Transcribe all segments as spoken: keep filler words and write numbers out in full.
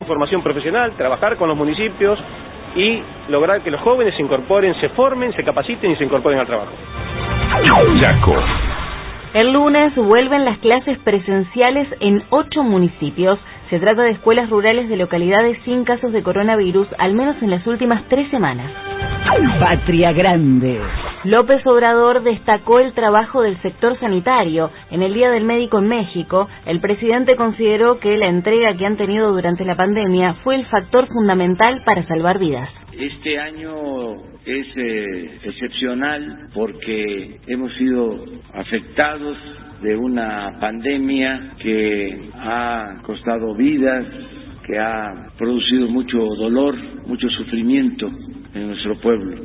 Formación profesional, trabajar con los municipios y lograr que los jóvenes se incorporen, se formen, se capaciten y se incorporen al trabajo. Chaco. El lunes vuelven las clases presenciales en ocho municipios. Se trata de escuelas rurales de localidades sin casos de coronavirus, al menos en las últimas tres semanas. Patria Grande. López Obrador destacó el trabajo del sector sanitario. En el Día del Médico en México, el presidente consideró que la entrega que han tenido durante la pandemia fue el factor fundamental para salvar vidas. Este año es eh, excepcional porque hemos sido afectados de una pandemia que ha costado vidas, que ha producido mucho dolor, mucho sufrimiento en nuestro pueblo.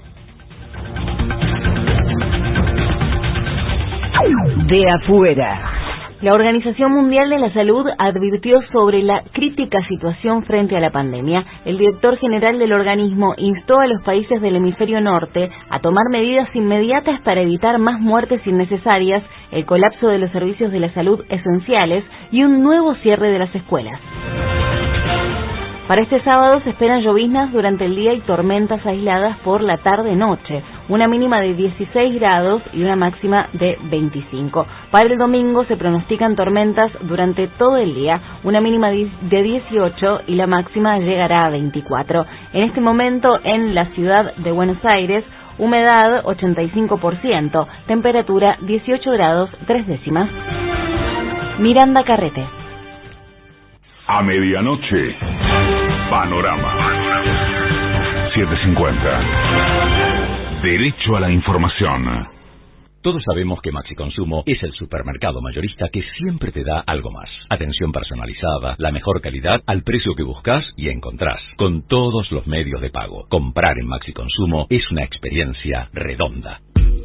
De afuera. La Organización Mundial de la Salud advirtió sobre la crítica situación frente a la pandemia. El director general del organismo instó a los países del hemisferio norte a tomar medidas inmediatas para evitar más muertes innecesarias, el colapso de los servicios de la salud esenciales y un nuevo cierre de las escuelas. Para este sábado se esperan lloviznas durante el día y tormentas aisladas por la tarde-noche, una mínima de dieciséis grados y una máxima de veinticinco. Para el domingo se pronostican tormentas durante todo el día, una mínima de dieciocho y la máxima llegará a veinticuatro. En este momento en la ciudad de Buenos Aires, humedad ochenta y cinco por ciento, temperatura dieciocho grados tres décimas. Miranda Carrete. A medianoche, Panorama. setecientos cincuenta. Derecho a la información. Todos sabemos que Maxi Consumo es el supermercado mayorista que siempre te da algo más. Atención personalizada, la mejor calidad al precio que buscas y encontrás, con todos los medios de pago. Comprar en Maxi Consumo es una experiencia redonda.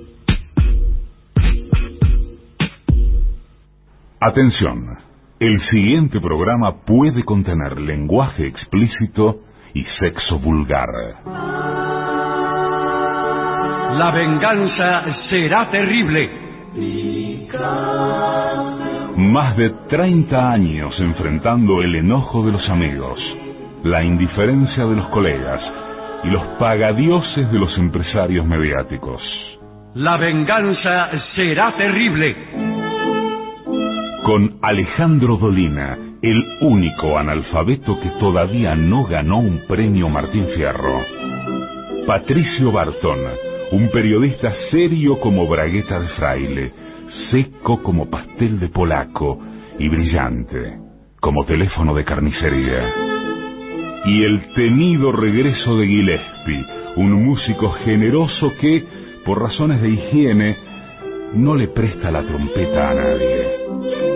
Atención. El siguiente programa puede contener lenguaje explícito y sexo vulgar. La venganza será terrible. Más de treinta años enfrentando el enojo de los amigos, la indiferencia de los colegas y los pagadioses de los empresarios mediáticos. La venganza será terrible. Con Alejandro Dolina, el único analfabeto que todavía no ganó un premio Martín Fierro. Patricio Barton, un periodista serio como bragueta de fraile, seco como pastel de polaco y brillante como teléfono de carnicería. Y el temido regreso de Gillespie, un músico generoso que, por razones de higiene, no le presta la trompeta a nadie.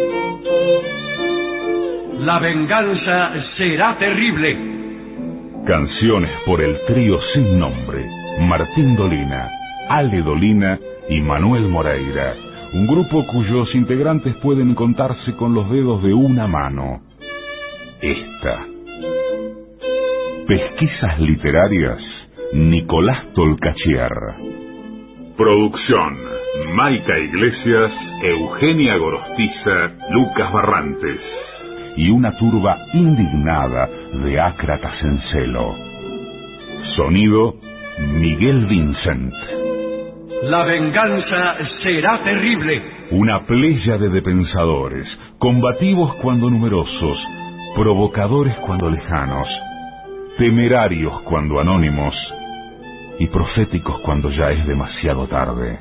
La venganza será terrible. Canciones por el trío sin nombre, Martín Dolina, Ale Dolina y Manuel Moreira, un grupo cuyos integrantes pueden contarse con los dedos de una mano. Esta. Pesquisas literarias, Nicolás Tolcachier. Producción, Maica Iglesias, Eugenia Gorostiza, Lucas Barrantes. Y una turba indignada de ácratas en celo. Sonido, Miguel Vincent. La venganza será terrible. Una pléyade de pensadores, combativos cuando numerosos, provocadores cuando lejanos, temerarios cuando anónimos y proféticos cuando ya es demasiado tarde.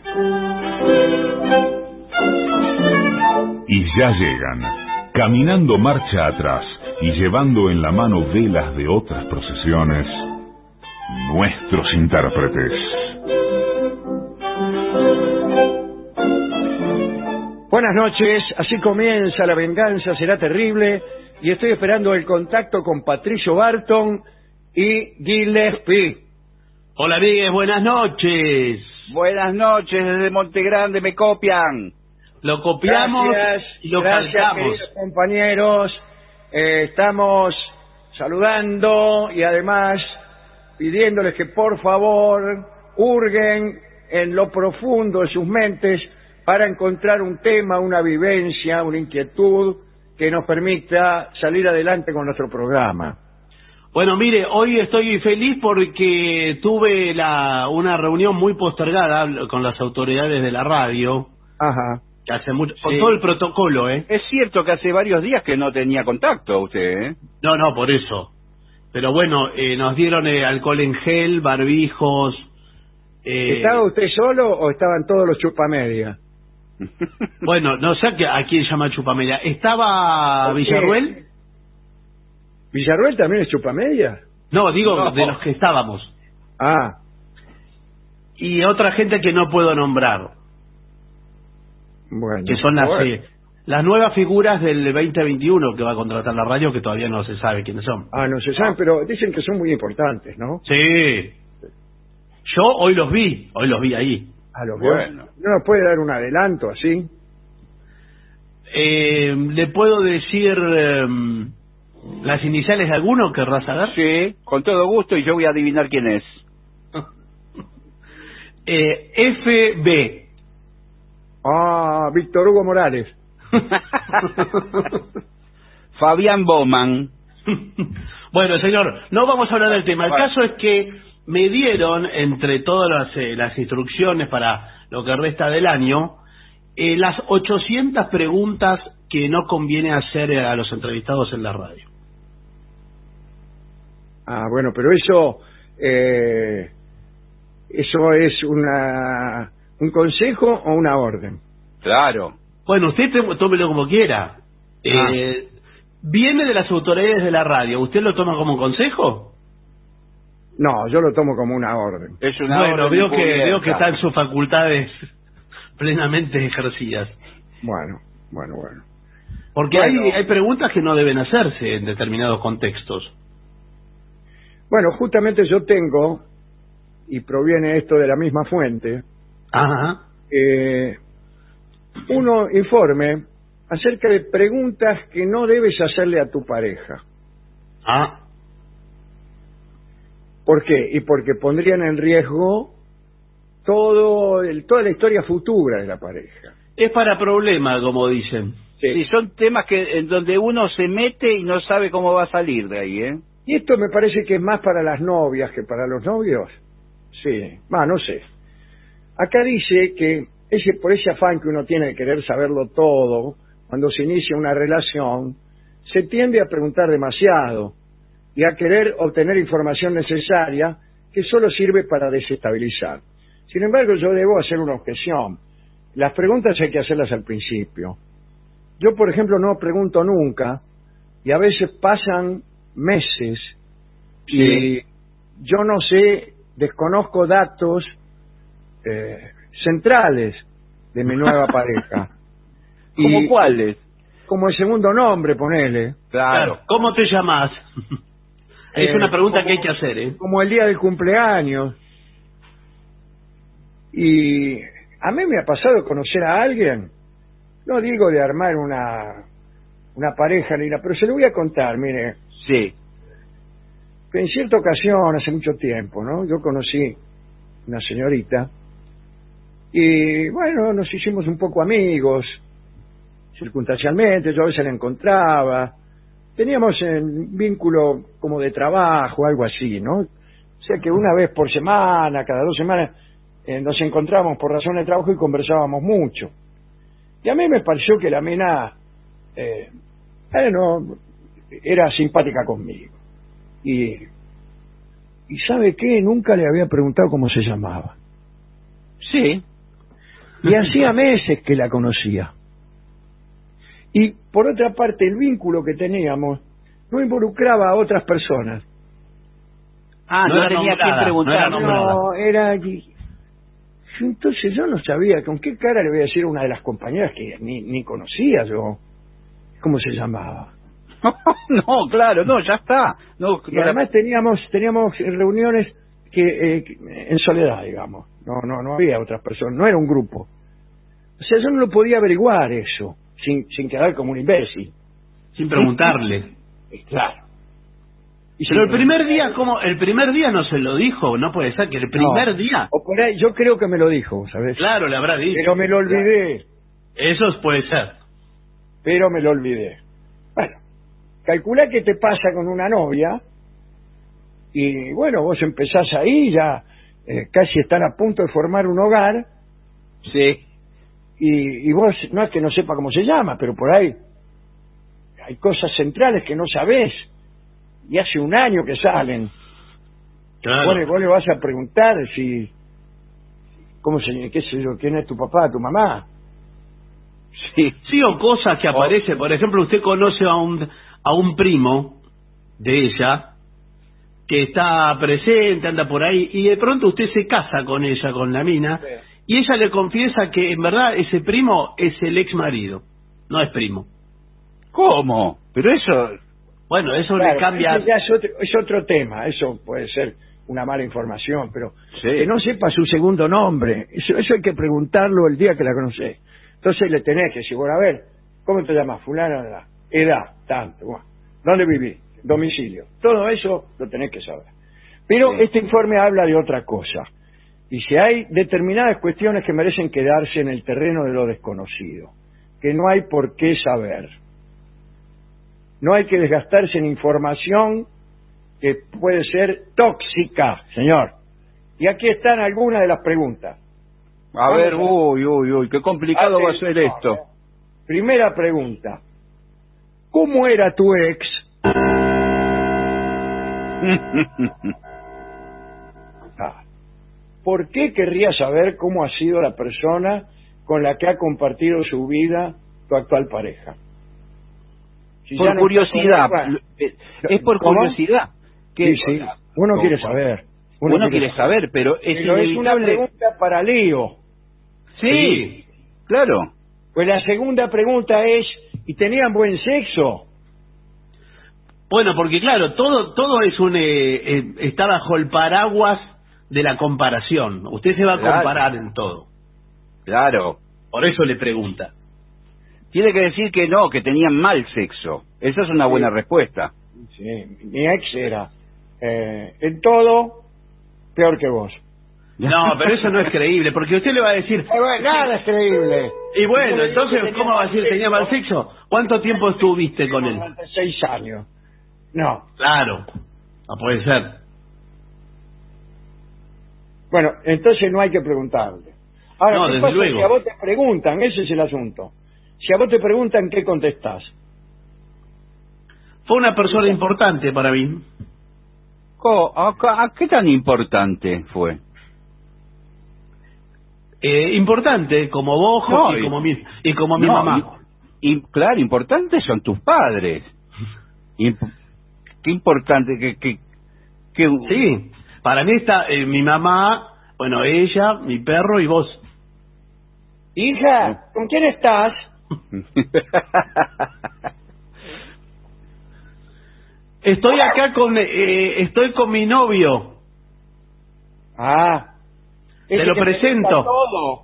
Y ya llegan, caminando marcha atrás y llevando en la mano velas de otras procesiones, nuestros intérpretes. Buenas noches, así comienza La venganza será terrible y estoy esperando el contacto con Patricio Barton y Gillespie. Hola, Miguel, buenas noches. Buenas noches, desde Montegrande me copian. Lo copiamos gracias, y lo gracias, cantamos. Queridos compañeros, eh, estamos saludando y además pidiéndoles que por favor hurguen en lo profundo de sus mentes para encontrar un tema, una vivencia, una inquietud que nos permita salir adelante con nuestro programa. Bueno, mire, hoy estoy feliz porque tuve la, una reunión muy postergada con las autoridades de la radio. Ajá. Que hace mucho, con Sí. todo el protocolo, ¿eh? Es cierto que hace varios días que no tenía contacto usted, ¿eh? No, no, por eso. Pero bueno, eh, nos dieron eh, alcohol en gel, barbijos. Eh, ¿Estaba usted solo o estaban todos los chupamedia? Bueno, no sé a, qué- a quién llama Chupamedia. ¿Estaba ¿Por qué? Villarruel? ¿Villarruel también es chupamedia? No, digo, No. de los que estábamos. Ah, Y otra gente que no puedo nombrar, bueno. que son las Bueno. eh, las nuevas figuras del veinte veintiuno que va a contratar la radio, que todavía no se sabe quiénes son. Ah, no se saben, pero dicen que son muy importantes, ¿no? Sí. Yo hoy los vi, hoy los vi ahí. A lo Bueno. ¿No nos puede dar un adelanto así? Eh, ¿Le puedo decir eh, las iniciales de alguno? ¿Querrás saber? Sí, con todo gusto, y yo voy a adivinar quién es. Eh, F B. Ah, Víctor Hugo Morales. Fabián Bowman. Bueno, señor, no vamos a hablar del tema. El Bueno. caso es que me dieron, entre todas las, eh, las instrucciones para lo que resta del año, eh, las ochocientas preguntas que no conviene hacer eh, a los entrevistados en la radio. Ah, bueno, pero eso, eh, eso es una, un consejo o una orden. Claro. Bueno, usted te- tómelo como quiera. Eh, ¿Viene de las autoridades de la radio? ¿Usted lo toma como un consejo? No, yo lo tomo como una orden. Es una Bueno, orden veo que, encubierta. veo que están sus facultades plenamente ejercidas. Bueno, bueno, bueno. Porque Bueno. hay, hay preguntas que no deben hacerse en determinados contextos. Bueno, justamente yo tengo, y proviene esto de la misma fuente, Ajá. eh, uno informe acerca de preguntas que no debes hacerle a tu pareja. Ah, ¿Por qué? Y porque pondrían en riesgo todo el, toda la historia futura de la pareja. es para problema, como dicen. Sí, son temas que en donde uno se mete y no sabe cómo va a salir de ahí, ¿eh? Y esto me parece que es más para las novias que para los novios. Sí, va, no sé. Acá dice que ese por ese afán que uno tiene de querer saberlo todo, cuando se inicia una relación, se tiende a preguntar demasiado y a querer obtener información necesaria que solo sirve para desestabilizar. Sin embargo, yo debo hacer una objeción. Las preguntas hay que hacerlas al principio. Yo, por ejemplo, no pregunto nunca y a veces pasan meses y yo no sé, desconozco datos eh, centrales de mi nueva pareja. ¿Cómo Y- cuáles? Como el segundo nombre, ponele. Claro. ¿Cómo te llamas? Es Eh, una pregunta como- que hay que hacer, ¿eh? Como el día del cumpleaños. Y a mí me ha pasado conocer a alguien, no digo de armar una, una pareja ni nada, pero se lo voy a contar, mire, Sí. que en cierta ocasión, hace mucho tiempo, ¿no? Yo conocí una señorita y bueno, nos hicimos un poco amigos, circunstancialmente, yo a veces la encontraba, teníamos un vínculo como de trabajo, algo así, ¿no? O sea que una vez por semana, cada dos semanas, eh, nos encontrábamos por razón de trabajo y conversábamos mucho. Y a mí me pareció que la mina, eh, bueno, era simpática conmigo. Y, y ¿sabe qué? Nunca le había preguntado cómo se llamaba. Sí. Y hacía meses que la conocía. Y por otra parte, el vínculo que teníamos no involucraba a otras personas. Ah, No no, era tenía nombrada, que preguntar. no era nombrada. No, era allí. Entonces yo no sabía con qué cara le voy a decir a una de las compañeras que ni, ni conocía yo cómo se llamaba. No, claro, no, ya está. No, Y además teníamos teníamos reuniones que, eh, que en soledad, digamos. No, no, no había otras personas, no era un grupo. O sea, yo no lo podía averiguar eso, sin, sin quedar como un imbécil. Sin preguntarle. Y claro. Y Pero el sin- primer día, ¿cómo? El primer día no se lo dijo, no puede ser que el primer No. día. O por ahí, yo creo que me lo dijo, ¿sabes? Claro, le habrá dicho. Pero me lo olvidé, Eso puede ser. pero me lo olvidé. calculá qué te pasa con una novia y bueno, vos empezás ahí, ya eh, casi están a punto de formar un hogar. Sí. Y, y vos, no es que no sepa cómo se llama, pero por ahí hay cosas centrales que no sabés y hace un año que salen. Claro. Vos, le- vos le vas a preguntar si, cómo se, qué sé yo, quién es tu papá, tu mamá. Sí. Sí, o cosas que aparecen. Por ejemplo, usted conoce a un, a un primo de ella que está presente, anda por ahí, y de pronto usted se casa con ella, con la mina, Sí. y ella le confiesa que en verdad ese primo es el ex marido, no es primo. ¿Cómo? Pero eso... Bueno, eso Claro, le cambia. ese ya es otro, es otro tema, eso puede ser una mala información, pero Sí. que no sepa su segundo nombre, eso, eso hay que preguntarlo el día que la conocés. Entonces le tenés que decir, bueno, a ver, ¿cómo te llamas? Fulano, edad, edad, tanto, bueno, ¿dónde vivís? Domicilio. Todo eso lo tenés que saber. Pero Sí. este informe habla de otra cosa. Dice, hay determinadas cuestiones que merecen quedarse en el terreno de lo desconocido, que no hay por qué saber. No hay que desgastarse en información que puede ser tóxica, señor. Y aquí están algunas de las preguntas. A Vamos ver, a- uy, uy, uy, qué complicado va a ser Atención, esto. eh. Primera pregunta. ¿Cómo era tu ex? Ah. ¿Por qué querría saber cómo ha sido la persona con la que ha compartido su vida tu actual pareja? Si ya Por no curiosidad. está con- Eh, Es por ¿Cómo? curiosidad. ¿Qué- Sí, sí. Uno ¿Cómo? quiere saber. Uno quiere saber, pero es Pero es una inevitable. pregunta para lío. Sí, claro. Pues la segunda pregunta es, ¿y tenían buen sexo? Bueno, porque claro, todo todo es un eh, eh, está bajo el paraguas de la comparación. Usted se va a Claro. comparar en todo. Claro. Por eso le pregunta. Tiene que decir que no, que tenían mal sexo. Esa es una Sí. buena respuesta. Sí, mi ex era eh, en todo peor que vos. No, pero eso no es creíble, porque usted le va a decir... Eh, bueno, nada es creíble. Y bueno, Yo le digo entonces, que tenía ¿cómo va a mal decir tenía mal sexo. sexo? ¿Cuánto tiempo estuviste con él? Durante seis años. No. Claro, no puede ser. Bueno, entonces no hay que preguntarle. Ahora, No, ¿qué desde pasa luego. si a vos te preguntan? Ese es el asunto. Si a vos te preguntan, ¿qué contestás? Fue una persona importante para mí. Co- ¿A, a- qué tan importante fue? Eh, importante, como vos No, y, y- como mi, y como mi No, mamá. Y, y, claro, importantes son tus padres. Imp- qué importante que... que, que Sí, para mí está eh, mi mamá, bueno, ella, mi perro y vos. Hija, ¿con quién estás? Estoy acá con, eh, estoy con mi novio. Ah. Te ese lo que presento. pregunta todo.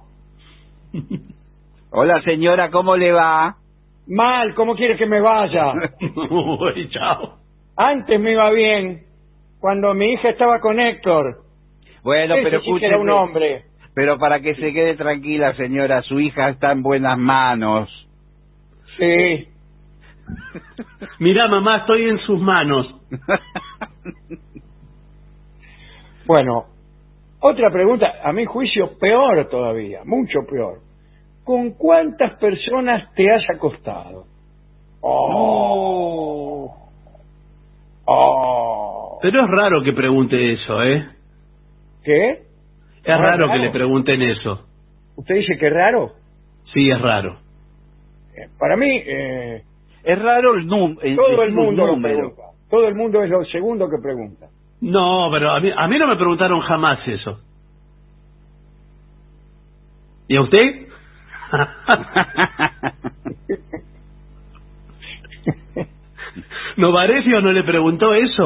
Hola señora, ¿cómo le va? Mal, ¿cómo quieres que me vaya? Uy, chao. Antes me iba bien, cuando mi hija estaba con Héctor. Bueno, Ese pero sí que era un escúcheme, hombre. pero para que se quede tranquila señora, su hija está en buenas manos. Sí. Mirá, mamá, estoy en sus manos. Bueno, otra pregunta, a mi juicio peor todavía, mucho peor. ¿Con cuántas personas te has acostado? Oh. Oh. Pero es raro que pregunte eso, ¿eh? ¿Qué? Es raro que raro. le pregunten eso. ¿Usted dice que es raro? Sí, es raro. Eh, Para mí, eh, Es raro el número. todo el mundo lo pregunta. Todo el mundo es lo segundo que pregunta. No, pero a mí, a mí no me preguntaron jamás eso. ¿Y a usted? ¿No Varecio no le preguntó eso?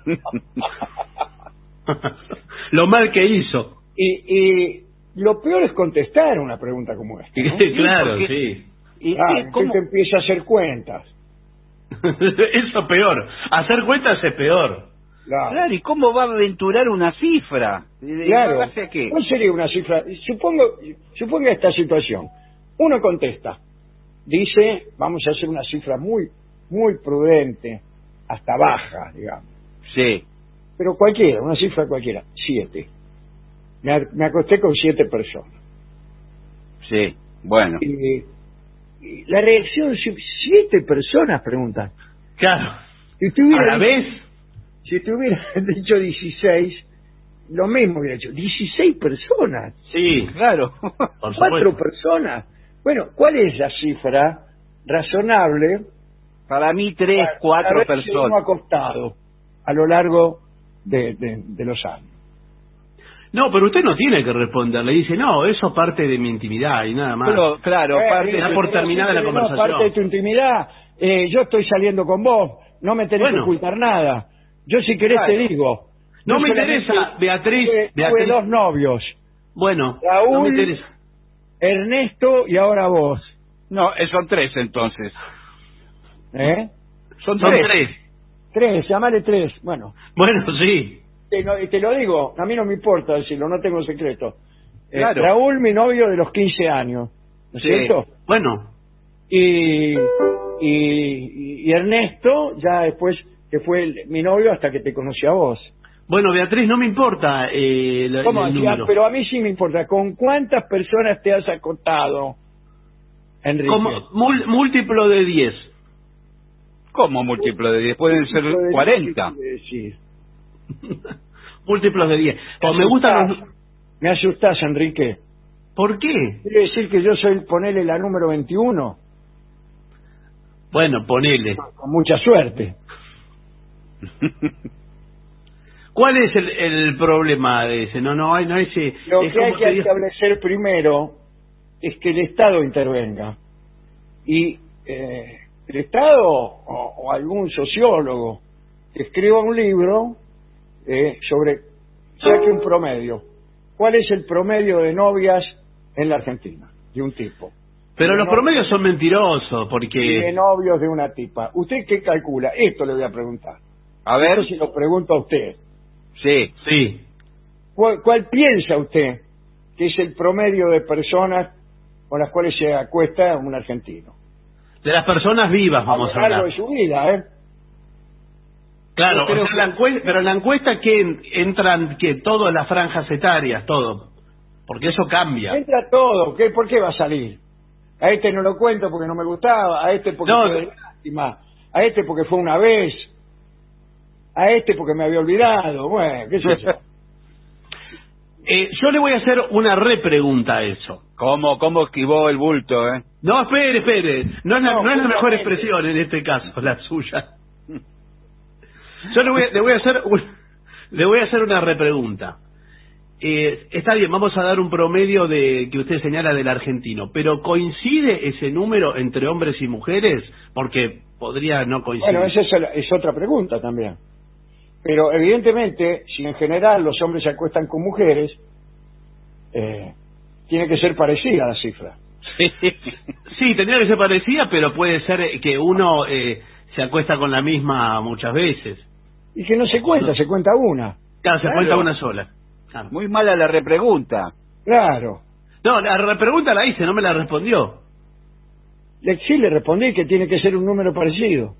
Lo mal que hizo. Y, y lo peor es contestar una pregunta como esta, ¿no? Claro, porque- sí. ¿Y Ah, qué- usted cómo? te empieza a hacer cuentas. Eso peor. Hacer cuentas es peor. Claro. Claro, ¿y cómo va a aventurar una cifra? ¿Y Claro. base a qué? ¿Cuál sería una cifra? Supongo, suponga esta situación. Uno contesta. Dice, vamos a hacer una cifra muy, muy prudente, hasta baja, digamos. Sí. Pero cualquiera, una cifra cualquiera, siete. Me, me acosté con siete personas. Sí, bueno. Y, y la reacción, si- siete personas preguntan. Claro. Si tuviera, ¿A la vez? Si tuviera dicho dieciséis, lo mismo hubiera hecho. dieciséis personas. Sí, Claro. por Cuatro supuesto. personas. Bueno, ¿cuál es la cifra razonable Para mí, tres, para cuatro haberse uno personas. acostado a lo largo de, de, de los años? No, pero usted no tiene que responder. Le dice, no, eso parte de mi intimidad y nada más. Pero, claro, Eh, parte da dice, por pero terminada la sí, no, conversación. parte de tu intimidad. Eh, yo estoy saliendo con vos. No me tenés Bueno. que ocultar nada. Yo si querés Claro. te digo. No Yo me solamente interesa, Beatriz, Tuve, tuve Beatriz. dos novios. Bueno, Raúl. no me interesa. Ernesto y ahora vos. No, eh, son tres entonces. ¿Eh? Son, Son tres. tres. Tres, llamale tres. Bueno, Bueno, sí. te, no- te lo digo, a mí no me importa decirlo, no tengo secreto. Eh, Claro. Raúl, mi novio de los quince años, ¿no es Sí. cierto? Bueno, Y, y, y Ernesto, ya después que fue el- mi novio hasta que te conocí a vos. bueno, Beatriz, no me importa eh, el, ¿Cómo? el Ah, número. pero a mí sí me importa. ¿Con cuántas personas te has acostado, Enrique? Como mul- múltiplo de diez. ¿Cómo múltiplo de diez? Pueden ser Múltiplo de cuarenta. diez, quiere decir. Múltiplos de diez. Me O me gustan los... asustás, me asustás, Enrique. ¿Por qué? ¿Quiere decir que yo soy, ponele la número veintiuno? Bueno, ponele. Con mucha suerte. ¿Cuál es el, el problema de ese? No, no hay, no ese. Lo es que hay como que te digo- establecer primero es que el Estado intervenga. Y eh, el Estado o, o algún sociólogo que escriba un libro eh, sobre, saque un promedio. ¿Cuál es el promedio de novias en la Argentina? De un tipo. Pero De los no- promedios son mentirosos, y de porque... novios de una tipa. ¿Usted qué calcula? Esto le voy a preguntar. A ver, Esto si lo pregunto a usted. sí. Sí. ¿Cuál, cuál piensa usted que es el promedio de personas con las cuales se acuesta un argentino? De las personas vivas vamos a a lo largo hablar. de su vida, ¿eh? Claro, Yo creo o sea, la encuesta, pero en la encuesta que entran que todas las franjas etarias, todo. Porque eso cambia. Entra todo. ¿Qué, ¿Por qué va a salir? A este no lo cuento porque no me gustaba, a este porque No, fue de lástima, a este porque fue una vez, a este porque me había olvidado. Bueno, qué sé yo. Eh, yo le voy a hacer una repregunta a eso. ¿Cómo, cómo esquivó el bulto, eh? No, espere, espere. No es la, No, no es la mejor justamente. expresión en este caso, la suya. Yo le voy a, le voy a hacer un- le voy a hacer una repregunta. Eh, está bien, vamos a dar un promedio de que usted señala del argentino, pero ¿coincide ese número entre hombres y mujeres? Porque podría no coincidir. Bueno, esa es, la- es otra pregunta también. Pero evidentemente, si en general los hombres se acuestan con mujeres, eh, tiene que ser parecida la cifra. Sí, tendría que ser parecida, pero puede ser eh, que uno eh, se acuesta con la misma muchas veces. Y que no se cuenta, se cuenta una. Claro, se Claro. cuenta una sola. Claro. Muy mala la repregunta. Claro. No, la repregunta la hice, no me la respondió. Le, sí le respondí que tiene que ser un número parecido.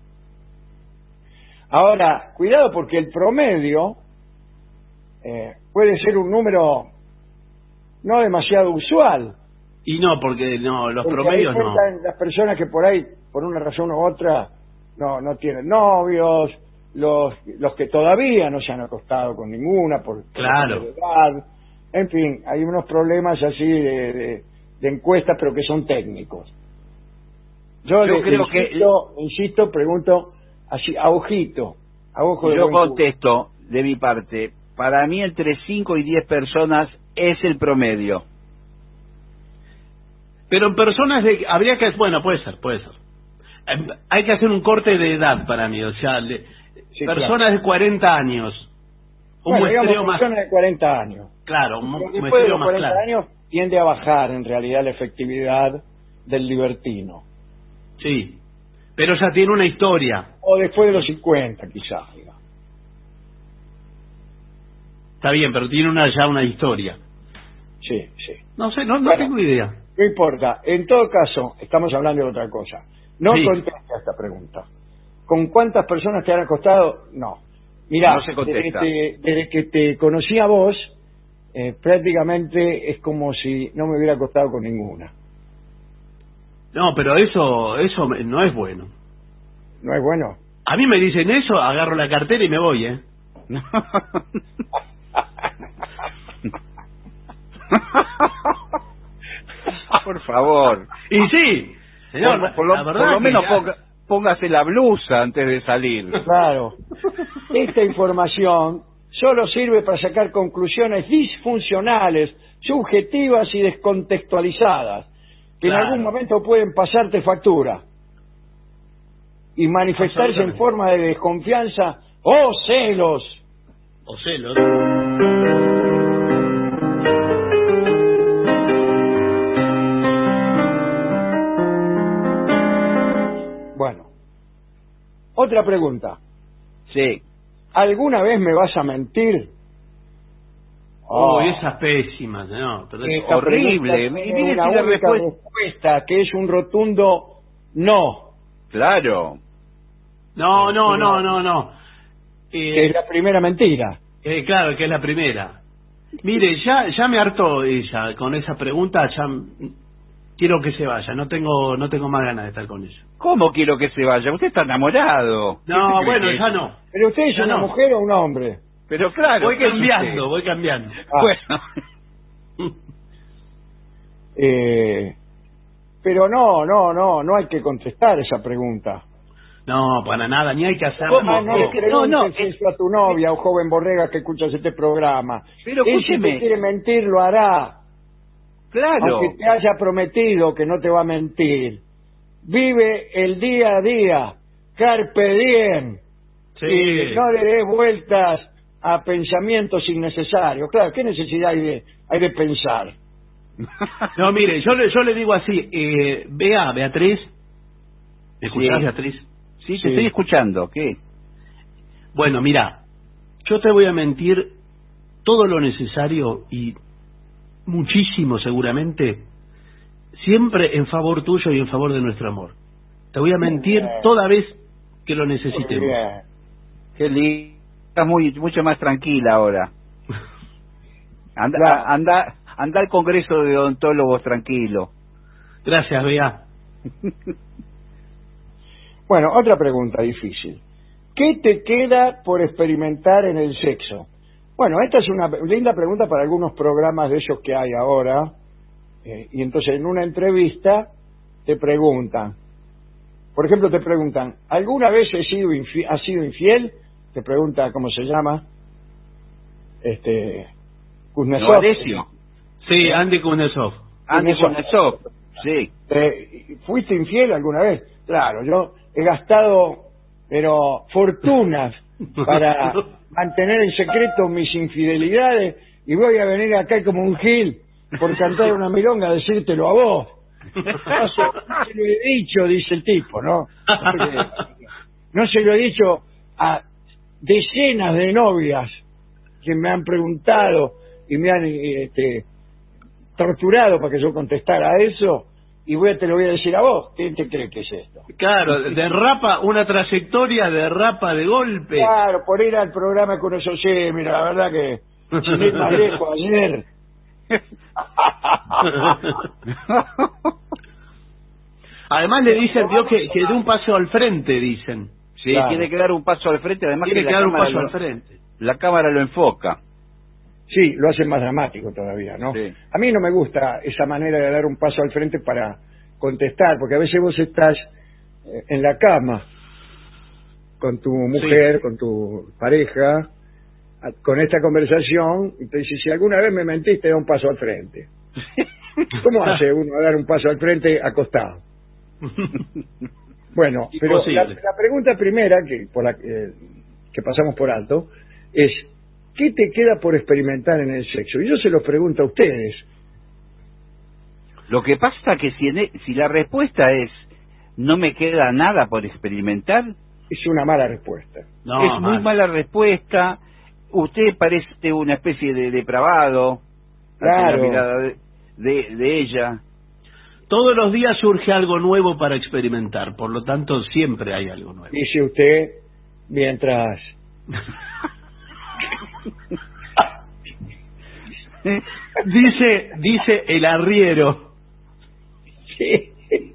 Ahora, cuidado porque el promedio eh, puede ser un número no demasiado usual. Y no, porque no, los Porque promedios ahí no. cuentan las personas que por ahí, por una razón u otra, no, no tienen novios, los, los que todavía no se han acostado con ninguna por, por Claro. la edad. En fin, hay unos problemas así de, de, de encuestas, pero que son técnicos. Yo, Yo le- creo le que- insisto, insisto, pregunto así, a ojito, a ojo de Yo buen cubero. contesto de mi parte. Para mí entre cinco y diez personas es el promedio. Pero en personas de... Habría que... Bueno, puede ser, puede ser. Eh, Hay que hacer un corte de edad para mí, o sea, le- Sí, personas claro. de cuarenta años. Un Bueno, muestreo digamos, más... personas de cuarenta años. Claro, un mu- Porque después de muestreo los más cuarenta claro. años tiende a bajar en realidad la efectividad del libertino. Sí. Pero ya tiene una historia. O después de los cincuenta, quizás. digamos. Está bien, pero tiene una ya una historia. Sí, sí. No sé, no, no Bueno. tengo idea. No importa. En todo caso, estamos hablando de otra cosa. No Sí. contesta esta pregunta. ¿Con cuántas personas te han acostado? No. Mirá, No se contesta. desde, que- desde que te conocí a vos, eh, prácticamente es como si no me hubiera acostado con ninguna. No, pero eso, eso me- no es bueno. ¿No es bueno? A mí me dicen eso, agarro la cartera y me voy, ¿eh? Por favor. Y sí, señor, por, por lo, la verdad por lo que menos ya- ponga- póngase la blusa antes de salir. Claro. Esta información solo sirve para sacar conclusiones disfuncionales, subjetivas y descontextualizadas, que Claro. en algún momento pueden pasarte factura y manifestarse en Absolutamente. forma de desconfianza o celos. O celos. Bueno, otra pregunta. Sí. ¿Alguna vez me vas a mentir? Oh, Oh. esa es pésima, señor. Pero es- Esta horrible. pregunta Y tiene mire una si la única respuesta- respuesta, que es un rotundo no, Claro. No, no, no, no, no. que Eh, es la primera mentira. eh, claro, que es la primera. Mire, ya ya me hartó ella con esa pregunta, ya m- quiero que se vaya, no tengo no tengo más ganas de estar con ella. ¿Cómo quiero que se vaya? Usted está enamorado. ¿Qué se No, cree bueno, que ya es? no. ¿Pero usted es Ya una no. mujer o un hombre? Pero claro. Voy ¿qué cambiando, dice? voy cambiando. Ah. Bueno. Eh, pero no, no, no, no hay que contestar esa pregunta. No, para nada, ni hay que hacerlo. ¿Cómo? Ah, no Es le que- preguntes no, no, eso a tu novia o joven borrega que escuchas este programa. Pero Él, si escúcheme. te quiere mentir, lo hará. Claro. Aunque te haya prometido que no te va a mentir. Vive el día a día. Carpe diem. Sí. Y no le des vueltas a pensamientos innecesarios. Claro, ¿qué necesidad hay de, hay de pensar? No, mire, yo le, yo le digo así, eh, vea, Beatriz, ¿me escuchás, Sí. Beatriz? Sí, te Sí. estoy escuchando. ¿Qué? Bueno, mira, yo te voy a mentir todo lo necesario y muchísimo seguramente, siempre en favor tuyo y en favor de nuestro amor. Te voy a mentir toda vez que lo necesitemos. Bien. Qué lindo. Estás muy, mucho más tranquila ahora. Anda, Claro. anda, anda al Congreso de Odontólogos tranquilo. Gracias, Bea. Bueno, otra pregunta difícil. ¿Qué te queda por experimentar en el sexo? Bueno, esta es una linda pregunta para algunos programas de esos que hay ahora. Eh, y entonces en una entrevista te preguntan, por ejemplo, te preguntan, ¿alguna vez he sido infi- has sido infiel? Te pregunta cómo se llama. Este, Kuznetsov. Novalesio. Sí, Andy Kuznetsov. Andy Kuznetsov. Kuznetsov. Sí. Eh, ¿Fuiste infiel alguna vez? Claro, yo he gastado, pero fortunas para mantener en secreto mis infidelidades y voy a venir acá como un gil por cantar una milonga a decírtelo a vos. No se, no se lo he dicho, dice el tipo, ¿no? No se lo he dicho a decenas de novias que me han preguntado y me han este, torturado para que yo contestara a eso, y voy a, te lo voy a decir a vos. ¿Qué te crees que es esto? Claro, derrapa una trayectoria, derrapa de golpe. Claro, por ir al programa con eso, sí, mira, la verdad que sin ir más lejos ayer. Además le dicen, Dios, que, que dé un paso al frente, dicen. Sí, Claro. tiene que dar un paso al frente, además Tiene que, que la dar un cámara paso lo- al frente. la cámara lo enfoca. Sí, lo hace más dramático todavía, ¿no? Sí. A mí no me gusta esa manera de dar un paso al frente para contestar, porque a veces vos estás eh, en la cama con tu mujer, con tu pareja, a- con esta conversación, y te dice, si alguna vez me mentiste, da un paso al frente. ¿Cómo hace uno a dar un paso al frente acostado? Bueno, pero la, Imposible. la pregunta primera, que, por la, eh, que pasamos por alto, es, ¿qué te queda por experimentar en el sexo? Y yo se los pregunto a ustedes. Lo que pasa que si, en e- si la respuesta es no me queda nada por experimentar, Es una mala respuesta. No, es muy mal. mala respuesta. Usted parece una especie de depravado ante Claro. la mirada de, de, de ella. Todos los días surge algo nuevo para experimentar, por lo tanto siempre hay algo nuevo. Dice usted, mientras... dice, dice el arriero. Sí.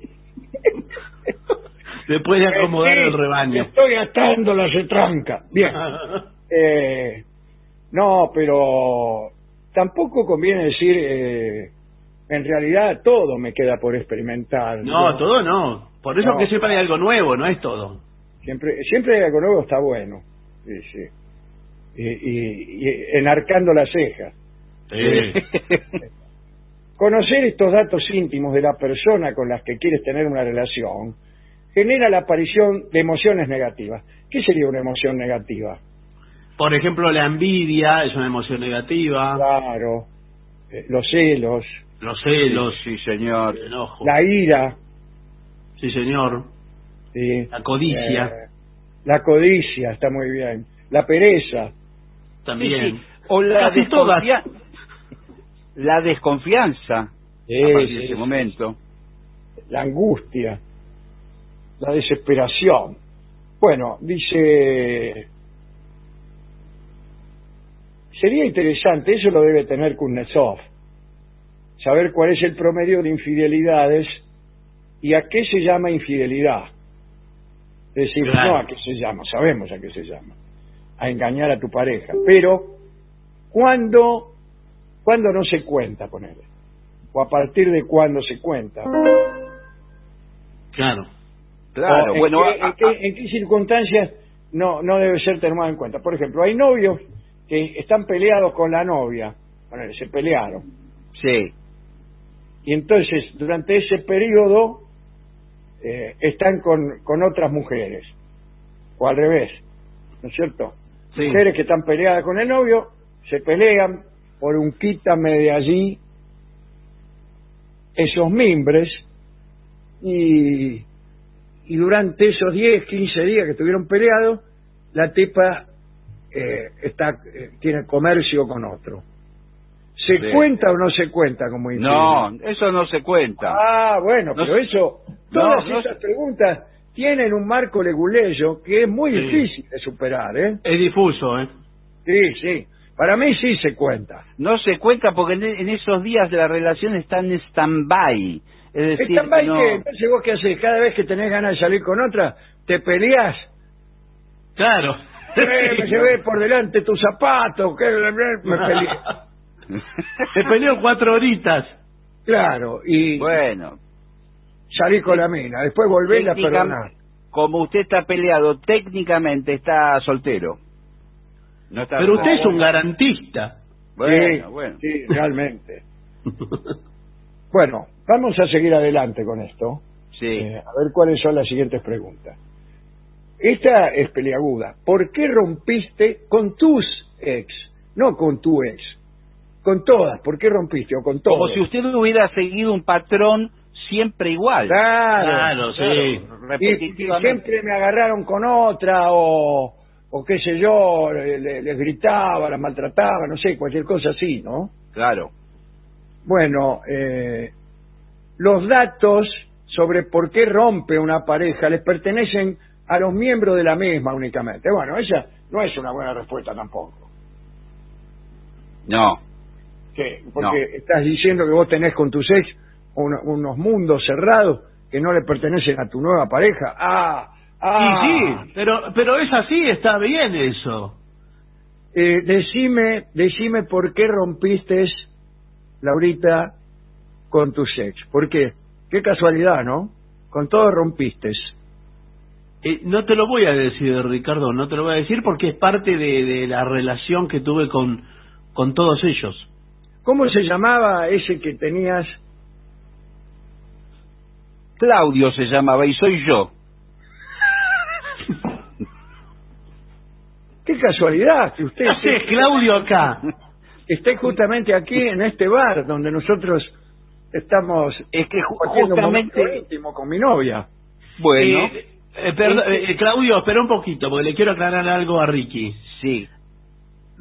Después de acomodar el rebaño. Estoy atando la retranca. Bien. Eh, no, pero tampoco conviene decir, eh, en realidad todo me queda por experimentar. No, ¿no? todo no. Por eso No. que siempre hay algo nuevo, no es todo. Siempre, siempre hay algo nuevo, está bueno. Sí, sí. Y, y, y enarcando las cejas. Sí. Conocer estos datos íntimos de la persona con las que quieres tener una relación genera la aparición de emociones negativas. ¿Qué sería una emoción negativa? Por ejemplo, la envidia es una emoción negativa. Claro, eh, los celos, Los celos. Sí, señor. El enojo. la ira, Sí, señor. sí, La codicia. eh, la codicia, está muy bien, la pereza, También. Sí, sí. O la Casi todas. desconfia- la desconfianza sí, a partir sí, de ese sí, momento. la angustia, la desesperación. Bueno, dice, sería interesante, eso lo debe tener Kuznetsov, saber cuál es el promedio de infidelidades y a qué se llama infidelidad. Es decir, Claro. no a qué se llama, sabemos a qué se llama, a engañar a tu pareja, pero ¿cuándo, cuándo no se cuenta, ponele? O a partir de cuándo se cuenta. Claro. Claro, O en, bueno, qué, a- en, qué, en qué circunstancias no, no debe ser tomado en cuenta. Por ejemplo, hay novios que están peleados con la novia, ponele, se pelearon, sí, y entonces durante ese periodo eh, están con, con otras mujeres, o al revés, ¿no es cierto? Sí. Mujeres que están peleadas con el novio, se pelean por un quítame de allí esos mimbres, y, y durante esos diez, quince días que estuvieron peleados, la tipa eh, está eh, tiene comercio con otro. ¿Se Sí. cuenta o no se cuenta como no, infidelidad? eso no se cuenta. Ah, bueno, No pero se- eso, no, todas no esas se- preguntas tienen un marco leguleyo que es muy Sí. difícil de superar, ¿eh? Es difuso, ¿eh? Sí, sí. Para mí sí se cuenta. No se cuenta porque en, en esos días de la relación está en stand-by. Es decir, ¿Está mal que no- que entonces vos qué haces? Cada vez que tenés ganas de salir con otra, te peleás. Claro. Eh, me llevé por delante tus zapatos, que me peleé. Se peleó cuatro horitas. Claro, y Bueno, salí con la mina, después volvés y la técnica- perdonás. como usted está peleado, técnicamente está soltero. No está Pero usted es un garantista. Bueno, sí, bueno. sí, realmente. Bueno, vamos a seguir adelante con esto. Sí. Eh, a ver cuáles son las siguientes preguntas. Esta es peliaguda. ¿Por qué rompiste con tus ex? No con tu ex. Con todas. ¿Por qué rompiste? O con todos. Como si usted hubiera seguido un patrón siempre igual. Claro. Claro, sí. Y, y Repetitivamente. siempre me agarraron con otra o, o qué sé yo, le- le- les gritaba, las maltrataba, no sé, cualquier cosa así, ¿no? Claro. Bueno, eh, los datos sobre por qué rompe una pareja les pertenecen a los miembros de la misma únicamente. Bueno, esa no es una buena respuesta tampoco. No. ¿Qué? Porque estás diciendo que vos tenés con tus ex un- unos mundos cerrados que no le pertenecen a tu nueva pareja. Ah, ah. Y sí, pero, pero es así, está bien eso. Eh, decime, decime por qué rompiste, Laurita, con tus ex. ¿Por qué? Qué casualidad, ¿no? Con todo rompiste. Eh, no te lo voy a decir, Ricardo, no te lo voy a decir porque es parte de, de la relación que tuve con, con todos ellos. ¿Cómo se llamaba ese que tenías? Claudio se llamaba y soy yo. Qué casualidad que usted ¿Qué haces, Claudio, acá? esté justamente aquí en este bar donde nosotros estamos Es que ju- compartiendo un justamente... momento íntimo con mi novia. Bueno, Eh, eh, perdón, eh, Claudio, espera un poquito porque le quiero aclarar algo a Ricky. sí.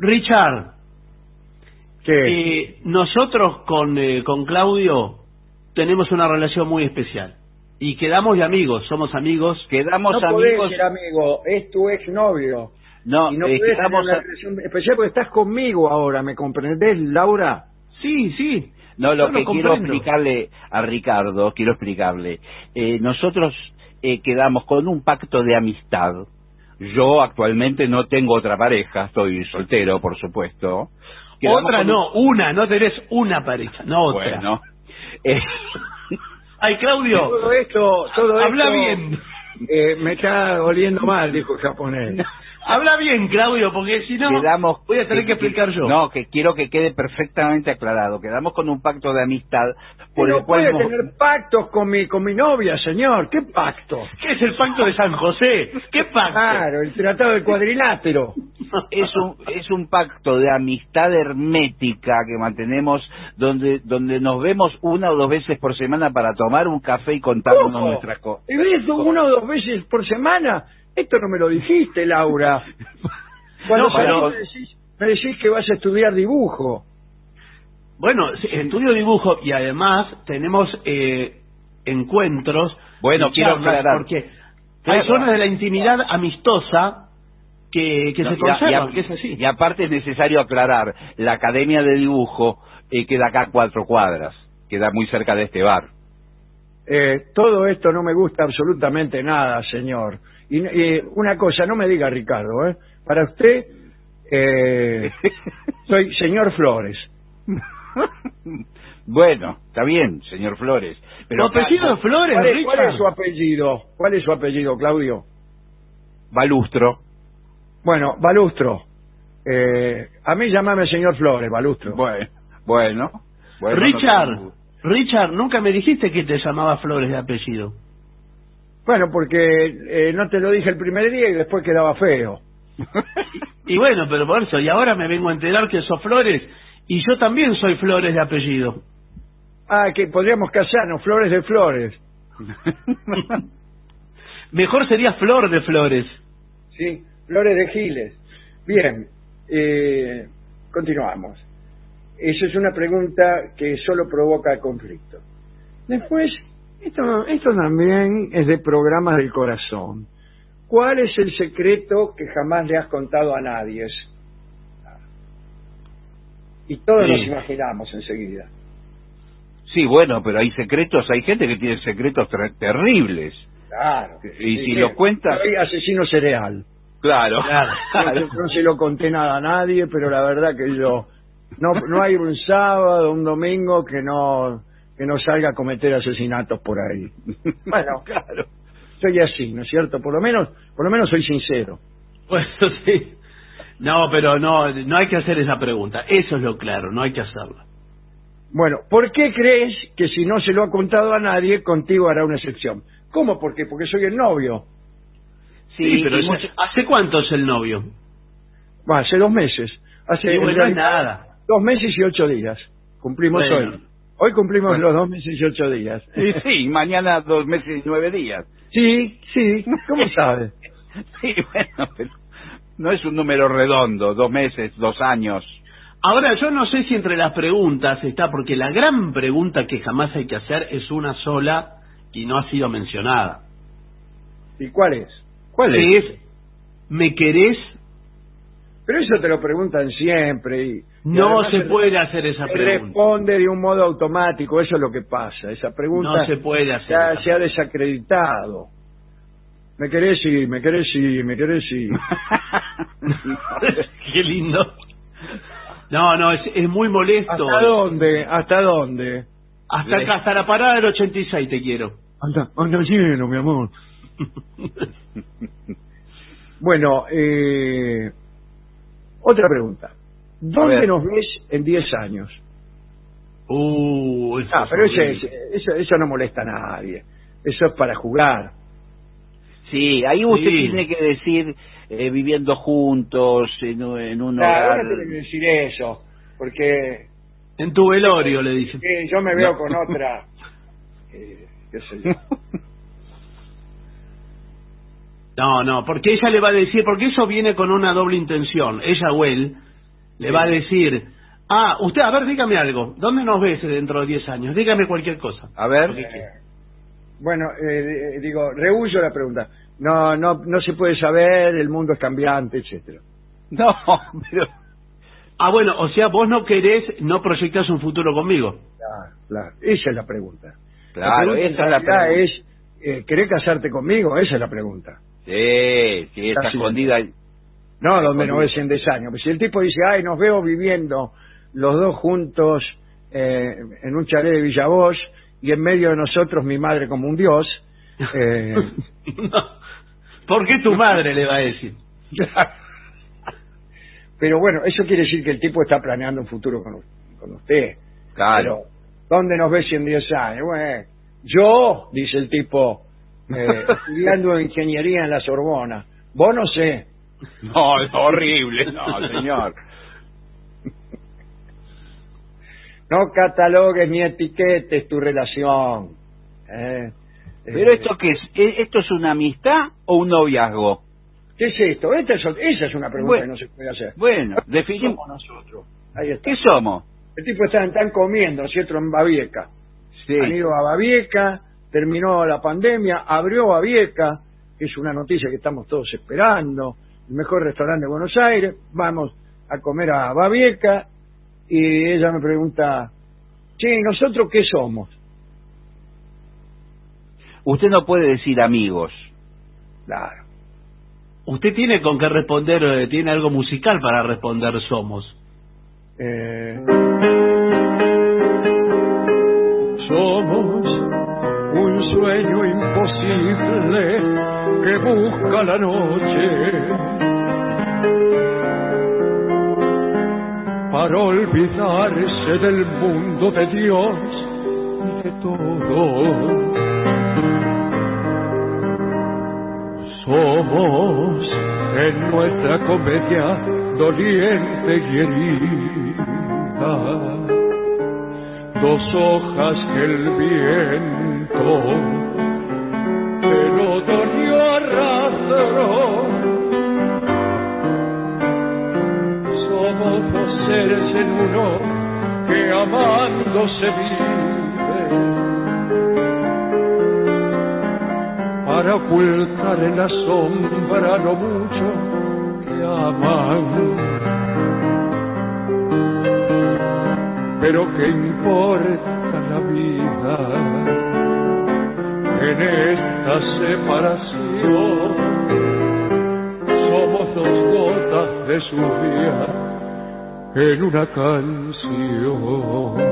Richard, Que eh, nosotros con, eh, con Claudio tenemos una relación muy especial. Y quedamos de amigos, somos amigos. Quedamos no amigos. No podés ser amigo, es tu exnovio. No, y no eh, podés quedamos tener una a... relación especial porque estás conmigo ahora, ¿me comprendés, Laura? Sí, sí. No, lo Yo que lo quiero comprendo. explicarle a Ricardo, quiero explicarle, eh, nosotros eh, quedamos con un pacto de amistad. Yo actualmente no tengo otra pareja, estoy soltero, por supuesto. Quedamos Otra con no, un... una, no tenés una pareja, no otra. Bueno. Eh... Ay, Claudio. Todo esto, todo habla esto, bien. Eh, me está oliendo mal, dijo el japonés. Habla bien, Claudio, porque si no Quedamos, voy a tener que, que explicar yo. No, que quiero que quede perfectamente aclarado. Quedamos con un pacto de amistad por no el cual puede nos... tener pactos con mi con mi novia, señor. ¿Qué pacto? ¿Qué es el pacto de San José? ¿Qué pacto? Claro, el tratado del cuadrilátero. Es un es un pacto de amistad hermética que mantenemos donde donde nos vemos una o dos veces por semana para tomar un café y contarnos ¿Cómo? nuestras cosas. ¿Y ves una o dos veces por semana? Esto no me lo dijiste, Laura. Cuando No, pero- me, decís, me decís que vas a estudiar dibujo. Bueno, sí, estudio dibujo y además tenemos eh, encuentros. Bueno, y quiero charlas, aclarar. porque Claro. hay zonas de la intimidad amistosa que, que No, se y a- y conservan, a- que es así. Y aparte es necesario aclarar, la Academia de Dibujo eh, queda acá a cuatro cuadras, queda muy cerca de este bar. Eh, todo esto no me gusta absolutamente nada, señor. Y, y una cosa, no me diga Ricardo, ¿eh? Para usted, eh, soy señor Flores. Bueno, está bien, señor Flores. Pero ¿Tu apellido es Flores, ¿Cuál es, cuál Richard? es su apellido? ¿Cuál es su apellido, Claudio? Balustro. Bueno, Balustro. Eh, a mí llamame señor Flores, Balustro. Bueno, bueno. bueno Richard, no te- Richard, nunca me dijiste que te llamaba Flores de apellido. Bueno, porque eh, no te lo dije el primer día y después quedaba feo. Y bueno, pero por eso, y ahora me vengo a enterar que sos Flores, y yo también soy Flores de apellido. Ah, que podríamos casarnos, Flores de Flores. Mejor sería Flor de Flores. Sí, Flores de Giles. Bien, eh, continuamos. Esa es una pregunta que solo provoca conflicto. Después, esto, esto también es de programas del corazón. ¿Cuál es el secreto que jamás le has contado a nadie? Y todos Sí. nos imaginamos enseguida. Sí, bueno, pero hay secretos, hay gente que tiene secretos ter- terribles. Claro. Y Sí, si que lo cuentas... soy asesino cereal. Claro. No, no se lo conté nada a nadie, pero la verdad que yo... No, no hay un sábado, un domingo que no que no salga a cometer asesinatos por ahí. Bueno, Claro. soy así, ¿no es cierto? Por lo menos, por lo menos soy sincero. Bueno, sí. No, pero no, no hay que hacer esa pregunta. Eso es lo claro, no hay que hacerla. Bueno, ¿por qué crees que si no se lo ha contado a nadie, contigo hará una excepción? ¿Cómo? ¿Por qué? Porque soy el novio. Sí, pero y ese- mucho- ¿hace cuánto es el novio? Bueno, hace dos meses. Hace Sí, en bueno, no es realidad, nada. Dos meses y ocho días. Cumplimos Bueno. hoy. Hoy cumplimos Bueno. los dos meses y ocho días. Sí, sí, mañana dos meses y nueve días. Sí, sí. ¿Cómo sabes? Sí, bueno, pero no es un número redondo, dos meses, dos años. Ahora, yo no sé si entre las preguntas está, porque la gran pregunta que jamás hay que hacer es una sola y no ha sido mencionada. ¿Y cuál es? ¿Cuál Que es? es, ¿me querés? Pero eso te lo preguntan siempre. Y, y No además se el- puede hacer esa se pregunta. responde de un modo automático. Eso es lo que pasa. Esa pregunta No se puede hacer ya esa se ha desacreditado. ¿Me querés? Sí, me querés, sí, me querés, sí. Qué lindo. No, no, es, es muy molesto. ¿Hasta dónde? ¿Hasta dónde? Hasta acá, hasta la parada del ochenta y seis te quiero. Anda, anda lleno, mi amor. Bueno, eh, otra pregunta. ¿Dónde ver. nos ves en diez años? Uh, eso Ah, es pero ese, horrible. ese- eso, eso no molesta a nadie. Eso es para jugar. Sí, ahí usted Sí. tiene que decir eh, viviendo juntos en, un- en un Claro, hogar. ahora tiene que decir eso, porque En tu velorio le dicen. eh, yo me veo No. con otra, eh, qué sé yo. No, no, porque ella le va a decir, porque eso viene con una doble intención. Ella o él le Sí. va a decir, Ah, usted, a ver, dígame algo. ¿Dónde nos ves dentro de diez años? Dígame cualquier cosa. A ver. Eh, bueno, eh, digo, rehuyo la pregunta. No, no, no se puede saber, el mundo es cambiante, etcétera. No, pero... Ah, bueno, o sea, vos no querés, no proyectás un futuro conmigo. Claro, claro. Esa es la pregunta. Claro, la pregunta esa es la pregunta. es, eh, ¿querés casarte conmigo? Esa es la pregunta. Sí, sí, está Casi escondida. No, donde nos ves en diez años. Pues si el tipo dice, ay, nos veo viviendo los dos juntos eh, en un chalet de Villavoz y en medio de nosotros mi madre como un dios. Eh... no. ¿Por qué tu madre le va a decir? Pero bueno, eso quiere decir que el tipo está planeando un futuro con, con usted. Claro. Pero, ¿dónde nos ves en diez años? Bueno, yo, dice el tipo, eh, estudiando ingeniería en la Sorbona. Vos no sé. No, es horrible, no, señor. No catalogues ni etiquetes tu relación. Eh, ¿Pero eh, esto qué es? ¿Esto es una amistad o un noviazgo? ¿Qué es esto? Esta es, esa es una pregunta bueno, que no se puede hacer. Bueno, ¿Qué definimos somos nosotros? Ahí está. ¿Qué somos? El tipo está, están comiendo, ¿cierto? En Babieca. Sí. Han ido a Babieca, terminó la pandemia, abrió Babieca, que es una noticia que estamos todos esperando, el mejor restaurante de Buenos Aires, vamos a comer a Babieca, y ella me pregunta, che, ¿nosotros qué somos? Usted no puede decir amigos. Claro. Usted tiene con qué responder, eh, tiene algo musical para responder somos. Eh... Somos un sueño imposible que busca la noche para olvidarse del mundo de Dios y de todo. Somos en nuestra comedia doliente y herida, dos hojas que el viento del otoño arrastró. Somos dos seres en uno que amando se vive para ocultar en la sombra lo mucho que aman. Pero qué importa la vida en esta separación. Somos dos gotas de lluvia en una canción.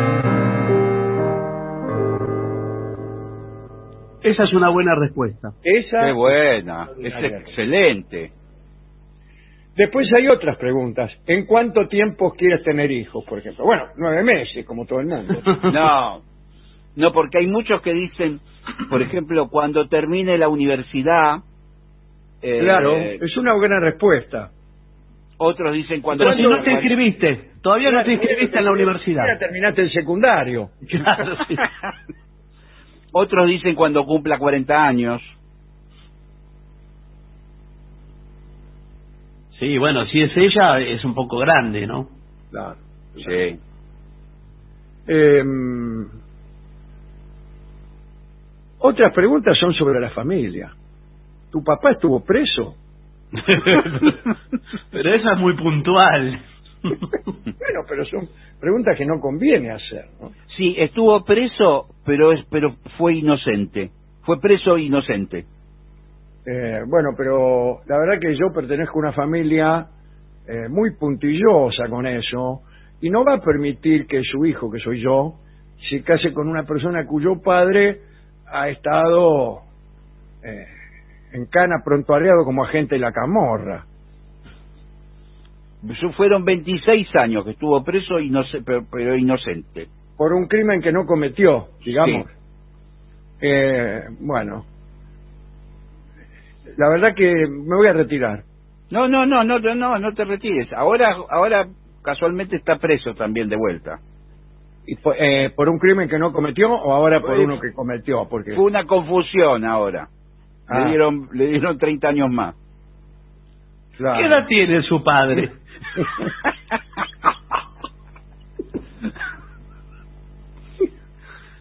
Esa es una buena respuesta. Esa Qué buena, es excelente. Después hay otras preguntas. ¿En cuánto tiempo quieres tener hijos, por ejemplo? Bueno, nueve meses, como todo el mundo. No, no, porque hay muchos que dicen, por ejemplo, cuando termine la universidad. Eh, claro, es una buena respuesta. Otros dicen cuando... Pero si no te inscribiste, todavía no te inscribiste en la universidad. Ya terminaste el secundario. Claro, sí. Otros dicen cuando cumpla cuarenta años. Sí, bueno, si es ella, es un poco grande, ¿no? Claro. Sí. Eh, otras preguntas son sobre la familia. ¿Tu papá estuvo preso? Pero esa es muy puntual. Bueno, pero son preguntas que no conviene hacer, ¿no? Sí, estuvo preso, pero es, pero fue inocente. Fue preso inocente. Eh, bueno, pero la verdad que yo pertenezco a una familia eh, muy puntillosa con eso y no va a permitir que su hijo, que soy yo, se case con una persona cuyo padre ha estado eh, en cana prontuariado como agente de la camorra. Fueron veintiséis años que estuvo preso, inoc- pero, pero inocente. Por un crimen que no cometió, digamos. Sí. Eh, bueno, la verdad que me voy a retirar. No, no, no, no, no, no te retires. Ahora, ahora casualmente está preso también de vuelta. ¿Y por, eh, por un crimen que no cometió o ahora por Pues, uno que cometió? Porque Fue una confusión ahora. Ah. Le dieron, le dieron treinta años más. claro. ¿Qué edad tiene su padre?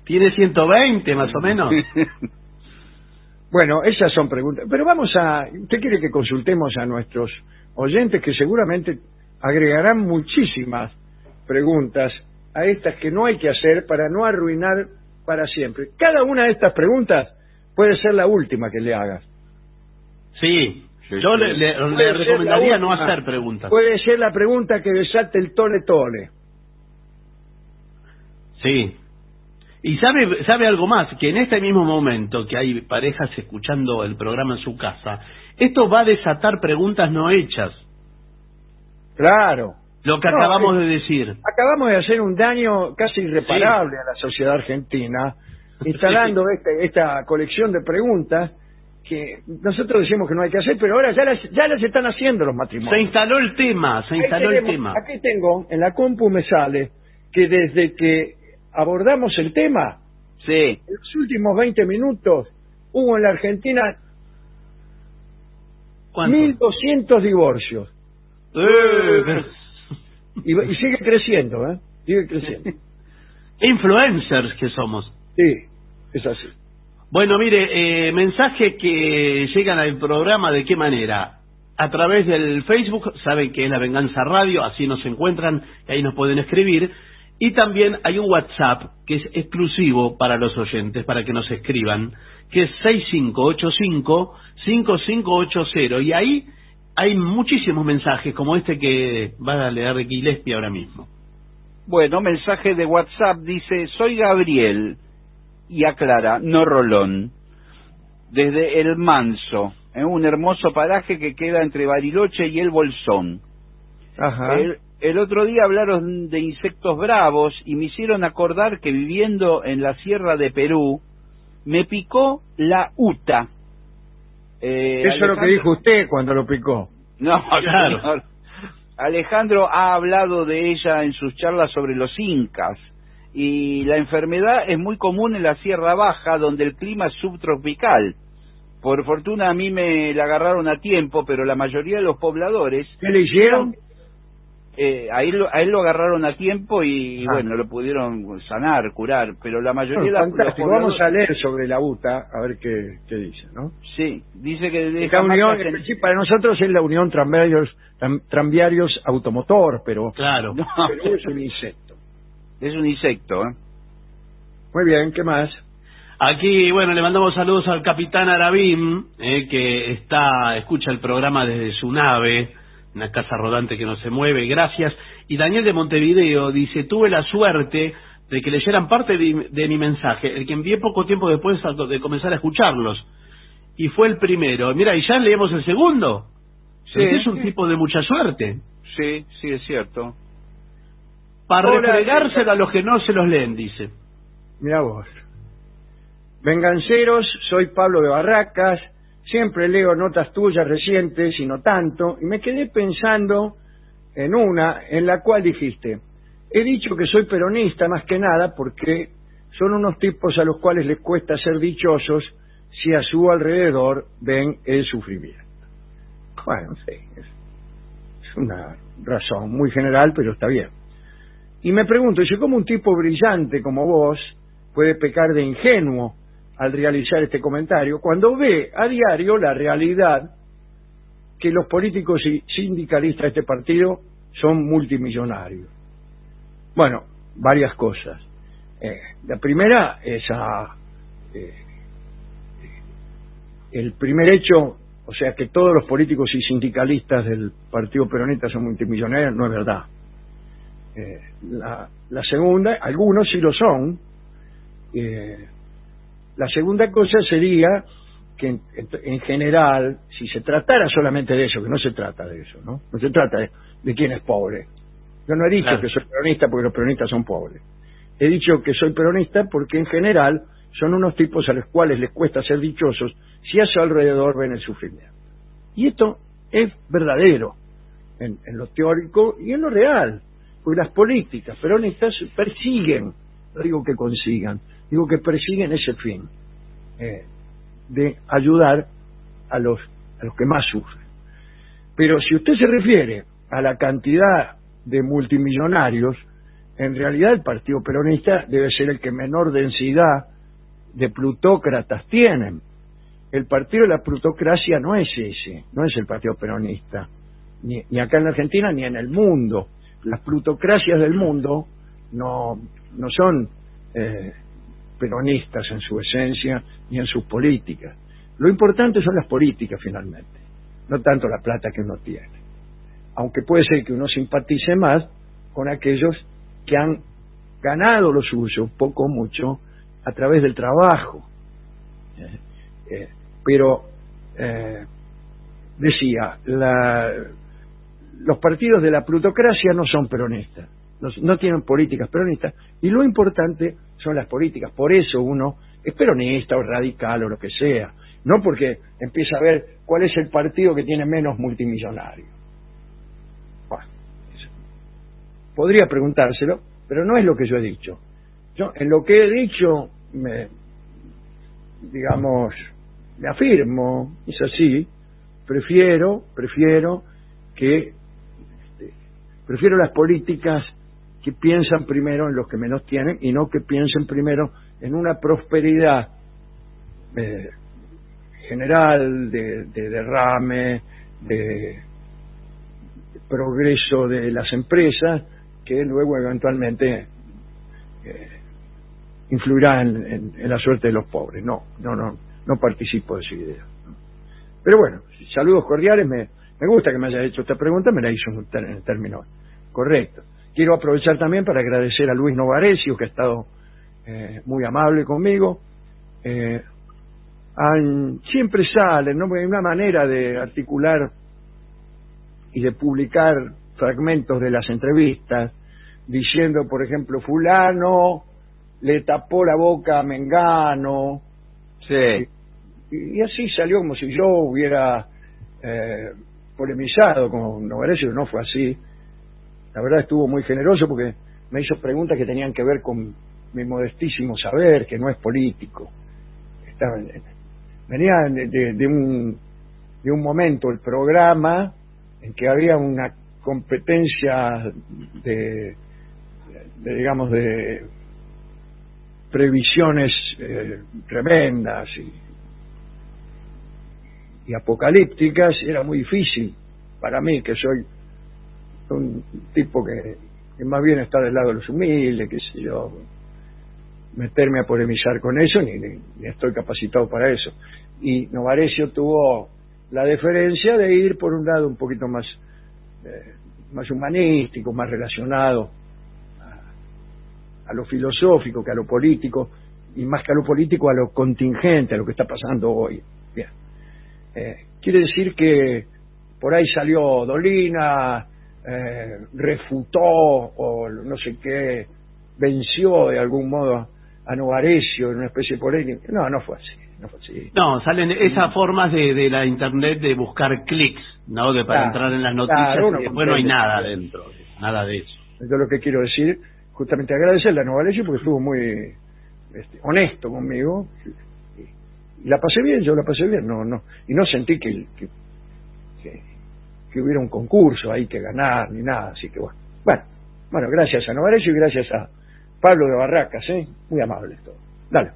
Tiene ciento veinte más o menos. Bueno, esas son preguntas. Pero vamos a... ¿Usted quiere que consultemos a nuestros oyentes que seguramente agregarán muchísimas preguntas a estas que no hay que hacer para no arruinar para siempre? Cada una de estas preguntas puede ser la última que le hagas. Sí, yo le, le, le recomendaría no hacer preguntas. Puede ser la pregunta que desate el tole tole. Sí. Y sabe sabe algo más, que en este mismo momento que hay parejas escuchando el programa en su casa, esto va a desatar preguntas no hechas. Claro. Lo que no, acabamos eh, de decir. Acabamos de hacer un daño casi irreparable sí. a la sociedad argentina, instalando sí. este, esta colección de preguntas que nosotros decimos que no hay que hacer, pero ahora ya las, ya las están haciendo los matrimonios. Se instaló el tema, se instaló tenemos, el tema. Aquí tengo, en la compu me sale que desde que abordamos el tema, sí. en los últimos veinte minutos hubo en la Argentina mil doscientos divorcios. Eh, pero... y, y sigue creciendo, ¿eh? Sigue creciendo. Influencers que somos. Sí, es así. Bueno, mire, eh, mensaje que llegan al programa, ¿de qué manera? A través del Facebook, saben que es La Venganza Radio, así nos encuentran, y ahí nos pueden escribir. Y también hay un WhatsApp que es exclusivo para los oyentes, para que nos escriban, que es seis cinco ocho cinco, cinco cinco ocho cero. Y ahí hay muchísimos mensajes, como este que va a leer Gillespie ahora mismo. Bueno, mensaje de WhatsApp, dice, soy Gabriel, y aclara, no Rolón, desde El Manso, en un hermoso paraje que queda entre Bariloche y El Bolsón. Ajá. El, el otro día hablaron de insectos bravos y me hicieron acordar que viviendo en la sierra de Perú, me picó la uta. Eh, Eso Alejandro... es lo que dijo usted cuando lo picó. No, claro. Señor. Alejandro ha hablado de ella en sus charlas sobre los incas, y la enfermedad es muy común en la Sierra Baja, donde el clima es subtropical. Por fortuna a mí me la agarraron a tiempo, pero la mayoría de los pobladores... ¿Qué le hicieron? Eh, a, él, a él lo agarraron a tiempo y, ah. bueno, lo pudieron sanar, curar, pero la mayoría bueno, de los pobladores... Vamos a leer sobre la UTA, a ver qué, qué dice, ¿no? Sí, dice que... Esta unión, en... sí, para nosotros es la Unión Tranviarios, Tranviarios Automotor, pero, claro. no, pero es un insecto. Es un insecto, ¿eh? Muy bien, ¿qué más? Aquí, bueno, le mandamos saludos al capitán Arabim, eh, que está escucha el programa desde su nave, una casa rodante que no se mueve, gracias. Y Daniel de Montevideo dice, tuve la suerte de que leyeran parte de, de mi mensaje, el que envié poco tiempo después de comenzar a escucharlos. Y fue el primero. Mira, ¿y ya leemos el segundo? Sí. Este es un tipo de mucha suerte. Sí, sí, es cierto. Para refregárselo a los que no se los leen, dice. Mira vos. Venganceros, soy Pablo de Barracas, siempre leo notas tuyas recientes y no tanto, y me quedé pensando en una en la cual dijiste, he dicho que soy peronista más que nada porque son unos tipos a los cuales les cuesta ser dichosos si a su alrededor ven el sufrimiento. Bueno, sí, es, es una razón muy general, pero está bien. Y me pregunto, si como un tipo brillante como vos puede pecar de ingenuo al realizar este comentario, cuando ve a diario la realidad que los políticos y sindicalistas de este partido son multimillonarios. Bueno, varias cosas. Eh, la primera es a, eh, el primer hecho, o sea que todos los políticos y sindicalistas del Partido Peronista son multimillonarios, no es verdad. Eh, la, la segunda, algunos sí lo son. Eh, la segunda cosa sería que en, en general, si se tratara solamente de eso, que no se trata de eso, ¿no? No se trata de, de quién es pobre. Yo no he dicho claro. que soy peronista porque los peronistas son pobres. He dicho que soy peronista porque en general son unos tipos a los cuales les cuesta ser dichosos si a su alrededor ven el sufrimiento. Y esto es verdadero en, en lo teórico y en lo real. Porque las políticas peronistas persiguen, no digo que consigan, digo que persiguen ese fin, eh, de ayudar a los, a los que más sufren. Pero si usted se refiere a la cantidad de multimillonarios, en realidad el Partido Peronista debe ser el que menor densidad de plutócratas tienen. El partido de la plutocracia no es ese, no es el Partido Peronista, ni, ni acá en la Argentina ni en el mundo. Las plutocracias del mundo no, no son eh, peronistas en su esencia ni en sus políticas. Lo importante son las políticas finalmente, no tanto la plata que uno tiene. Aunque puede ser que uno simpatice más con aquellos que han ganado lo suyo, poco o mucho, a través del trabajo. Eh, eh, pero, eh, decía, la, los partidos de la plutocracia no son peronistas, no, no tienen políticas peronistas, y lo importante son las políticas. Por eso uno es peronista o radical o lo que sea, no porque empieza a ver cuál es el partido que tiene menos multimillonarios. Bueno, podría preguntárselo, pero no es lo que yo he dicho. Yo en lo que he dicho me, digamos, me afirmo, es así. Prefiero, prefiero que este, prefiero las políticas que piensan primero en los que menos tienen y no que piensen primero en una prosperidad eh, general de, de derrame, de progreso de las empresas, que luego eventualmente eh, influirá en, en, en la suerte de los pobres. No, no, no, no participo de esa idea. Pero bueno, saludos cordiales, me, me gusta que me haya hecho esta pregunta, me la hizo en, ter, en el término correcto. Quiero aprovechar también para agradecer a Luis Novarecio, que ha estado eh, muy amable conmigo. Eh, han, siempre salen, ¿no? Hay una manera de articular y de publicar fragmentos de las entrevistas, diciendo, por ejemplo, fulano le tapó la boca a Mengano. Sí. Y, y así salió como si yo hubiera eh, polemizado con Novarecio, no fue así. La verdad estuvo muy generoso porque me hizo preguntas que tenían que ver con mi modestísimo saber, que no es político. Estaba en, venía de, de, de, un, de un momento, el programa, en que había una competencia de, de digamos, de previsiones eh, tremendas y, y apocalípticas. Era muy difícil para mí, que soy un tipo que, que más bien está del lado de los humildes, qué sé yo, meterme a polemizar con eso, ni, ni, ni estoy capacitado para eso. Y Novarecio tuvo la deferencia de ir por un lado un poquito más eh, más humanístico, más relacionado a, a lo filosófico que a lo político, y más que a lo político, a lo contingente, a lo que está pasando hoy. Bien. Eh, quiere decir que por ahí salió Dolina, eh, refutó o no sé qué, venció de algún modo a Novarecio en una especie de polémica. No, no fue así. No, fue así. No, salen esas formas de, de la internet de buscar clics, ¿no? De para claro, entrar en las noticias, claro, y después no hay nada dentro, nada de eso. Yo lo que quiero decir, justamente agradecerle a Novarecio porque estuvo muy este, honesto conmigo y, y la pasé bien, yo la pasé bien, no, no, y no sentí que, que, que, que hubiera un concurso ahí que ganar ni nada, así que bueno, bueno, bueno, gracias a Novarecio y gracias a Pablo de Barracas, ¿eh? Muy amable todo. Dale.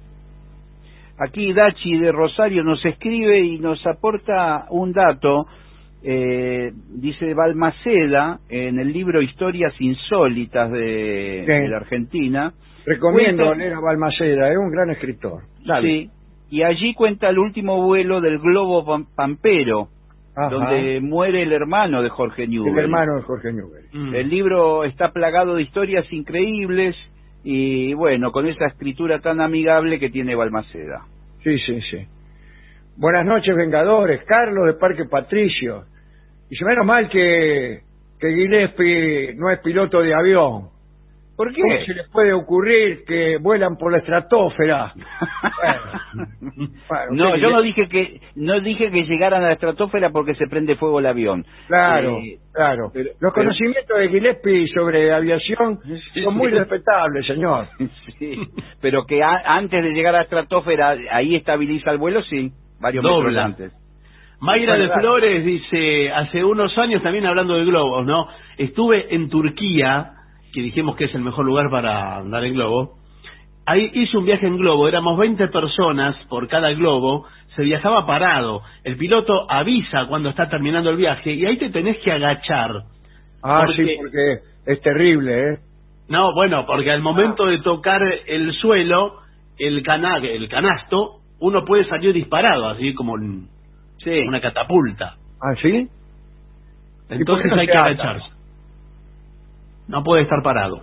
Aquí Dachi de Rosario nos escribe y nos aporta un dato. Eh, dice Balmaceda en el libro Historias Insólitas de, sí. de la Argentina. Recomiendo cuenta, leer a Balmaceda, es un gran escritor. Dale. Sí, y allí cuenta el último vuelo del globo pampero, Ajá. donde muere el hermano de Jorge Newbery. El hermano de Jorge Newbery. Mm. El libro está plagado de historias increíbles y bueno, con esa escritura tan amigable que tiene Balmaceda. Sí, sí, sí. Buenas noches, Vengadores. Carlos de Parque Patricio. Y menos mal que, que Gillespie no es piloto de avión. ¿Por qué? ¿Cómo se les puede ocurrir que vuelan por la estratosfera? Bueno, bueno, no, yo no dije que no dije que llegaran a la estratosfera porque se prende fuego el avión. Claro, eh, claro. Pero, Los pero, conocimientos de Gillespie sobre aviación sí, son muy sí. respetables, señor. Sí, pero que a, antes de llegar a la estratosfera ahí estabiliza el vuelo, sí, varios Dobla. metros antes. Mayra de Flores dice, hace unos años, también hablando de globos, ¿no? Estuve en Turquía que dijimos que es el mejor lugar para andar en globo, ahí hice un viaje en globo, éramos veinte personas por cada globo, se viajaba parado, el piloto avisa cuando está terminando el viaje y ahí te tenés que agachar. Ah, porque, sí, porque es terrible, ¿eh? No, bueno, porque al momento de tocar el suelo, el, cana, el canasto, uno puede salir disparado, así como un, sí. una catapulta. ¿Ah, sí? Entonces no hay que agacharse. No puede estar parado.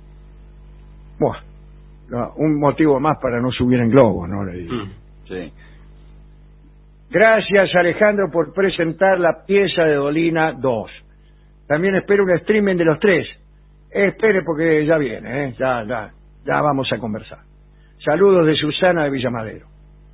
Buah, no, un motivo más para no subir en globo, ¿no? Le digo. Mm. Sí. Gracias, Alejandro, por presentar la pieza de Dolina dos. También espero un streaming de los tres. Eh, espere porque ya viene, ¿eh? Ya, ya, ya vamos a conversar. Saludos de Susana de Villamadero.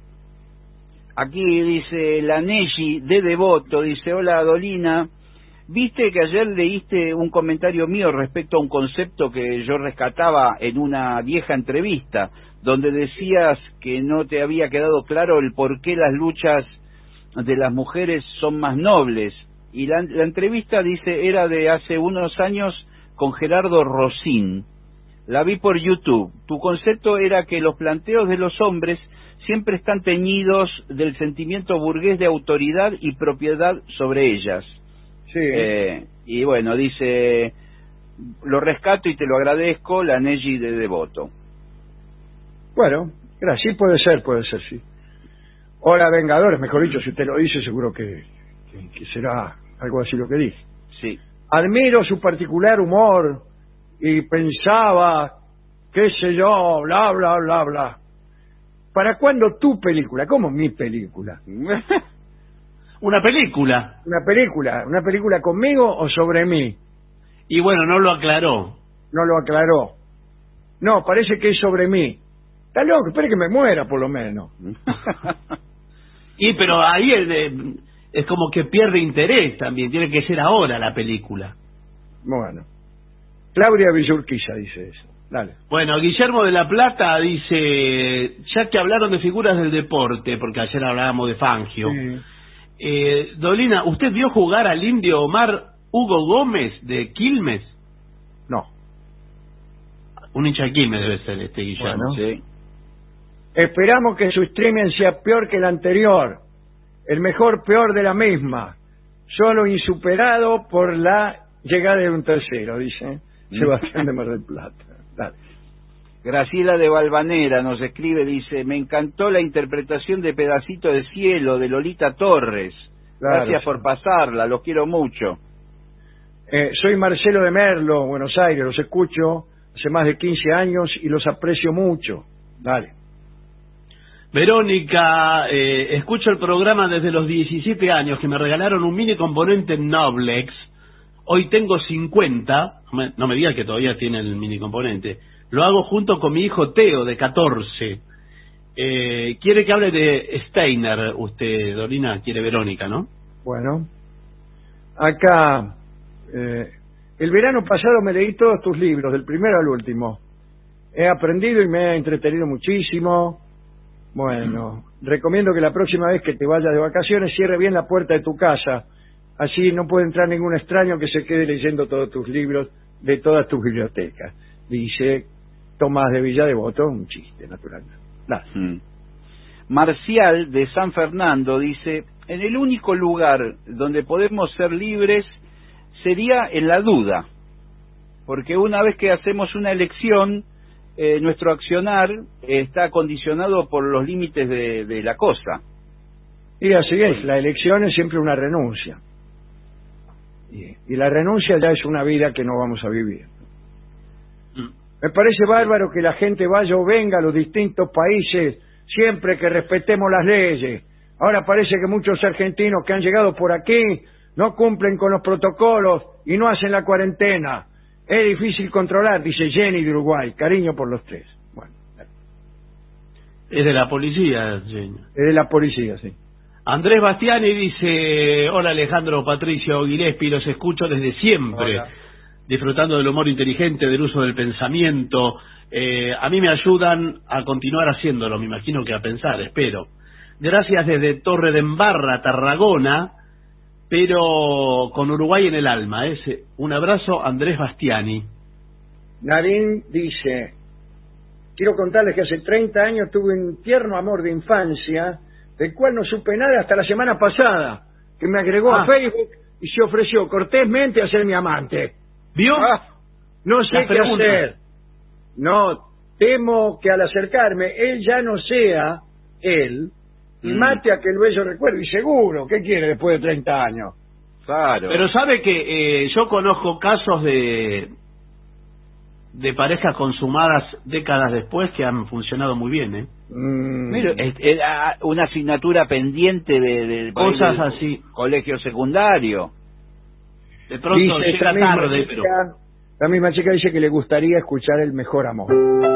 Aquí dice la Neji de Devoto, dice, hola Dolina, viste que ayer leíste un comentario mío respecto a un concepto que yo rescataba en una vieja entrevista, donde decías que no te había quedado claro el por qué las luchas de las mujeres son más nobles. Y la, la entrevista, dice, era de hace unos años con Gerardo Rosín. La vi por YouTube. Tu concepto era que los planteos de los hombres siempre están teñidos del sentimiento burgués de autoridad y propiedad sobre ellas. Sí. Eh, y bueno, dice, lo rescato y te lo agradezco, la Neji de Devoto. Bueno, gracias, sí puede ser, puede ser, sí. Hola, Vengadores, mejor dicho, si usted lo dice, seguro que, que, que será algo así lo que dije. Sí. Admiro su particular humor y pensaba, qué sé yo, bla, bla, bla, bla. ¿Para cuándo tu película? ¿Cómo mi película? Una película. ¿Una película? ¿Una película conmigo o sobre mí? Y bueno, no lo aclaró. No lo aclaró. No, parece que es sobre mí. Está loco, espere que me muera por lo menos. Y pero ahí es, de, es como que pierde interés también, tiene que ser ahora la película. Bueno. Claudia Villurquiza dice eso. Dale. Bueno, Guillermo de la Plata dice, ya que hablaron de figuras del deporte, porque ayer hablábamos de Fangio, Sí. eh, Dolina, ¿usted vio jugar al indio Omar Hugo Gómez de Quilmes? No. Un hincha de Quilmes debe ser este Guillermo. Bueno. Sí. Esperamos que su streaming sea peor que el anterior. El mejor peor de la misma. Solo insuperado por la llegada de un tercero, dice Sebastián de Mar del Plata. Dale. Graciela de Valvanera nos escribe, dice, me encantó la interpretación de Pedacito de Cielo de Lolita Torres. Claro, Gracias sí. por pasarla, los quiero mucho. Eh, soy Marcelo de Merlo, Buenos Aires, los escucho hace más de quince años y los aprecio mucho. Dale. Verónica, eh, escucho el programa desde los diecisiete años, que me regalaron un mini componente Noblex. Hoy tengo cincuenta, no me, no me diga que todavía tiene el mini componente. Lo hago junto con mi hijo Teo, de catorce. Eh, quiere que hable de Steiner, usted, Dolina, quiere Verónica, ¿no? Bueno. Acá, eh, el verano pasado me leí todos tus libros, del primero al último. He aprendido y me he entretenido muchísimo. Bueno, recomiendo que la próxima vez que te vayas de vacaciones cierre bien la puerta de tu casa. Así no puede entrar ningún extraño que se quede leyendo todos tus libros de todas tus bibliotecas. Dice Tomás de Villa Devoto, un chiste, naturalmente. Mm. Marcial de San Fernando dice, en el único lugar donde podemos ser libres sería en la duda. Porque una vez que hacemos una elección, eh, nuestro accionar está condicionado por los límites de, de la cosa. Y así es, la elección es siempre una renuncia. Y, y la renuncia ya es una vida que no vamos a vivir. Me parece bárbaro que la gente vaya o venga a los distintos países siempre que respetemos las leyes. Ahora parece que muchos argentinos que han llegado por aquí no cumplen con los protocolos y no hacen la cuarentena. Es difícil controlar, dice Jenny de Uruguay. Cariño por los tres. Bueno, es de la policía, Jenny. Es de la policía, sí. Andrés Bastiani dice, hola Alejandro, Patricio, Gillespie, los escucho desde siempre. Hola. Disfrutando del humor inteligente, del uso del pensamiento. Eh, a mí me ayudan a continuar haciéndolo, me imagino que a pensar, espero. Gracias desde Torre de Embarra, Tarragona, pero con Uruguay en el alma. ¿eh? Un abrazo, Andrés Bastiani. Narín dice, quiero contarles que hace treinta años tuve un tierno amor de infancia, del cual no supe nada hasta la semana pasada, que me agregó ah. a Facebook y se ofreció cortésmente a ser mi amante. ¿Vio? Ah, no sé Las qué preguntas. hacer. No, temo que al acercarme él ya no sea él y Mm. mate aquel bello recuerdo. Y seguro, ¿qué quiere después de treinta años? Claro. Pero sabe que eh, yo conozco casos de de parejas consumadas décadas después que han funcionado muy bien, ¿eh? Mm. Mira, es- era una asignatura pendiente de, de- Cosas del así. colegio secundario. De pronto Dice llega esta misma tarde, chica- pero... La misma chica dice que le gustaría escuchar El Mejor Amor.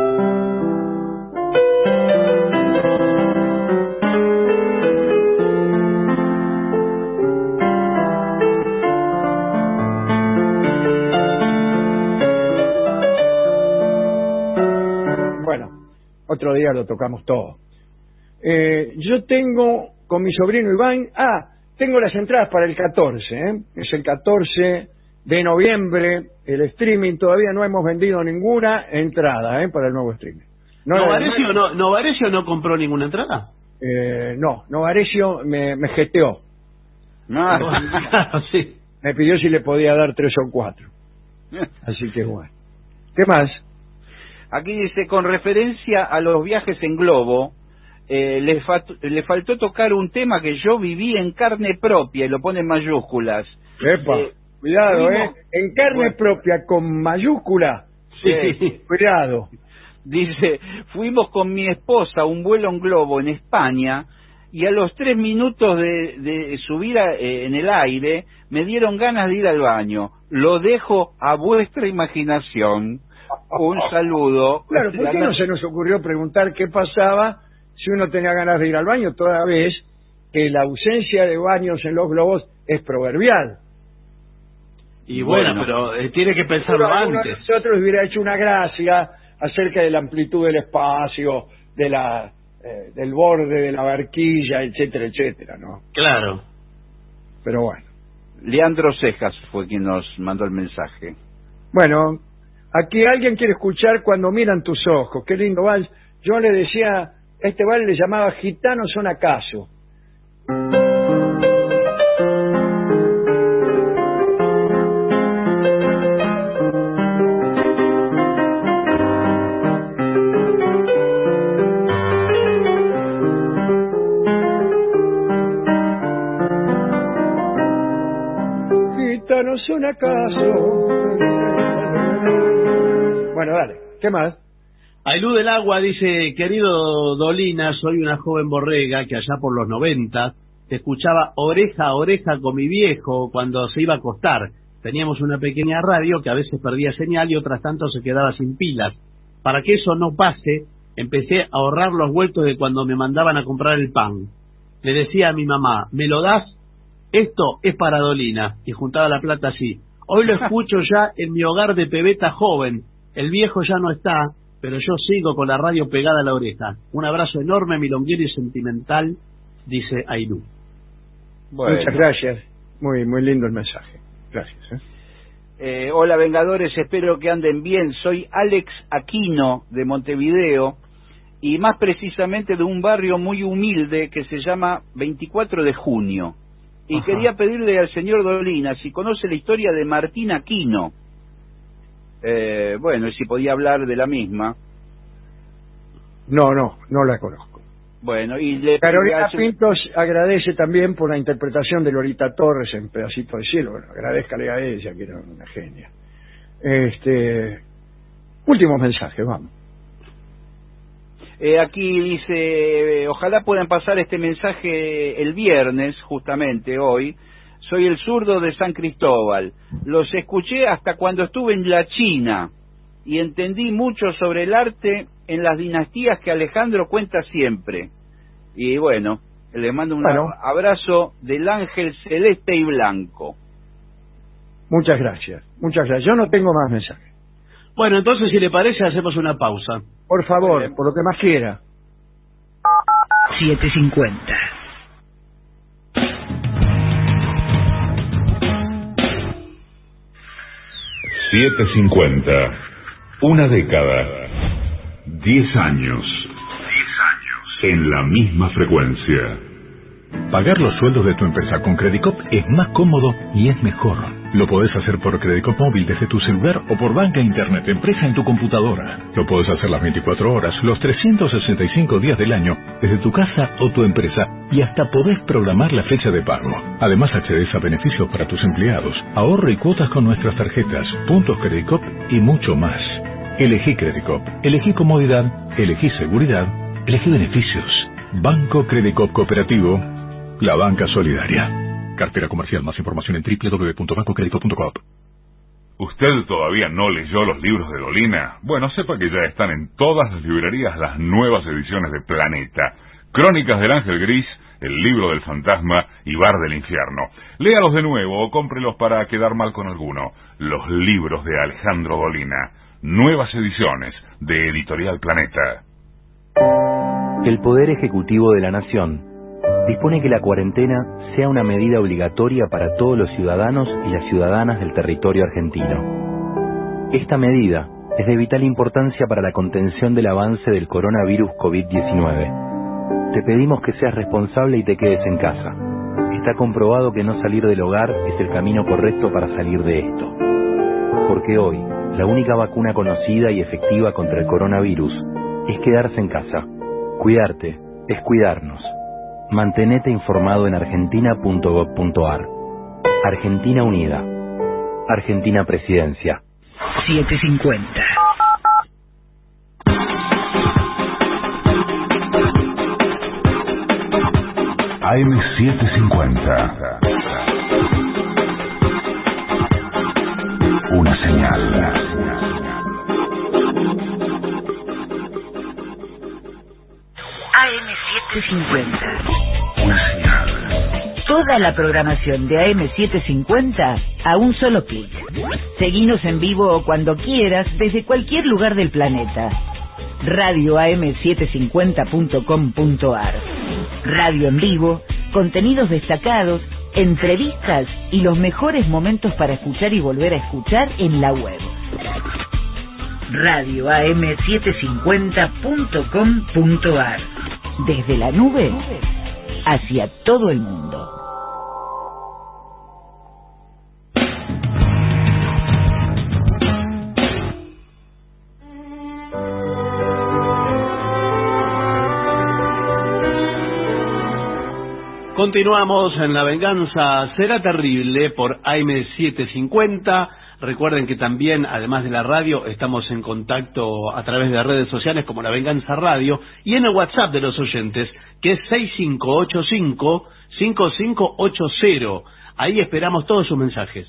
Bueno, otro día lo tocamos todo. Eh, yo tengo con mi sobrino Iván, ah, tengo las entradas para el catorce, ¿eh? Es el catorce de noviembre, el streaming, todavía no hemos vendido ninguna entrada, ¿eh? Para el nuevo streaming. No, ¿Novarecio no, Novarecio no compró ninguna entrada? eh, no, Novarecio me, me jeteó, No, Claro, sí. me pidió si le podía dar tres o cuatro, así que bueno. ¿Qué más? aquí dice, con referencia a los viajes en globo, eh, le, fa- le faltó tocar un tema que yo viví en carne propia, y lo pone en mayúsculas. Epa, Eh, cuidado, ¿eh? fuimos- En carne Bueno. propia con mayúscula, Sí. cuidado. Dice, fuimos con mi esposa a un vuelo en globo en España y a los tres minutos de, de subir a- eh, en el aire me dieron ganas de ir al baño. Lo dejo a vuestra imaginación. Un saludo. Claro, ¿por qué no se nos ocurrió preguntar qué pasaba si uno tenía ganas de ir al baño, toda vez que la ausencia de baños en los globos es proverbial? Y bueno, Bueno. pero eh, tiene que pensarlo Pero alguno de antes. nosotros hubiera hecho una gracia acerca de la amplitud del espacio, de la eh, del borde de la barquilla, etcétera, etcétera, ¿no? Claro. Pero bueno. Leandro Cejas fue quien nos mandó el mensaje. Bueno, aquí alguien quiere escuchar Cuando miran tus ojos. Qué lindo vals. Yo le decía, este vals le llamaba Gitanos son acaso. Gitanos son acaso. Bueno, dale. ¿Qué más? Ailú del Agua dice, querido Dolina, soy una joven borrega que allá por los noventa te escuchaba oreja a oreja con mi viejo cuando se iba a acostar. Teníamos una pequeña radio que a veces perdía señal y otras tanto se quedaba sin pilas. Para que eso no pase, empecé a ahorrar los vueltos de cuando me mandaban a comprar el pan. Le decía a mi mamá, ¿me lo das? Esto es para Dolina. Y juntaba la plata así. Hoy lo escucho ya en mi hogar de pebeta joven. El viejo ya no está, pero yo sigo con la radio pegada a la oreja. Un abrazo enorme, milonguero y sentimental, dice Ailú. Bueno. Muchas gracias. Muy, muy lindo el mensaje. Gracias. ¿eh? Eh, hola Vengadores, espero que anden bien. Soy Alex Aquino de Montevideo y más precisamente de un barrio muy humilde que se llama veinticuatro de junio. Y Ajá. quería pedirle al señor Dolina si conoce la historia de Martín Aquino. Eh, bueno, y si podía hablar de la misma. No, no, no la conozco. Bueno, y le Carolina hace- Pintos agradece también por la interpretación de Lolita Torres en Pedacito de Cielo. Bueno, agradezcale a ella, que era una genia. Este, últimos mensajes, vamos. Eh, aquí dice, eh, ojalá puedan pasar este mensaje el viernes, justamente hoy. Soy el zurdo de San Cristóbal. Los escuché hasta cuando estuve en la China y entendí mucho sobre el arte en las dinastías que Alejandro cuenta siempre. Y bueno, les mando un Bueno. abrazo del ángel celeste y blanco. Muchas gracias, muchas gracias. Yo no tengo más mensajes. Bueno, entonces, si le parece, hacemos una pausa. Por favor, por lo que más quiera. siete cincuenta. siete cincuenta. Una década. Diez años. Diez años. En la misma frecuencia. Pagar los sueldos de tu empresa con Credicop es más cómodo y es mejor. Lo podés hacer por Credicop móvil desde tu celular o por banca internet empresa en tu computadora. Lo podés hacer las veinticuatro horas, los trescientos sesenta y cinco días del año, desde tu casa o tu empresa, y hasta podés programar la fecha de pago. Además accedes a beneficios para tus empleados, ahorro y cuotas con nuestras tarjetas, puntos Credicop y mucho más. Elegí Credicop, elegí comodidad, elegí seguridad, elegí beneficios. Banco Credicop Cooperativo, la banca solidaria. Cartera comercial. Más información en doble u doble u doble u punto banco credicop punto com. ¿Usted todavía no leyó los libros de Dolina? Bueno, sepa que ya están en todas las librerías las nuevas ediciones de Planeta. Crónicas del Ángel Gris, El libro del fantasma y Bar del infierno. Léalos de nuevo o cómprelos para quedar mal con alguno. Los libros de Alejandro Dolina. Nuevas ediciones de Editorial Planeta. El Poder Ejecutivo de la Nación dispone que la cuarentena sea una medida obligatoria para todos los ciudadanos y las ciudadanas del territorio argentino. Esta medida es de vital importancia para la contención del avance del coronavirus COVID diecinueve. Te pedimos que seas responsable y te quedes en casa. Está comprobado que no salir del hogar es el camino correcto para salir de esto. Porque hoy, la única vacuna conocida y efectiva contra el coronavirus es quedarse en casa. Cuidarte es cuidarnos. Mantenete informado en argentina punto gob punto ar. Argentina Unida. Argentina Presidencia. siete cincuenta. A M setecientos cincuenta. Una señal. A M setecientos cincuenta. Una señal. Toda la programación de A M setecientos cincuenta a un solo clic. Seguinos en vivo o cuando quieras desde cualquier lugar del planeta. radio a m setecientos cincuenta punto com punto ar. Radio en vivo, contenidos destacados, entrevistas y los mejores momentos para escuchar y volver a escuchar en la web. radio a m setecientos cincuenta punto com punto ar. Desde la nube hacia todo el mundo. Continuamos en La Venganza Será Terrible por A M setecientos cincuenta. Recuerden que también, además de la radio, estamos en contacto a través de redes sociales como La Venganza Radio y en el WhatsApp de los oyentes, que es seis cinco ocho cinco, cinco cinco ocho cero. Ahí esperamos todos sus mensajes.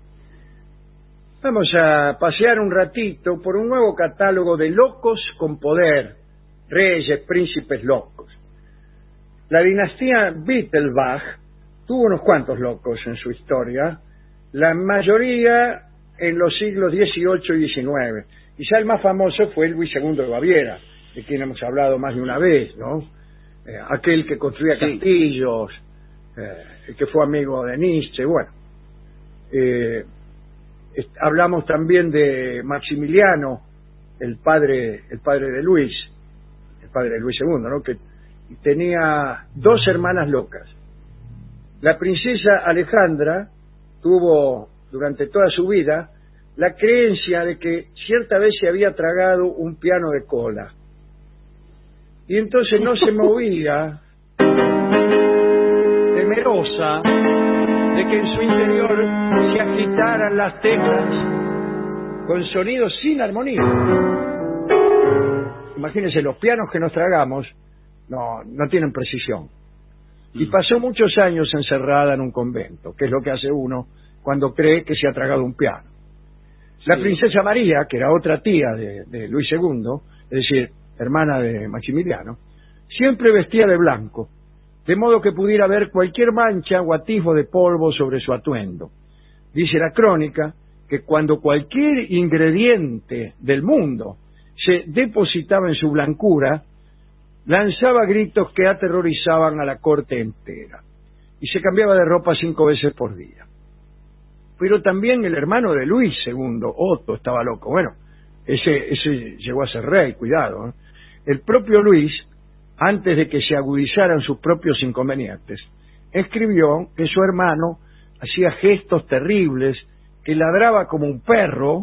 Vamos a pasear un ratito por un nuevo catálogo de locos con poder, reyes, príncipes locos. La dinastía Wittelsbach tuvo unos cuantos locos en su historia, la mayoría en los siglos dieciocho y diecinueve. Quizá el más famoso fue Luis segundo de Baviera, de quien hemos hablado más de una vez, ¿no? Eh, aquel que construía sí. castillos, eh, el que fue amigo de Nietzsche, bueno. Eh, hablamos también de Maximiliano, el padre, el padre de Luis, el padre de Luis segundo, ¿no? Que tenía dos hermanas locas. La princesa Alejandra tuvo durante toda su vida la creencia de que cierta vez se había tragado un piano de cola y entonces no se movía, temerosa de que en su interior se agitaran las teclas con sonidos sin armonía. Imagínense, los pianos que nos tragamos no, no tienen precisión. Y pasó muchos años encerrada en un convento, que es lo que hace uno cuando cree que se ha tragado un piano. Sí. La princesa María, que era otra tía de, de Luis segundo, es decir, hermana de Maximiliano, siempre vestía de blanco, de modo que pudiera ver cualquier mancha o atisbo de polvo sobre su atuendo. Dice la crónica que cuando cualquier ingrediente del mundo se depositaba en su blancura, lanzaba gritos que aterrorizaban a la corte entera y se cambiaba de ropa cinco veces por día. Pero también el hermano de Luis segundo, Otto, estaba loco. Bueno, ese, ese llegó a ser rey, cuidado. ¿eh? El propio Luis, antes de que se agudizaran sus propios inconvenientes, escribió que su hermano hacía gestos terribles, que ladraba como un perro,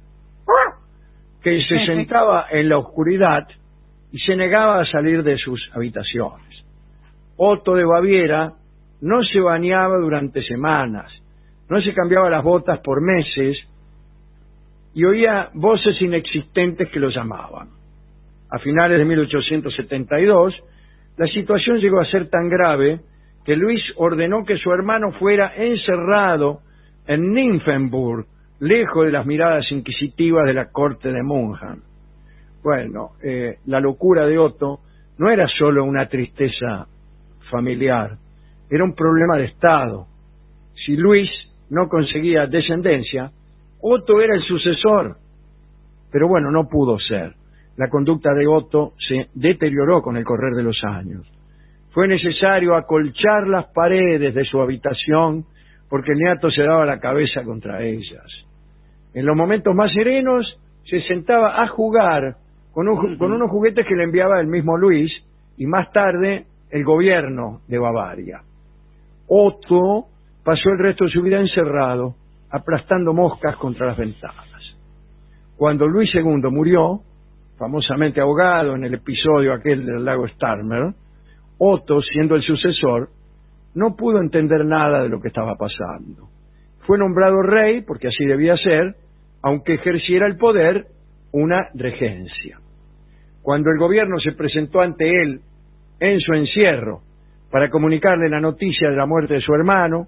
que se sentaba en la oscuridad y se negaba a salir de sus habitaciones. Otto de Baviera no se bañaba durante semanas, no se cambiaba las botas por meses y oía voces inexistentes que lo llamaban. A finales de mil ochocientos setenta y dos, la situación llegó a ser tan grave que Luis ordenó que su hermano fuera encerrado en Nymphenburg, lejos de las miradas inquisitivas de la corte de Munham. Bueno, eh, la locura de Otto no era solo una tristeza familiar, era un problema de Estado. Si Luis no conseguía descendencia, Otto era el sucesor. Pero bueno, no pudo ser. La conducta de Otto se deterioró con el correr de los años. Fue necesario acolchar las paredes de su habitación porque el niato se daba la cabeza contra ellas. En los momentos más serenos se sentaba a jugar con, un, con unos juguetes que le enviaba el mismo Luis y más tarde el gobierno de Bavaria. Otto pasó el resto de su vida encerrado, aplastando moscas contra las ventanas. Cuando Luis segundo murió, famosamente ahogado en el episodio aquel del lago Starmer, Otto, siendo el sucesor, no pudo entender nada de lo que estaba pasando. Fue nombrado rey, porque así debía ser, aunque ejerciera el poder una regencia. Cuando el gobierno se presentó ante él en su encierro para comunicarle la noticia de la muerte de su hermano,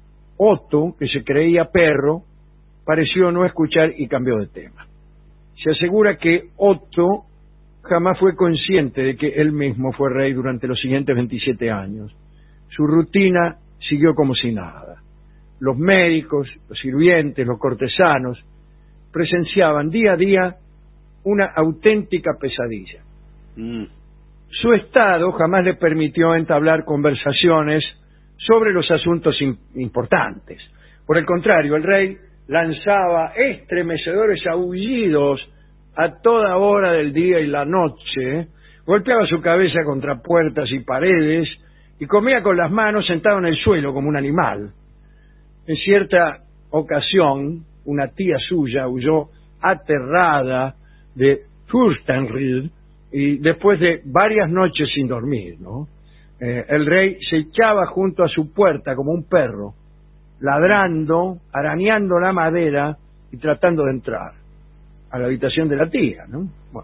Otto, que se creía perro, pareció no escuchar y cambió de tema. Se asegura que Otto jamás fue consciente de que él mismo fue rey durante los siguientes veintisiete años. Su rutina siguió como si nada. Los médicos, los sirvientes, los cortesanos presenciaban día a día una auténtica pesadilla. Mm. Su estado jamás le permitió entablar conversaciones sobre los asuntos importantes. Por el contrario, el rey lanzaba estremecedores aullidos a toda hora del día y la noche, golpeaba su cabeza contra puertas y paredes y comía con las manos sentado en el suelo como un animal. En cierta ocasión, una tía suya huyó aterrada de Fürstenried y después de varias noches sin dormir, ¿no? Eh, el rey se echaba junto a su puerta como un perro, ladrando, arañando la madera y tratando de entrar a la habitación de la tía, ¿no? Bueno,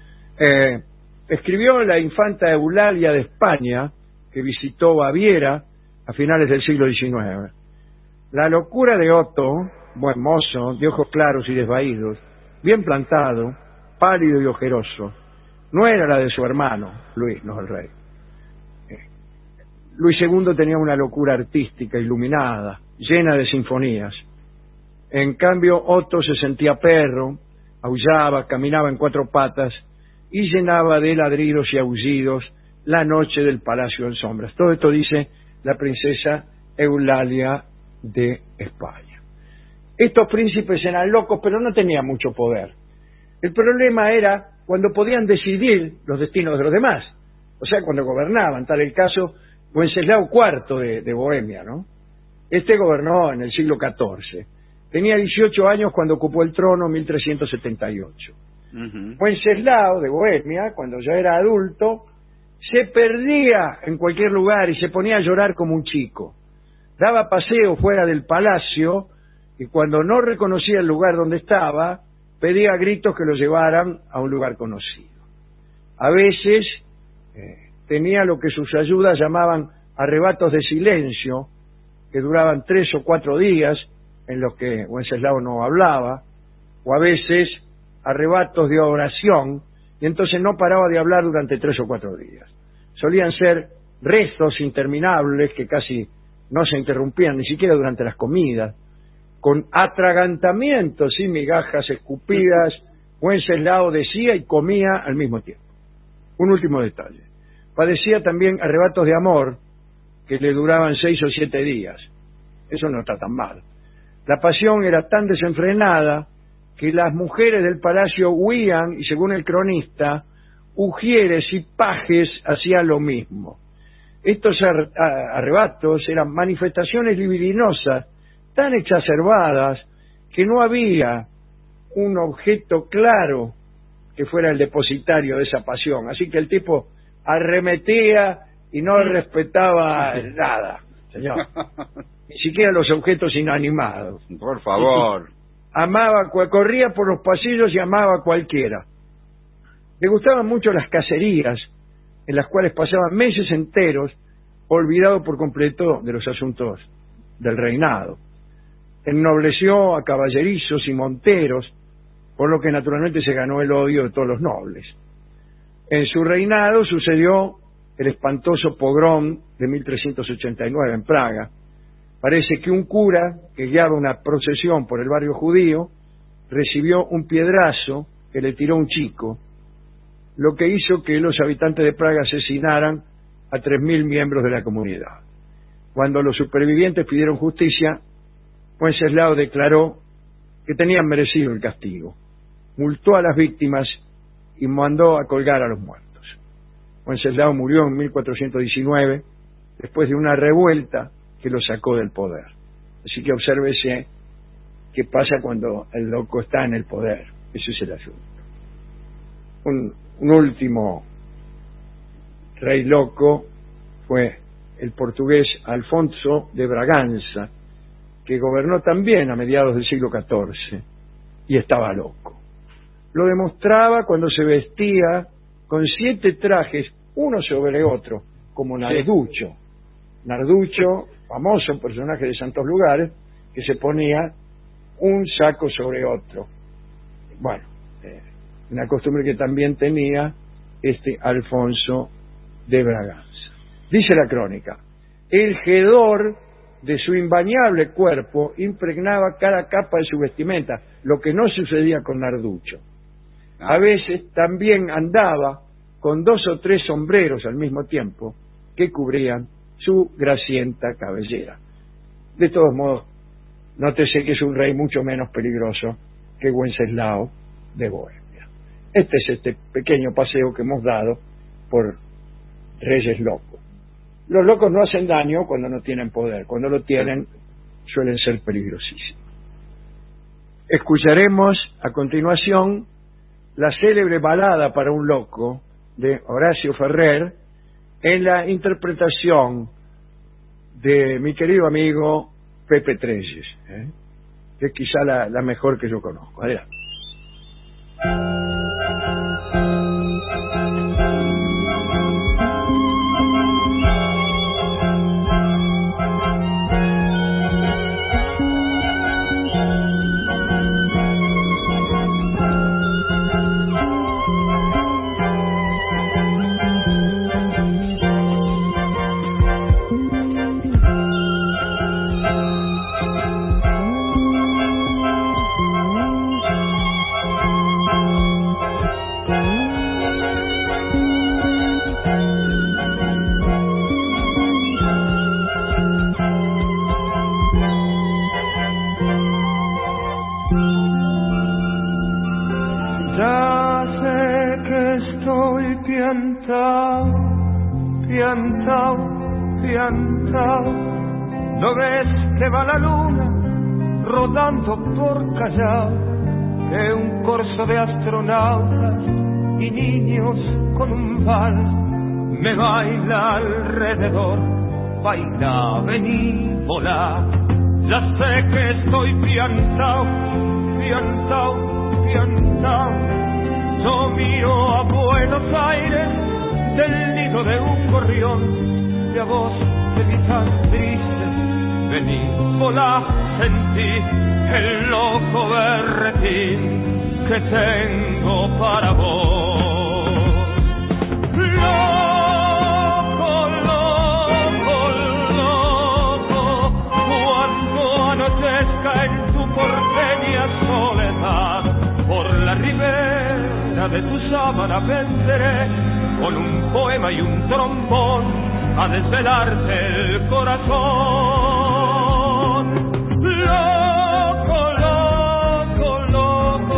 eh, escribió la infanta Eulalia de España, que visitó Baviera a finales del siglo diecinueve. La locura de Otto, buen mozo, de ojos claros y desvaídos, bien plantado, pálido y ojeroso, no era la de su hermano, Luis, no el rey. Eh, Luis segundo tenía una locura artística, iluminada, llena de sinfonías. En cambio, Otto se sentía perro, aullaba, caminaba en cuatro patas y llenaba de ladridos y aullidos la noche del Palacio en Sombras. Todo esto dice la princesa Eulalia de España. Estos príncipes eran locos, pero no tenían mucho poder. El problema era cuando podían decidir los destinos de los demás, o sea, cuando gobernaban. Tal el caso Wenceslao cuarto de, de Bohemia, ¿no? Este gobernó en el siglo catorce. Tenía dieciocho años cuando ocupó el trono en mil trescientos setenta y ocho. Uh-huh. Wenceslao de Bohemia, cuando ya era adulto, se perdía en cualquier lugar y se ponía a llorar como un chico. Daba paseo fuera del palacio y cuando no reconocía el lugar donde estaba, pedía a gritos que lo llevaran a un lugar conocido. A veces eh, tenía lo que sus ayudas llamaban arrebatos de silencio, que duraban tres o cuatro días, en los que Wenceslao no hablaba, o a veces arrebatos de oración, y entonces no paraba de hablar durante tres o cuatro días. Solían ser rezos interminables que casi no se interrumpían ni siquiera durante las comidas, con atragantamientos y migajas escupidas. Wenceslao decía y comía al mismo tiempo. Un último detalle: padecía también arrebatos de amor que le duraban seis o siete días. Eso no está tan mal. La pasión era tan desenfrenada que las mujeres del palacio huían y, según el cronista, ujieres y pajes hacían lo mismo. Estos arrebatos eran manifestaciones libidinosas tan exacerbadas que no había un objeto claro que fuera el depositario de esa pasión. Así que el tipo arremetía y no respetaba nada, señor. Ni siquiera los objetos inanimados. Por favor. Amaba, corría por los pasillos y amaba a cualquiera. Le gustaban mucho las cacerías, en las cuales pasaba meses enteros olvidado por completo de los asuntos del reinado. Ennobleció a caballerizos y monteros, por lo que naturalmente se ganó el odio de todos los nobles. En su reinado sucedió el espantoso pogrom de mil trescientos ochenta y nueve en Praga. Parece que un cura que guiaba una procesión por el barrio judío recibió un piedrazo que le tiró un chico, lo que hizo que los habitantes de Praga asesinaran a tres mil miembros de la comunidad. Cuando los supervivientes pidieron justicia, Wenceslao declaró que tenían merecido el castigo, multó a las víctimas y mandó a colgar a los muertos. Wenceslao murió en mil cuatrocientos diecinueve después de una revuelta que lo sacó del poder. Así que obsérvese qué pasa cuando el loco está en el poder. Ese es el asunto. Un, un último rey loco fue el portugués Alfonso de Braganza, que gobernó también a mediados del siglo catorce y estaba loco. Lo demostraba cuando se vestía con siete trajes, uno sobre otro, como Narducho. Narducho, famoso personaje de Santos Lugares, que se ponía un saco sobre otro. Bueno, eh, una costumbre que también tenía este Alfonso de Braganza. Dice la crónica, el hedor de su imbañable cuerpo impregnaba cada capa de su vestimenta, lo que no sucedía con Narducho. A veces también andaba con dos o tres sombreros al mismo tiempo que cubrían su grasienta cabellera. De todos modos, nótese que es un rey mucho menos peligroso que Wenceslao de Bohemia. Este es este pequeño paseo que hemos dado por reyes locos. Los locos no hacen daño cuando no tienen poder, cuando lo tienen suelen ser peligrosísimos. Escucharemos a continuación la célebre balada para un loco de Horacio Ferrer en la interpretación de mi querido amigo Pepe Treyes, ¿eh? que es quizá la, la mejor que yo conozco. Adelante. ¿No ves que va la luna rodando por Callao? Que un corso de astronautas y niños con un vals me baila alrededor. Baila, vení, volá. Ya sé que estoy piantao, piantao, piantao. Yo miro a Buenos Aires del nido de un gorrión. Y a vos te vi tan triste, vení, volá, sentí el loco berretín que tengo para vos. Loco, loco, loco, cuando anochezca en tu porteña soledad, por la ribera de tu sábana vendré con un poema y un trombón a desvelarte el corazón. Loco, loco, loco,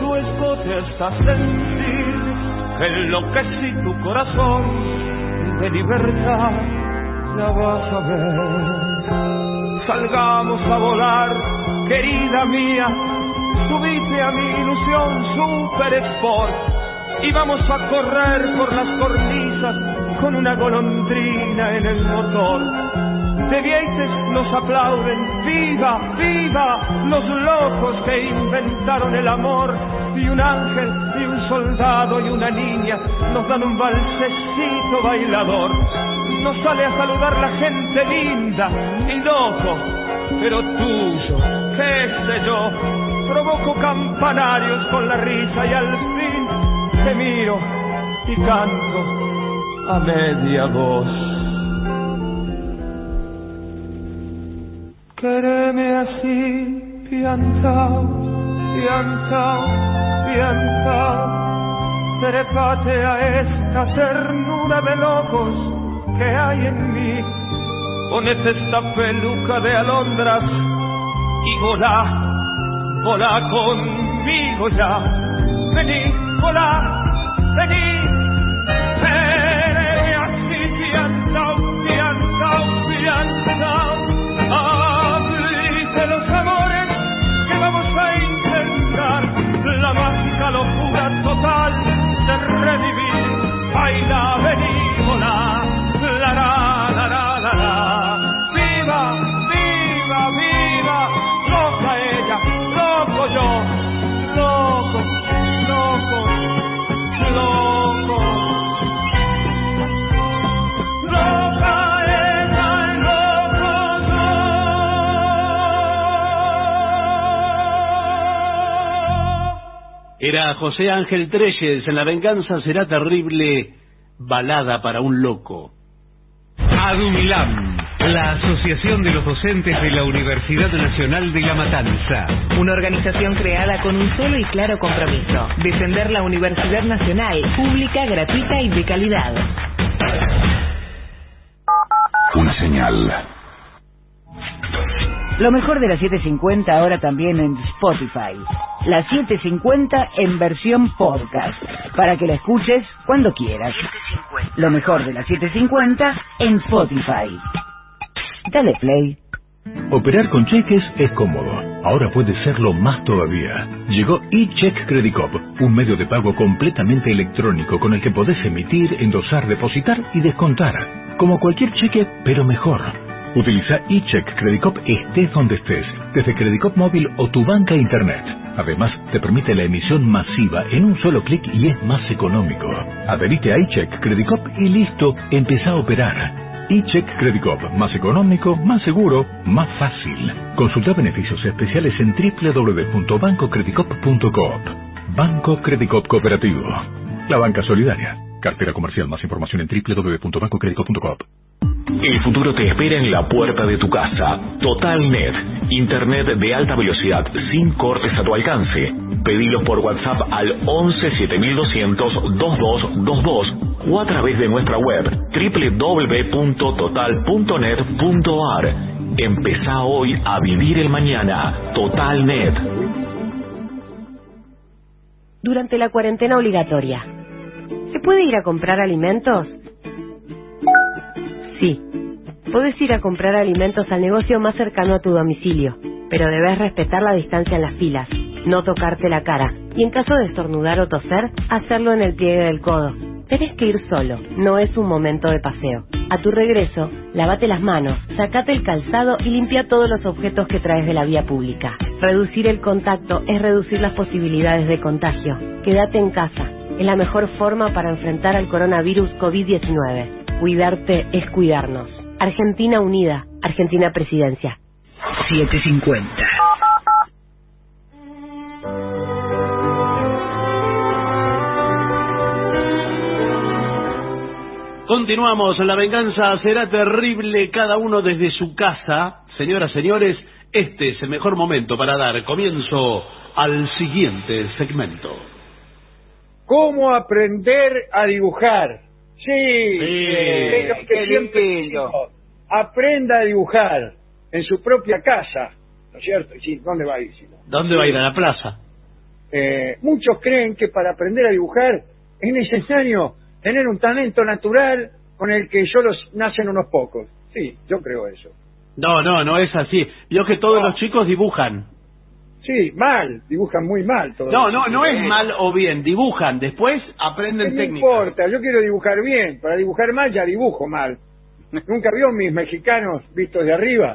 tu escote hasta sentir que enloquecí tu corazón de libertad. Ya vas a ver, salgamos a volar, querida mía, subite a mi ilusión Super Sport y vamos a correr por las cornisas con una golondrina en el motor. De Vieites nos aplauden, viva, viva, los locos que inventaron el amor. Y un ángel y un soldado y una niña nos dan un balsecito bailador. Nos sale a saludar la gente linda y loco, pero tuyo, qué sé yo, provoco campanarios con la risa y al fin te miro y canto a media voz. Quéreme así, piantao, piantao, piantao, trépate a esta ternura de locos que hay en mí. Ponete esta peluca de alondras y volá, volá conmigo ya. Vení, volá, vení. Quéreme así, piantao, piantao, piantao. De los amores que vamos a intentar, la mágica locura total de revivir. Baila, vení, volá, la la la la la la. Viva, viva, viva, loca ella, loco yo, loco, loco, loco. Loca ella, loco yo. Era José Ángel Trelles en La venganza será terrible, balada para un loco. ADUMLAM, la Asociación de los Docentes de la Universidad Nacional de La Matanza. Una organización creada con un solo y claro compromiso: defender la Universidad Nacional, pública, gratuita y de calidad. Una señal. Lo mejor de la setecientos cincuenta ahora también en Spotify. La setecientos cincuenta en versión podcast, para que la escuches cuando quieras. Lo mejor de la setecientos cincuenta en Spotify. Dale play. Operar con cheques es cómodo. Ahora puede serlo más todavía. Llegó eCheck Credit Cop, un medio de pago completamente electrónico con el que podés emitir, endosar, depositar y descontar. Como cualquier cheque, pero mejor. Utiliza eCheck Credit Cop estés donde estés, desde Credit Cop móvil o tu banca internet. Además, te permite la emisión masiva en un solo clic y es más económico. Adherite a eCheck Credit Cop y listo, empezá a operar. eCheck Credit Cop, más económico, más seguro, más fácil. Consulta beneficios especiales en doble u doble u doble u punto banco credit cop punto coop. Banco Credit Cop Cooperativo. La banca solidaria. Cartera comercial. Más información en doble u doble u doble u punto banco credit cop punto coop. El futuro te espera en la puerta de tu casa. TotalNet, internet de alta velocidad sin cortes a tu alcance. Pedilos por WhatsApp al once siete mil doscientos veintidós veintidós o a través de nuestra web doble u doble u doble u punto total punto net punto a r. Empezá hoy a vivir el mañana. TotalNet. Durante la cuarentena obligatoria, ¿se puede ir a comprar alimentos? Sí, puedes ir a comprar alimentos al negocio más cercano a tu domicilio, pero debes respetar la distancia en las filas, no tocarte la cara, y en caso de estornudar o toser, hacerlo en el pliegue del codo. Tenés que ir solo, no es un momento de paseo. A tu regreso, lávate las manos, sacate el calzado y limpia todos los objetos que traes de la vía pública. Reducir el contacto es reducir las posibilidades de contagio. Quédate en casa, es la mejor forma para enfrentar al coronavirus COVID diecinueve. Cuidarte es cuidarnos. Argentina Unida, Argentina Presidencia. setecientos cincuenta. Continuamos, La venganza será terrible, cada uno desde su casa. Señoras, señores, este es el mejor momento para dar comienzo al siguiente segmento. ¿Cómo aprender a dibujar? Sí, Sí, eh, lo que qué siempre lindo. digo, aprenda a dibujar en su propia casa, ¿no es cierto? Sí, ¿dónde va a ir? Si no? ¿Dónde va a ir? ¿A la plaza? eh, muchos creen que para aprender a dibujar es necesario tener un talento natural con el que solo nacen unos pocos. Sí, yo creo eso. No, no, no es así. Yo que todos No. los chicos dibujan. Sí, mal, dibujan muy mal todos. No, los no, chicos. no es mal o bien, dibujan, después aprenden No técnica. importa, yo quiero dibujar bien. Para dibujar mal ya dibujo mal. ¿Nunca vio mis mexicanos vistos de arriba?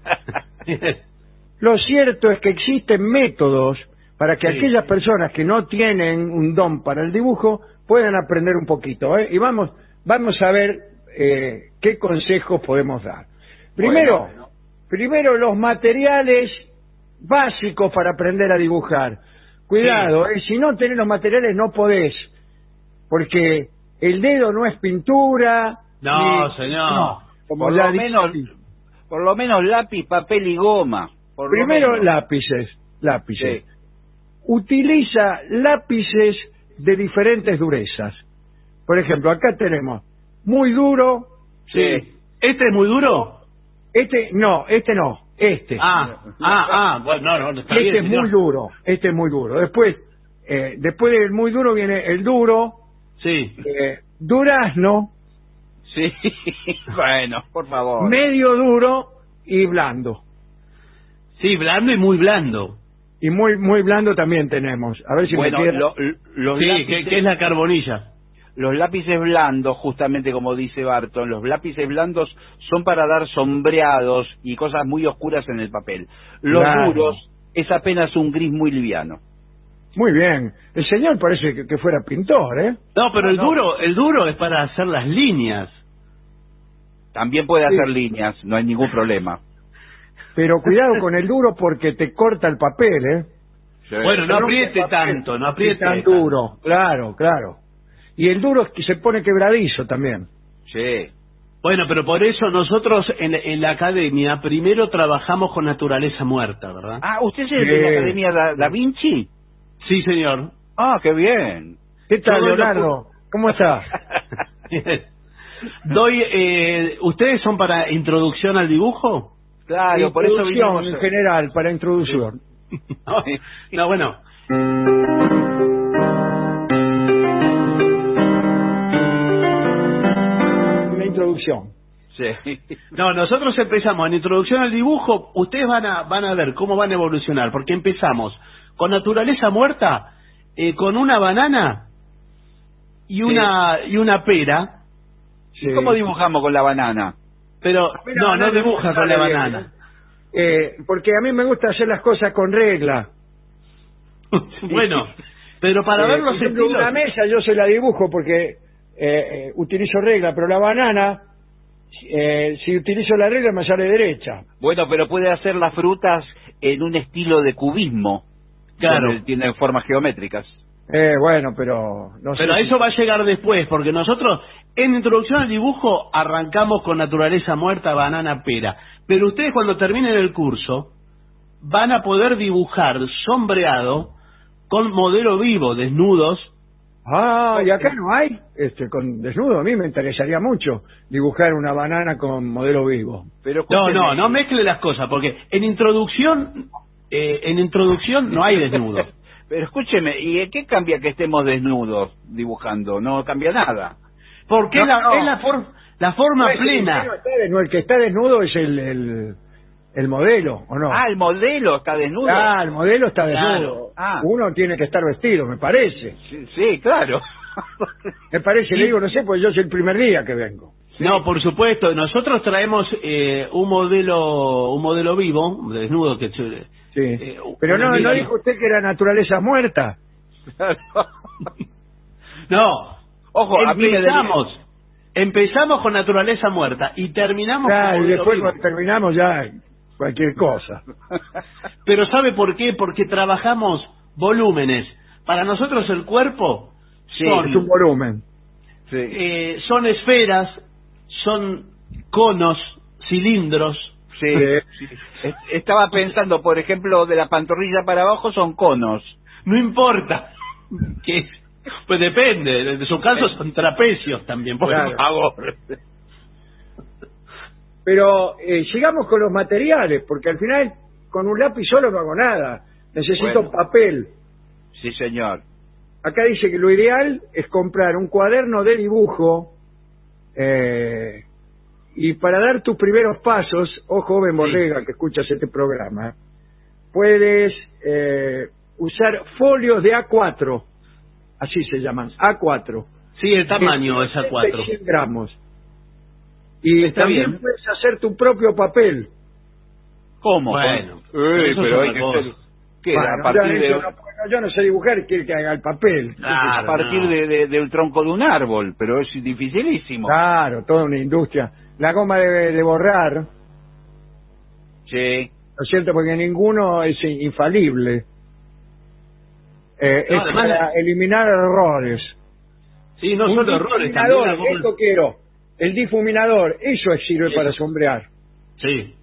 Lo cierto es que existen métodos para que Sí. aquellas personas que no tienen un don para el dibujo puedan aprender un poquito, ¿eh? Y vamos, vamos a ver eh, qué consejos podemos dar. Primero, Bueno. primero los materiales básicos para aprender a dibujar. Cuidado, ¿eh? Si no tenés los materiales no podés, porque el dedo no es pintura. No, ni- señor. no, como Por ya lo dije. menos, por lo menos lápiz, papel y goma. Por lo Primero menos. lápices, lápices. Sí. Utiliza lápices de diferentes durezas. Por ejemplo, acá tenemos muy duro. Sí. ¿Este es muy duro? Este no, este no, este. Ah, ah, ah, bueno, no, no, está este bien, es muy señor. duro, este es muy duro. Después, eh, después del muy duro viene el duro, Sí. eh, durazno, Sí, bueno, por favor. medio duro y blando. Sí, blando y muy blando. Y muy muy blando también tenemos. A ver si Bueno, me queda. lo- los Sí, lápices, que, que es la carbonilla. los lápices blandos, justamente como dice Barton, los lápices blandos son para dar sombreados y cosas muy oscuras en el papel. Los Claro. duros es apenas un gris muy liviano. Muy bien. El señor parece que, que fuera pintor, ¿eh? No, pero No, el no. duro, el duro es para hacer las líneas. También puede Sí. hacer líneas, no hay ningún problema. Pero cuidado con el duro porque te corta el papel, ¿eh? Sí. Bueno, no Rompe apriete el papel. tanto, no Es apriete tan tanto. duro, claro, claro. Y el duro es que se pone quebradizo también. Sí. Bueno, pero por eso nosotros en, en la academia primero trabajamos con naturaleza muerta, ¿verdad? Ah, ¿usted es el Sí. de la Academia Da, Da Vinci? Sí, señor. Ah, qué bien. ¿Qué tal, Todo lo Leonardo? ¿Cómo estás? Doy, eh, ¿ustedes son para introducción al dibujo? Claro, por eso Introducción vinimos. en general, para introducción. No, no, bueno. Una introducción. Sí. No, nosotros empezamos en introducción al dibujo, ustedes van a van a ver cómo van a evolucionar, porque empezamos con naturaleza muerta, eh, con una banana y una y una pera, Sí. ¿Cómo dibujamos con la banana? pero Mira, no, no banana dibuja no con la sale bien, banana. Eh, porque a mí me gusta hacer las cosas con regla. Bueno, pero para Eh, ver los por ejemplo, estilos... una mesa yo se la dibujo porque eh, eh, utilizo regla, pero la banana, eh, si utilizo la regla me sale derecha. Bueno, pero puede hacer las frutas en un estilo de cubismo. Claro. donde tiene formas geométricas. Eh, bueno, pero no sé. Pero a si- eso va a llegar después, porque nosotros en introducción al dibujo arrancamos con naturaleza muerta, banana, pera. Pero ustedes cuando terminen el curso van a poder dibujar sombreado con modelo vivo, desnudos. Ah, y acá no hay, este, con desnudo. A mí me interesaría mucho dibujar una banana con modelo vivo. Pero No, escúcheme, no, no mezcle las cosas, porque en introducción, eh, en introducción no hay desnudos. Pero escúcheme, ¿y qué cambia que estemos desnudos dibujando? No cambia nada. Porque No, es la, no. es la, for- la forma No, es que plena. el, está desnudo, el que está desnudo es el, el, el modelo, ¿o no? Ah, el modelo está desnudo. Ah, el modelo está desnudo. Claro. Ah. Uno tiene que estar vestido, me parece. Sí, sí, claro. Me parece, le digo, no sé, pues yo es el primer día que vengo. No, por supuesto. Nosotros traemos eh, un modelo, un modelo vivo, desnudo que Sí. eh, Pero una no, no amiga- dijo usted que era naturaleza muerta. No. Ojo, a mí me empezamos, empezamos con naturaleza muerta y terminamos Ah, con y modelo después vivo. cuando terminamos ya cualquier cosa. Pero ¿sabe por qué? Porque trabajamos volúmenes. Para nosotros el cuerpo Sí, son, es un volumen. Sí. eh, son esferas, son conos, cilindros. Sí, sí. Es- Estaba pensando, por ejemplo, de la pantorrilla para abajo son conos. No importa. Que, pues depende. De su caso son trapecios también, por Claro. favor. Pero eh, sigamos con los materiales, porque al final con un lápiz solo no hago nada. Necesito Bueno. papel. Sí, señor. Acá dice que lo ideal es comprar un cuaderno de dibujo eh, y para dar tus primeros pasos, oh joven borrega sí. que escuchas este programa, puedes eh, usar folios de A cuatro, así se llaman, A cuatro. Sí, el tamaño es A cuatro. cien gramos. Y Está también bien. puedes hacer tu propio papel. ¿Cómo? Bueno, Uy, pero hay que hacer... ¿Qué? Bueno, a partir yo, de... yo, no, yo no sé dibujar, quiere que haga el papel. Claro, a partir no. de, de, del tronco de un árbol, pero es dificilísimo. Claro, toda una industria. La goma de, de borrar. Sí. ¿No es cierto? Porque ninguno es infalible. Eh, no, es además, para eliminar errores. Sí, no un solo errores, también la goma... esto quiero. El difuminador, eso sirve sí. para sombrear. Sí.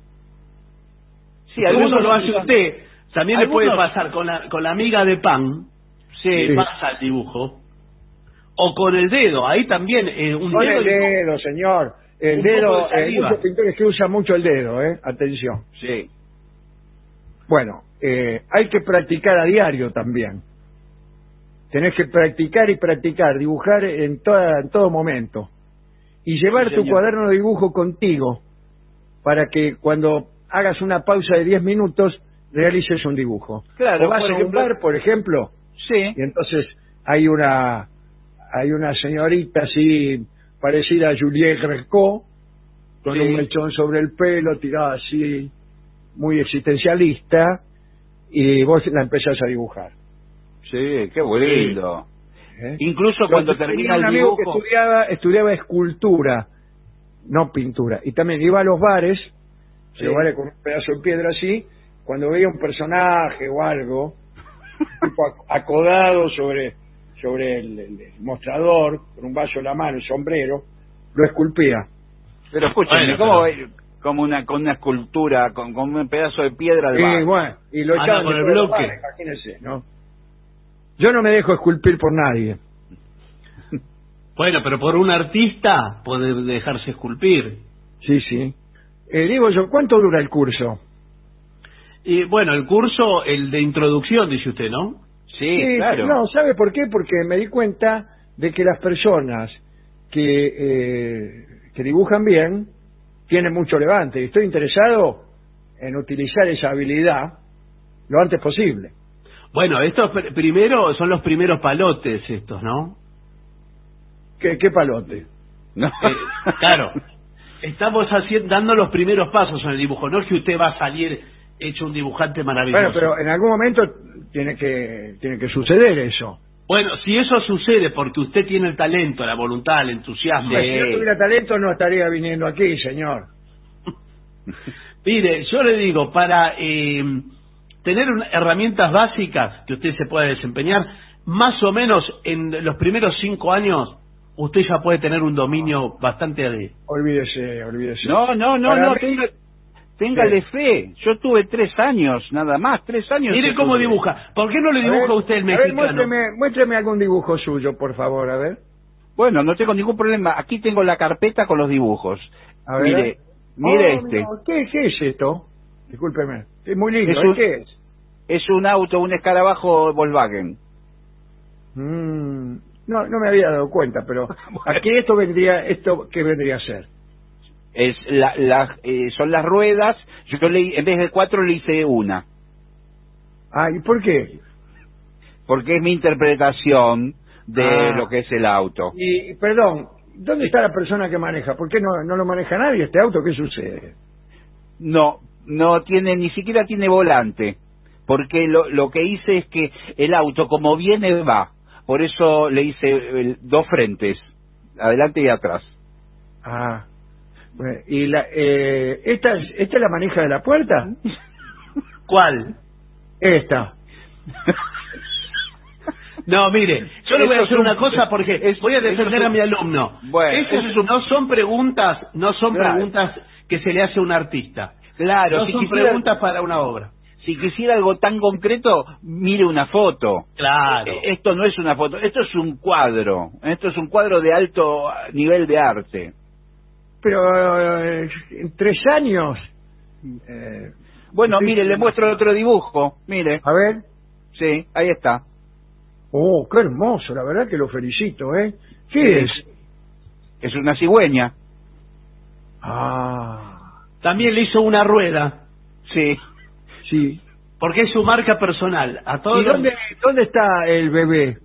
Sí, algunos lo hace usted. También le puede algunos... pasar con la, con la miga de pan, sí. que pasa el dibujo, o con el dedo, ahí también eh, un con dedo... el dedo, señor. El dedo, de eh, muchos pintores que usan mucho el dedo, ¿eh? Atención. Sí. Bueno, eh, hay que practicar a diario también. Tenés que practicar y practicar, dibujar en, toda, en todo momento. Y llevar sí, tu cuaderno de dibujo contigo, para que cuando hagas una pausa de diez minutos, realices un dibujo. Claro, o vas por a ejemplo, un bar, por ejemplo, sí. y entonces hay una hay una señorita así parecida a Juliette Greco, con sí. un mechón sobre el pelo, tirada así, muy existencialista, y vos la empezás a dibujar. Sí, qué bonito. ¿Eh? Incluso cuando Yo termina el un dibujo... amigo que estudiaba, estudiaba escultura, no pintura, y también iba a los bares, sí. los bares con un pedazo de piedra así, cuando veía un personaje o algo, tipo acodado sobre, sobre el, el, el mostrador, con un vaso en la mano, el sombrero, lo esculpía. Pero escúchame, bueno, ¿cómo pero... como una con una escultura, con, con un pedazo de piedra al bar? Y bueno, y lo echaban con el bloque. Bares, imagínense, ¿no? Yo no me dejo esculpir por nadie. Bueno, pero por un artista puede dejarse esculpir. Sí, sí. Eh, digo yo, ¿cuánto dura el curso? Y bueno, el curso, el de introducción, dice usted, ¿no? Sí, sí claro. No, ¿sabe por qué? Porque me di cuenta de que las personas que, eh, que dibujan bien tienen mucho levante. Y estoy interesado en utilizar esa habilidad lo antes posible. Bueno, estos pr primero son los primeros palotes estos, ¿no? ¿Qué, qué palote? No. Eh, claro, estamos haciendo, dando los primeros pasos en el dibujo, no es que usted va a salir hecho un dibujante maravilloso. Bueno, pero en algún momento tiene que tiene que suceder eso. Bueno, si eso sucede porque usted tiene el talento, la voluntad, el entusiasmo... Sí. Si no tuviera talento no estaría viniendo aquí, señor. Mire, yo le digo, para eh, tener una, herramientas básicas que usted se pueda desempeñar, más o menos en los primeros cinco años, usted ya puede tener un dominio bastante... De... Olvídese, olvídese. No, no, no, para no, mí... tenga, téngale sí. fe. Yo tuve tres años, nada más, tres años. Mire cómo tuve. dibuja. ¿Por qué no le dibuja a, ver, a usted el mexicano? A ver, muéstreme, muéstreme algún dibujo suyo, por favor, a ver. Bueno, no tengo ningún problema. Aquí tengo la carpeta con los dibujos. A ver. Mire, mire oh, este. No. ¿Qué, ¿Qué es esto? Discúlpeme. Es muy lindo. Es un, ¿Qué es? Es un auto, un escarabajo Volkswagen. Mm, no, no me había dado cuenta, pero aquí esto vendría, esto ¿qué vendría a ser? Es la, la, eh, son las ruedas. Yo le, en vez de cuatro le hice una. Ah, ¿y por qué? Porque es mi interpretación de ah. lo que es el auto. Y, perdón, ¿dónde está la persona que maneja? ¿Por qué no, no lo maneja nadie este auto? ¿Qué sucede? No, no tiene, ni siquiera tiene volante. Porque lo, lo que hice es que el auto, como viene, va. Por eso le hice el, dos frentes, adelante y atrás. Ah. Bueno, ¿y la, eh, esta, esta es la manija de la puerta? ¿Cuál? Esta. No, mire, yo le voy a hacer una cosa porque es, voy a defender a mi alumno. Bueno, Esas eso no son preguntas, no son claro. preguntas que se le hace a un artista. Claro, no si son quisiera, preguntas para una obra. Si quisiera algo tan concreto, mire una foto. Claro. Esto no es una foto, esto es un cuadro. Esto es un cuadro de alto nivel de arte. Pero eh, en tres años. Eh, bueno, mire, le muestro otro dibujo. Mire. A ver. Sí, ahí está. Oh, qué hermoso, la verdad que lo felicito, ¿eh? ¿Qué Sí. es? Es una cigüeña. Ah. También le hizo una rueda. Sí. Sí. Porque es su marca personal. A todos ¿Y los- dónde, dónde está el bebé?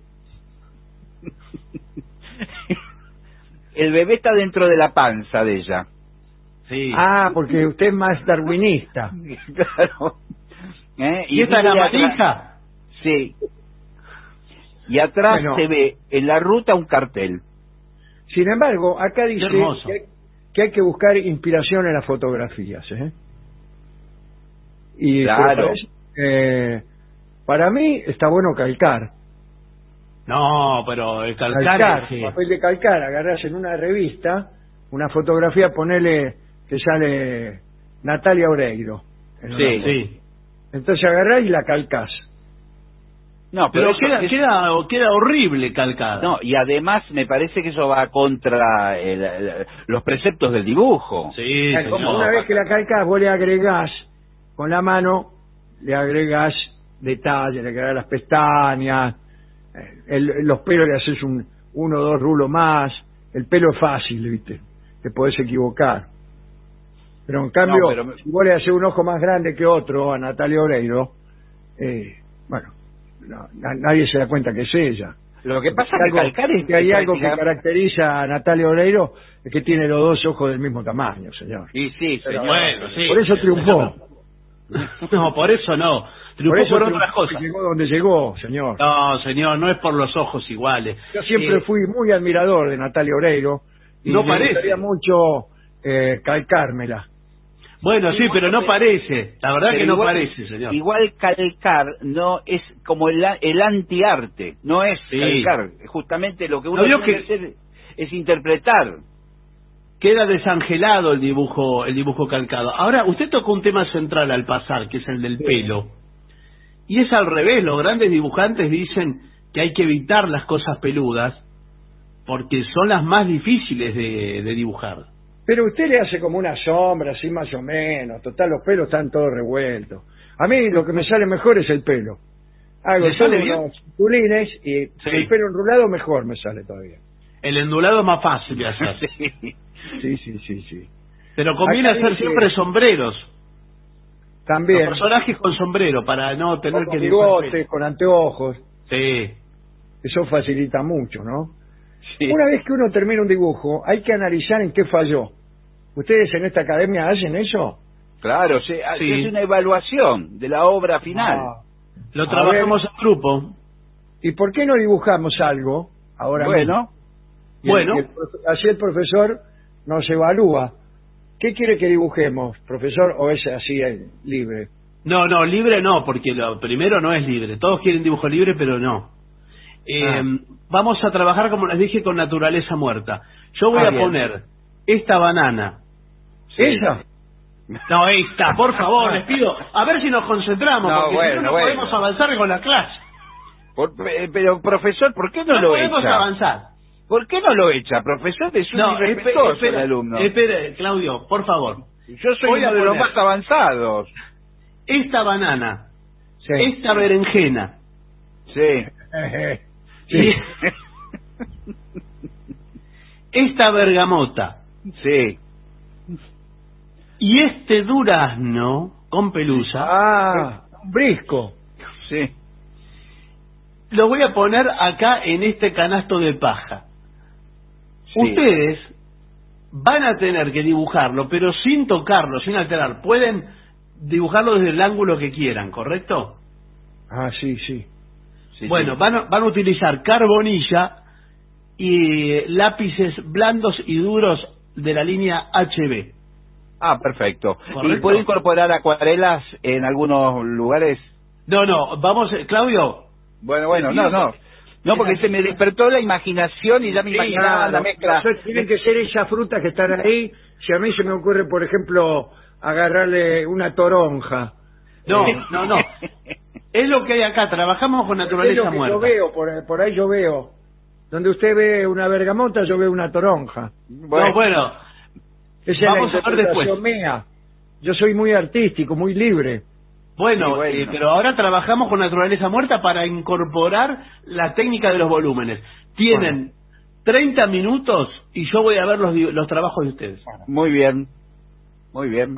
El bebé está dentro de la panza de ella. Sí. Ah, porque usted es más darwinista. Claro. ¿Eh? ¿Y esta es la mire atrás- manija? Sí. Y atrás Bueno. se ve en la ruta un cartel. Sin embargo, acá dice Qué hermoso. que hay, que hay que buscar inspiración en las fotografías, ¿eh? Y Claro. pues, eh, para mí está bueno calcar. No, pero el calcar, Calcar, sí. papel de calcar, agarrás en una revista una fotografía, ponele que sale Natalia Oreiro. en Sí. una foto. Sí. Entonces agarrás y la calcás. No, Pero eso- queda, eso- queda, queda horrible calcada. No, y además me parece que eso va contra el- el- los preceptos del dibujo. Sí, Como señor. una vez que la calcás, vos le agregás con la mano, le agregás detalles, le agregás las pestañas, eh, el- los pelos le haces un, uno o dos rulos más. El pelo es fácil, ¿viste? Te podés equivocar. Pero en cambio, No, pero- si vos le haces un ojo más grande que otro a Natalia Oreiro, eh, bueno, no, na- nadie se da cuenta que es ella. Lo que pasa es que Algo- calcar es... que hay algo que práctica- caracteriza a Natalia Oreiro, es que tiene los dos ojos del mismo tamaño, señor. Y sí, señor. Bueno, sí. Por eso triunfó. No, por eso no. Triunfó Por eso por triunfó otras y cosas. llegó donde llegó, señor. No, señor, no es por los ojos iguales. Yo siempre Eh, fui muy admirador de Natalia Oreiro y No me parece. gustaría mucho eh, calcármela. Bueno, sí, pero no parece. La verdad Pero que no igual- parece, señor. Igual calcar no es como el, a- el antiarte, no es Sí. calcar. Justamente lo que uno ¿No vio tiene que- que hacer es interpretar. Queda desangelado el dibujo, el dibujo calcado. Ahora, usted tocó un tema central al pasar, que es el del pelo. Y es al revés, los grandes dibujantes dicen que hay que evitar las cosas peludas porque son las más difíciles de, de dibujar. Pero usted le hace como una sombra, así más o menos. Total, los pelos están todos revueltos. A mí lo que me sale mejor es el pelo. Hago ¿Le solo sale bien? unos tulines y Sí. el pelo enrulado mejor me sale todavía. El endulado es más fácil de hacer. Sí. Sí, sí, sí, sí. Pero conviene Acá hacer dice- siempre sombreros. También. Los personajes con sombrero para no tener Con que dibujar. bigotes, con anteojos. Sí. Eso facilita mucho, ¿no? Sí. Una vez que uno termina un dibujo, hay que analizar en qué falló. ¿Ustedes en esta academia hacen eso? Claro, se hace Sí. una evaluación de la obra final. Ah. Lo A trabajamos en grupo. ¿Y por qué no dibujamos algo ahora Bueno, mismo? Y el- bueno. y el profe- así el profesor nos evalúa. ¿Qué quiere que dibujemos, profesor, o es así eh, libre? No, no, libre no, porque lo primero no es libre. Todos quieren dibujo libre, pero no. Eh, Ah. Vamos a trabajar, como les dije, con naturaleza muerta. Yo voy Ah, a bien. poner esta banana. ¿Esa? No, esta, por favor, les pido. A ver si nos concentramos, No, porque si bueno, no, no bueno. podemos avanzar con la clase. por- eh, pero profesor, ¿por qué no, No lo podemos echa? avanzar. ¿Por qué no lo echa, profesor? Es un No, espe- irrespetuoso espera, el alumno. espere, Claudio, por favor. Yo soy voy a uno de los poner- más avanzados. Esta banana, Sí. esta berenjena, Sí. Sí. esta bergamota Sí. y este durazno con pelusa, Ah, un brisco. Sí. lo voy a poner acá en este canasto de paja. Sí. Ustedes van a tener que dibujarlo, pero sin tocarlo, sin alterar. Pueden dibujarlo desde el ángulo que quieran, ¿correcto? Ah, sí, sí. Sí, Bueno, sí. van a, van a utilizar carbonilla y eh, lápices blandos y duros de la línea H B. Ah, perfecto. Correcto. ¿Y puede incorporar acuarelas en algunos lugares? No, no, vamos, eh, Claudio. Bueno, bueno, Sí, no, sí. no. No, porque se me despertó la imaginación y ya me Sí, imaginaba claro. la mezcla. Eso tienen que ser esas frutas que están ahí. Si a mí se me ocurre, por ejemplo, agarrarle una toronja. No, Eh, no, no. Es lo que hay acá, trabajamos con es naturaleza lo que muerta. yo veo, por, por ahí yo veo. Donde usted ve una bergamota, yo veo una toronja. No, bueno, Esa vamos es a la ver después. interpretación mía. Yo soy muy artístico, muy libre. Bueno, Sí, bueno. Eh, pero ahora trabajamos con naturaleza muerta para incorporar la técnica de los volúmenes. Tienen bueno. treinta minutos y yo voy a ver los, los trabajos de ustedes. Muy bien, muy bien.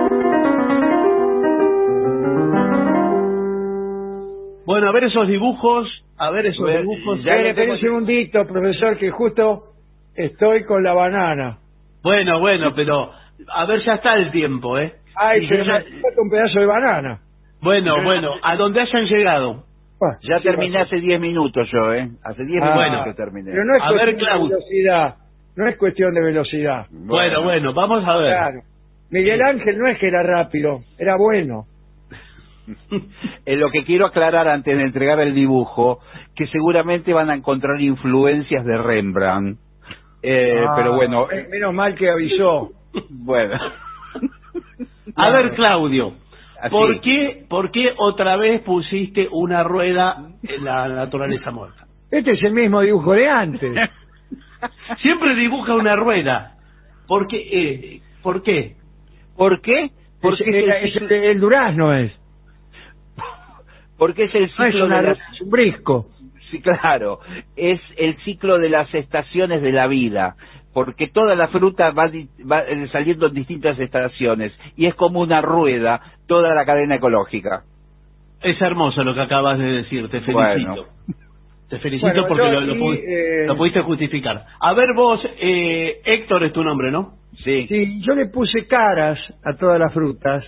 Bueno, a ver esos dibujos, a ver esos Bueno, dibujos. Ya le tengo un segundito, profesor, que justo estoy con la banana. Bueno, bueno, pero a ver, ya está el tiempo, ¿eh? Ay, Y se yo me ya- falta un pedazo de banana. Bueno, bueno, a donde hayan llegado. Ya terminé hace diez minutos yo, ¿eh? Hace diez Ah, minutos que terminé. Pero no es A ver, cuestión de Claudio. velocidad. No es cuestión de velocidad. Bueno, bueno, vamos a ver. Claro. Miguel Ángel no es que era rápido, era bueno. Eh, lo que quiero aclarar antes de entregar el dibujo, que seguramente van a encontrar influencias de Rembrandt. Eh, Ah, pero bueno, eh, menos mal que avisó. bueno. A ver, Claudio, Así. ¿por qué, ¿por qué otra vez pusiste una rueda en la naturaleza muerta? Este es el mismo dibujo de antes. Siempre dibuja una rueda. ¿Por qué? Eh, ¿Por qué? ¿Por qué? Porque Es- es, era- el es ciclo, el, el durazno es. porque es el No es ciclo una de ru- las... es un brisco. Sí, claro, es el ciclo de las estaciones de la vida, porque toda la fruta va, di- va eh, saliendo en distintas estaciones, y es como una rueda toda la cadena ecológica. Es hermoso lo que acabas de decir, te felicito. Bueno. Te felicito Bueno, porque yo lo, lo, aquí, pu- eh, lo pudiste justificar. A ver vos, eh, Héctor es tu nombre, ¿no? Sí. Sí, yo le puse caras a todas las frutas,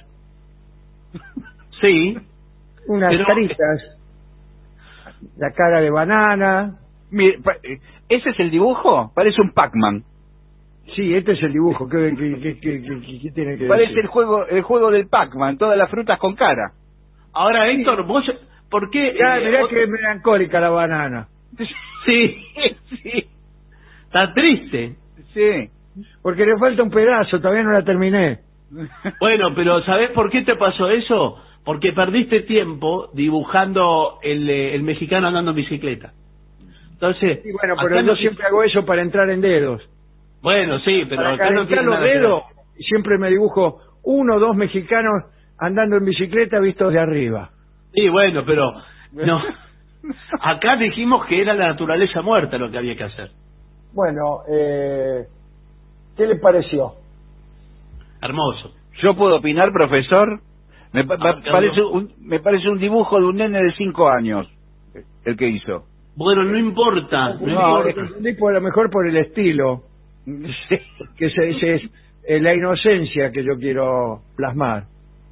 Sí. unas Pero- caritas. La cara de banana. Mire, pa- eh, ¿ese es el dibujo? Parece un Pac-Man. Sí, este es el dibujo. ¿Qué, qué, qué, qué- qué- qué tiene que Parece decir? el juego el juego del Pac-Man, todas las frutas con cara. Ahora, Héctor, vos, ¿por qué? Mirá, eh, mirá vos- que melancólica la banana. Sí, sí. Está triste. Sí. Porque le falta un pedazo, todavía no la terminé. Bueno, pero ¿sabés por qué te pasó eso? Porque perdiste tiempo dibujando el, eh, el mexicano andando en bicicleta. Entonces, Y bueno, acá pero yo no- siempre hago eso para entrar en dedos. Bueno, sí, pero Para acá no calentar tiene los nada que ver. dedos, siempre me dibujo uno o dos mexicanos andando en bicicleta vistos de arriba. Sí, bueno, pero no. Acá dijimos que era la naturaleza muerta lo que había que hacer. Bueno, eh, ¿qué le pareció? Hermoso. ¿Yo puedo opinar, profesor? Me, pa- Ah, pa- parece un, me parece un dibujo de un nene de cinco años, el que hizo. Bueno, no importa. No, No, importa. entendí por, a lo mejor por el estilo, que ese, ese es eh, la inocencia que yo quiero plasmar.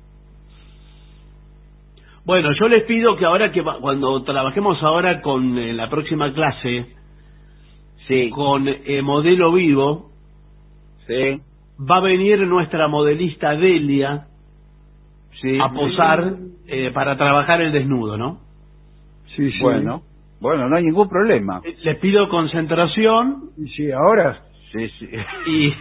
Bueno, yo les pido que ahora que va- cuando trabajemos ahora con eh, la próxima clase, Sí, con eh, modelo vivo, sí, va a venir nuestra modelista Delia sí. a posar eh, para trabajar el desnudo, ¿no? Sí, sí. Bueno, bueno, no hay ningún problema. Eh, Les pido concentración Y sí, ahora. Sí, sí. y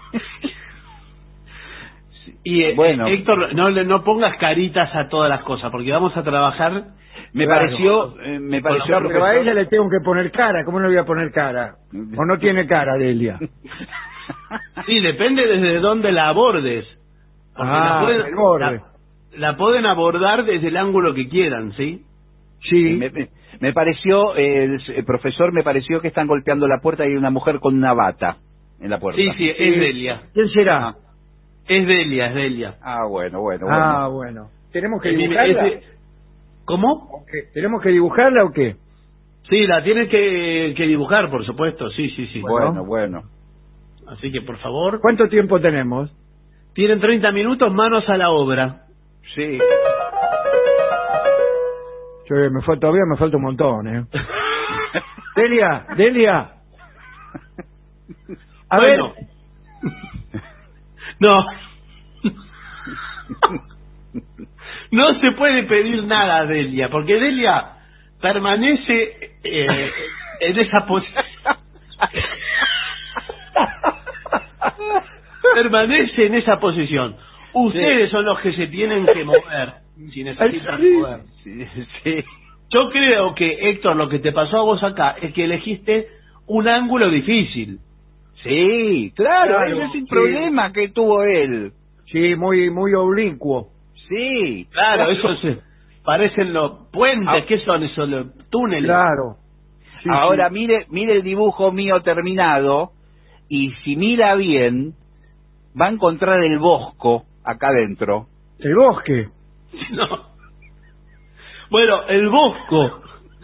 y eh, Bueno. Héctor, no le no pongas caritas a todas las cosas porque vamos a trabajar. Me Claro. pareció, eh, me pareció, No, pero a profesor- ella le tengo que poner cara. ¿Cómo no le voy a poner cara? O no tiene cara, Delia. Sí, depende desde dónde la abordes. Porque Ah, la, pueden, el borde. la- la pueden abordar desde el ángulo que quieran, ¿sí? Sí. Me, me- me pareció, eh, el, el profesor, me pareció que están golpeando la puerta y hay una mujer con una bata en la puerta. Sí, sí, es Delia. ¿Quién será? Ah. Es Delia, es Delia. Ah, bueno, bueno, bueno. Ah, bueno. ¿Tenemos que Eh, mi- dibujarla? ese- ¿Cómo? ¿O qué? ¿Tenemos que dibujarla o qué? Sí, la tienes que, que dibujar, por supuesto, sí, sí, sí. Bueno, bueno. Así que, por favor, ¿Cuánto tiempo tenemos? tienen treinta minutos, manos a la obra. Sí. Yo, me fal- todavía me falta un montón, ¿eh? Delia, Delia. A Bueno. ver, No. No se puede pedir nada a Delia, porque Delia permanece eh, en esa posición. Permanece en esa posición. Ustedes son los que se tienen que mover, si necesitan Sí. mover. Sí, sí. Yo creo que, Héctor, lo que te pasó a vos acá es que elegiste un ángulo difícil. Sí, claro, Claro, ese es el sí. problema que tuvo él. sí, muy muy oblicuo. Sí. Claro, eso se parecen los puentes, ah, ¿qué son esos los túneles? Claro. Sí, Ahora sí. mire, mire el dibujo mío terminado y si mira bien va a encontrar el bosco acá adentro. ¿El bosque? No. Bueno, el bosco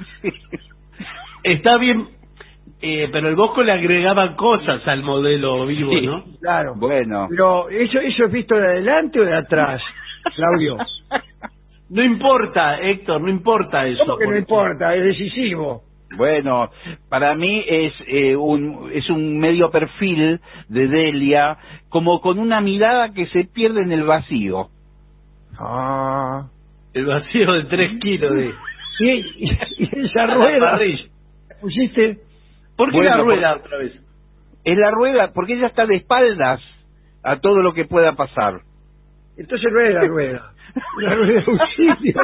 está bien, eh, pero el bosco le agregaban cosas al modelo vivo, sí, ¿no? Claro. Bueno. Pero ¿eso, eso es visto de adelante o de atrás, Claudio? No importa, Héctor, no importa eso. ¿Cómo que no importa? Es decisivo. Bueno, para mí es eh, un es un medio perfil de Delia, como con una mirada que se pierde en el vacío. Ah, el vacío de tres kilos de... Y, y, y esa rueda... ¿Pusiste? ¿Por qué bueno, la rueda otra vez? Es la rueda, porque ella está de espaldas a todo lo que pueda pasar. Entonces no es la rueda. La rueda de auxilio.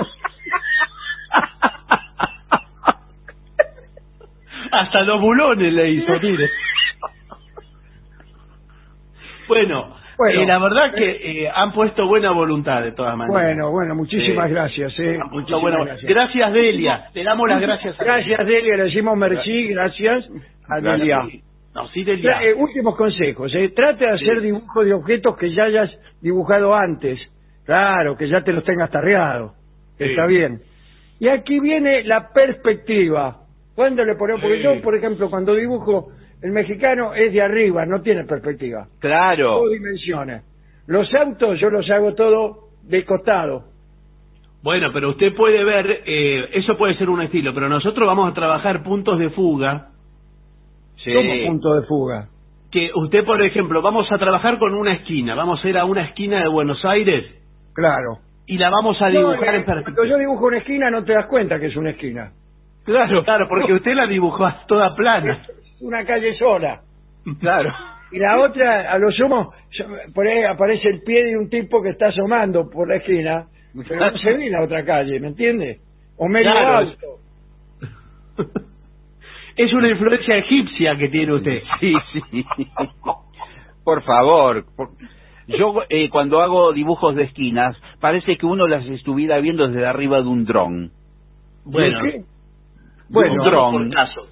Hasta los bulones le hizo, mire. Bueno, bueno eh, la verdad que eh, han puesto buena voluntad de todas maneras. Bueno, bueno, muchísimas eh, gracias. Eh, muchísimas bueno, gracias. Gracias, Delia. Le damos las gracias. A gracias, Delia. Le decimos merci, gracias a Delia. No, sí, Delia. Eh, últimos consejos. Eh. Trate de hacer sí. dibujos de objetos que ya hayas dibujado antes. Claro, que ya te los tengas tarreado. Sí. Está bien. Y aquí viene la perspectiva. ¿Cuándo le ponemos? Porque sí. yo, por ejemplo, cuando dibujo, el mexicano es de arriba, no tiene perspectiva. Claro. Todo dimensiones. Los autos yo los hago todo de costado. Bueno, pero usted puede ver, eh, eso puede ser un estilo, pero nosotros vamos a trabajar puntos de fuga. Sí. ¿Cómo puntos de fuga? Que usted, por ejemplo, vamos a trabajar con una esquina, vamos a ir a una esquina de Buenos Aires. Claro. Y la vamos a dibujar no, en perspectiva. Cuando yo dibujo una esquina no te das cuenta que es una esquina. Claro, claro, porque usted la dibujó toda plana. Es una calle sola. Claro. Y la otra, a lo sumo, por ahí aparece el pie de un tipo que está asomando por la esquina, pero no se ve la otra calle, ¿me entiende? O medio claro. auto. Es una influencia egipcia que tiene usted. Sí, sí. Por favor. Por... Yo eh, cuando hago dibujos de esquinas, parece que uno las estuviera viendo desde arriba de un dron. Bueno. ¿Qué? Bueno, un dron.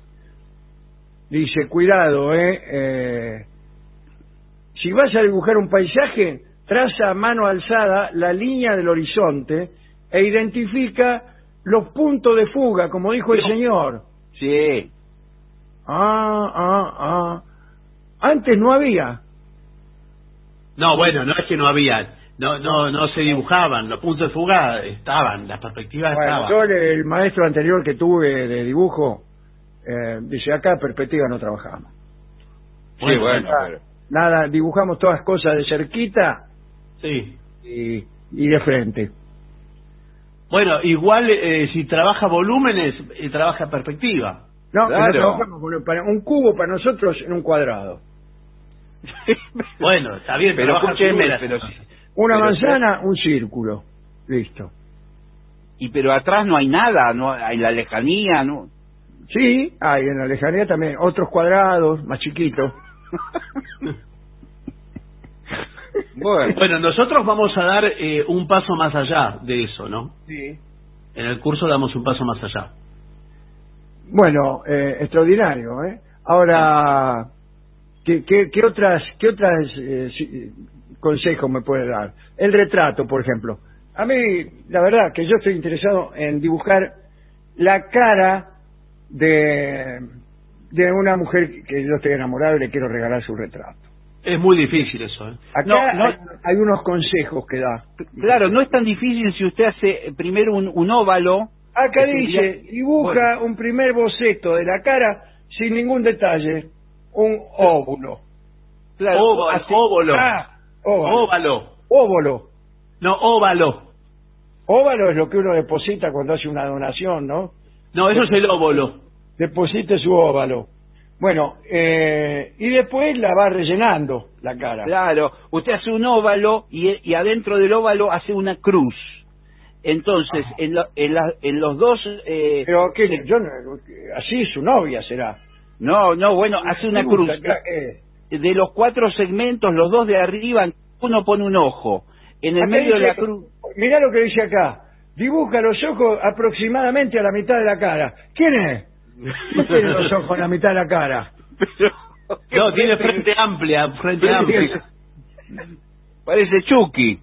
Dice, cuidado, eh, eh. Si vas a dibujar un paisaje, traza a mano alzada la línea del horizonte e identifica los puntos de fuga, como dijo el señor. Sí. Ah, ah, ah. Antes no había. No, bueno, no es que no había. No, no, no se dibujaban. Los puntos de fuga estaban, las perspectivas bueno, estaban. Yo, el maestro anterior que tuve de dibujo, eh, dice, acá perspectiva no trabajamos. Sí, bueno. Nada, nada, dibujamos todas cosas de cerquita. Sí. Y, y de frente. Bueno, igual eh, si trabaja volúmenes, eh, trabaja perspectiva. No, claro. no trabajamos para un cubo para nosotros en un cuadrado. Bueno, está bien, pero escúcheme, pero una pero manzana, un círculo, listo. Y pero atrás no hay nada, no hay la lejanía, no. Sí, hay en la lejanía también otros cuadrados más chiquitos. Bueno. bueno, nosotros vamos a dar eh, un paso más allá de eso, ¿no? Sí. En el curso damos un paso más allá. Bueno, eh, extraordinario, ¿eh? Ahora, ¿qué, qué, qué otras, qué otras eh, si, consejos me puede dar? El retrato, por ejemplo. A mí, la verdad, que yo estoy interesado en dibujar la cara de, de una mujer que yo estoy enamorado y le quiero regalar su retrato. Es muy difícil eso, ¿eh? Acá no, no, hay, hay unos consejos que da. Claro, no es tan difícil si usted hace primero un, un óvalo. Acá dice, dibuja bueno. un primer boceto de la cara sin ningún detalle, un óvulo. Claro, Ó, así, óvulo. Ah, óvalo. Óvalo. Óvalo. No, óvalo. Óvalo es lo que uno deposita cuando hace una donación, ¿no? No, eso es el óvulo. Deposite su óvalo. Bueno, eh, y después la va rellenando la cara. Claro, usted hace un óvalo y, y adentro del óvalo hace una cruz. Entonces, ah. en, lo, en, la, en los dos... Eh, Pero ¿qué? Yo no, así su novia será. No, no, bueno, hace una cruz. Eh. De los cuatro segmentos, los dos de arriba, uno pone un ojo. En el Acá medio dice, de la cruz... mirá lo que dice acá. Dibuja los ojos aproximadamente a la mitad de la cara. ¿Quién es? ¿Quién tiene los ojos a la mitad de la cara? No, tiene frente amplia, frente amplia. Parece Chucky.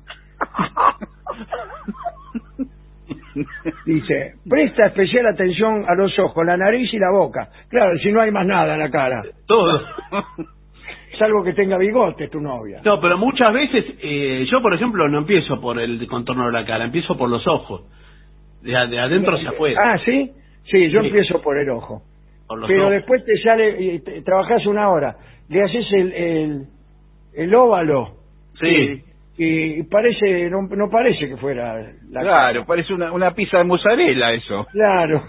Dice, presta especial atención a los ojos, la nariz y la boca. Claro, si no hay más nada en la cara. Todo. Salvo que tenga bigote tu novia. No, pero muchas veces, eh, yo por ejemplo no empiezo por el contorno de la cara, empiezo por los ojos. De, de adentro hacia afuera. Ah, ¿sí? Sí, yo Sí. empiezo por el ojo. Por los Pero ojos. después te sale, y te- trabajás una hora, le haces el, el, el óvalo. Sí. Y, y parece, no, no parece que fuera la Claro, parece una, una pizza de mozzarella eso. Claro.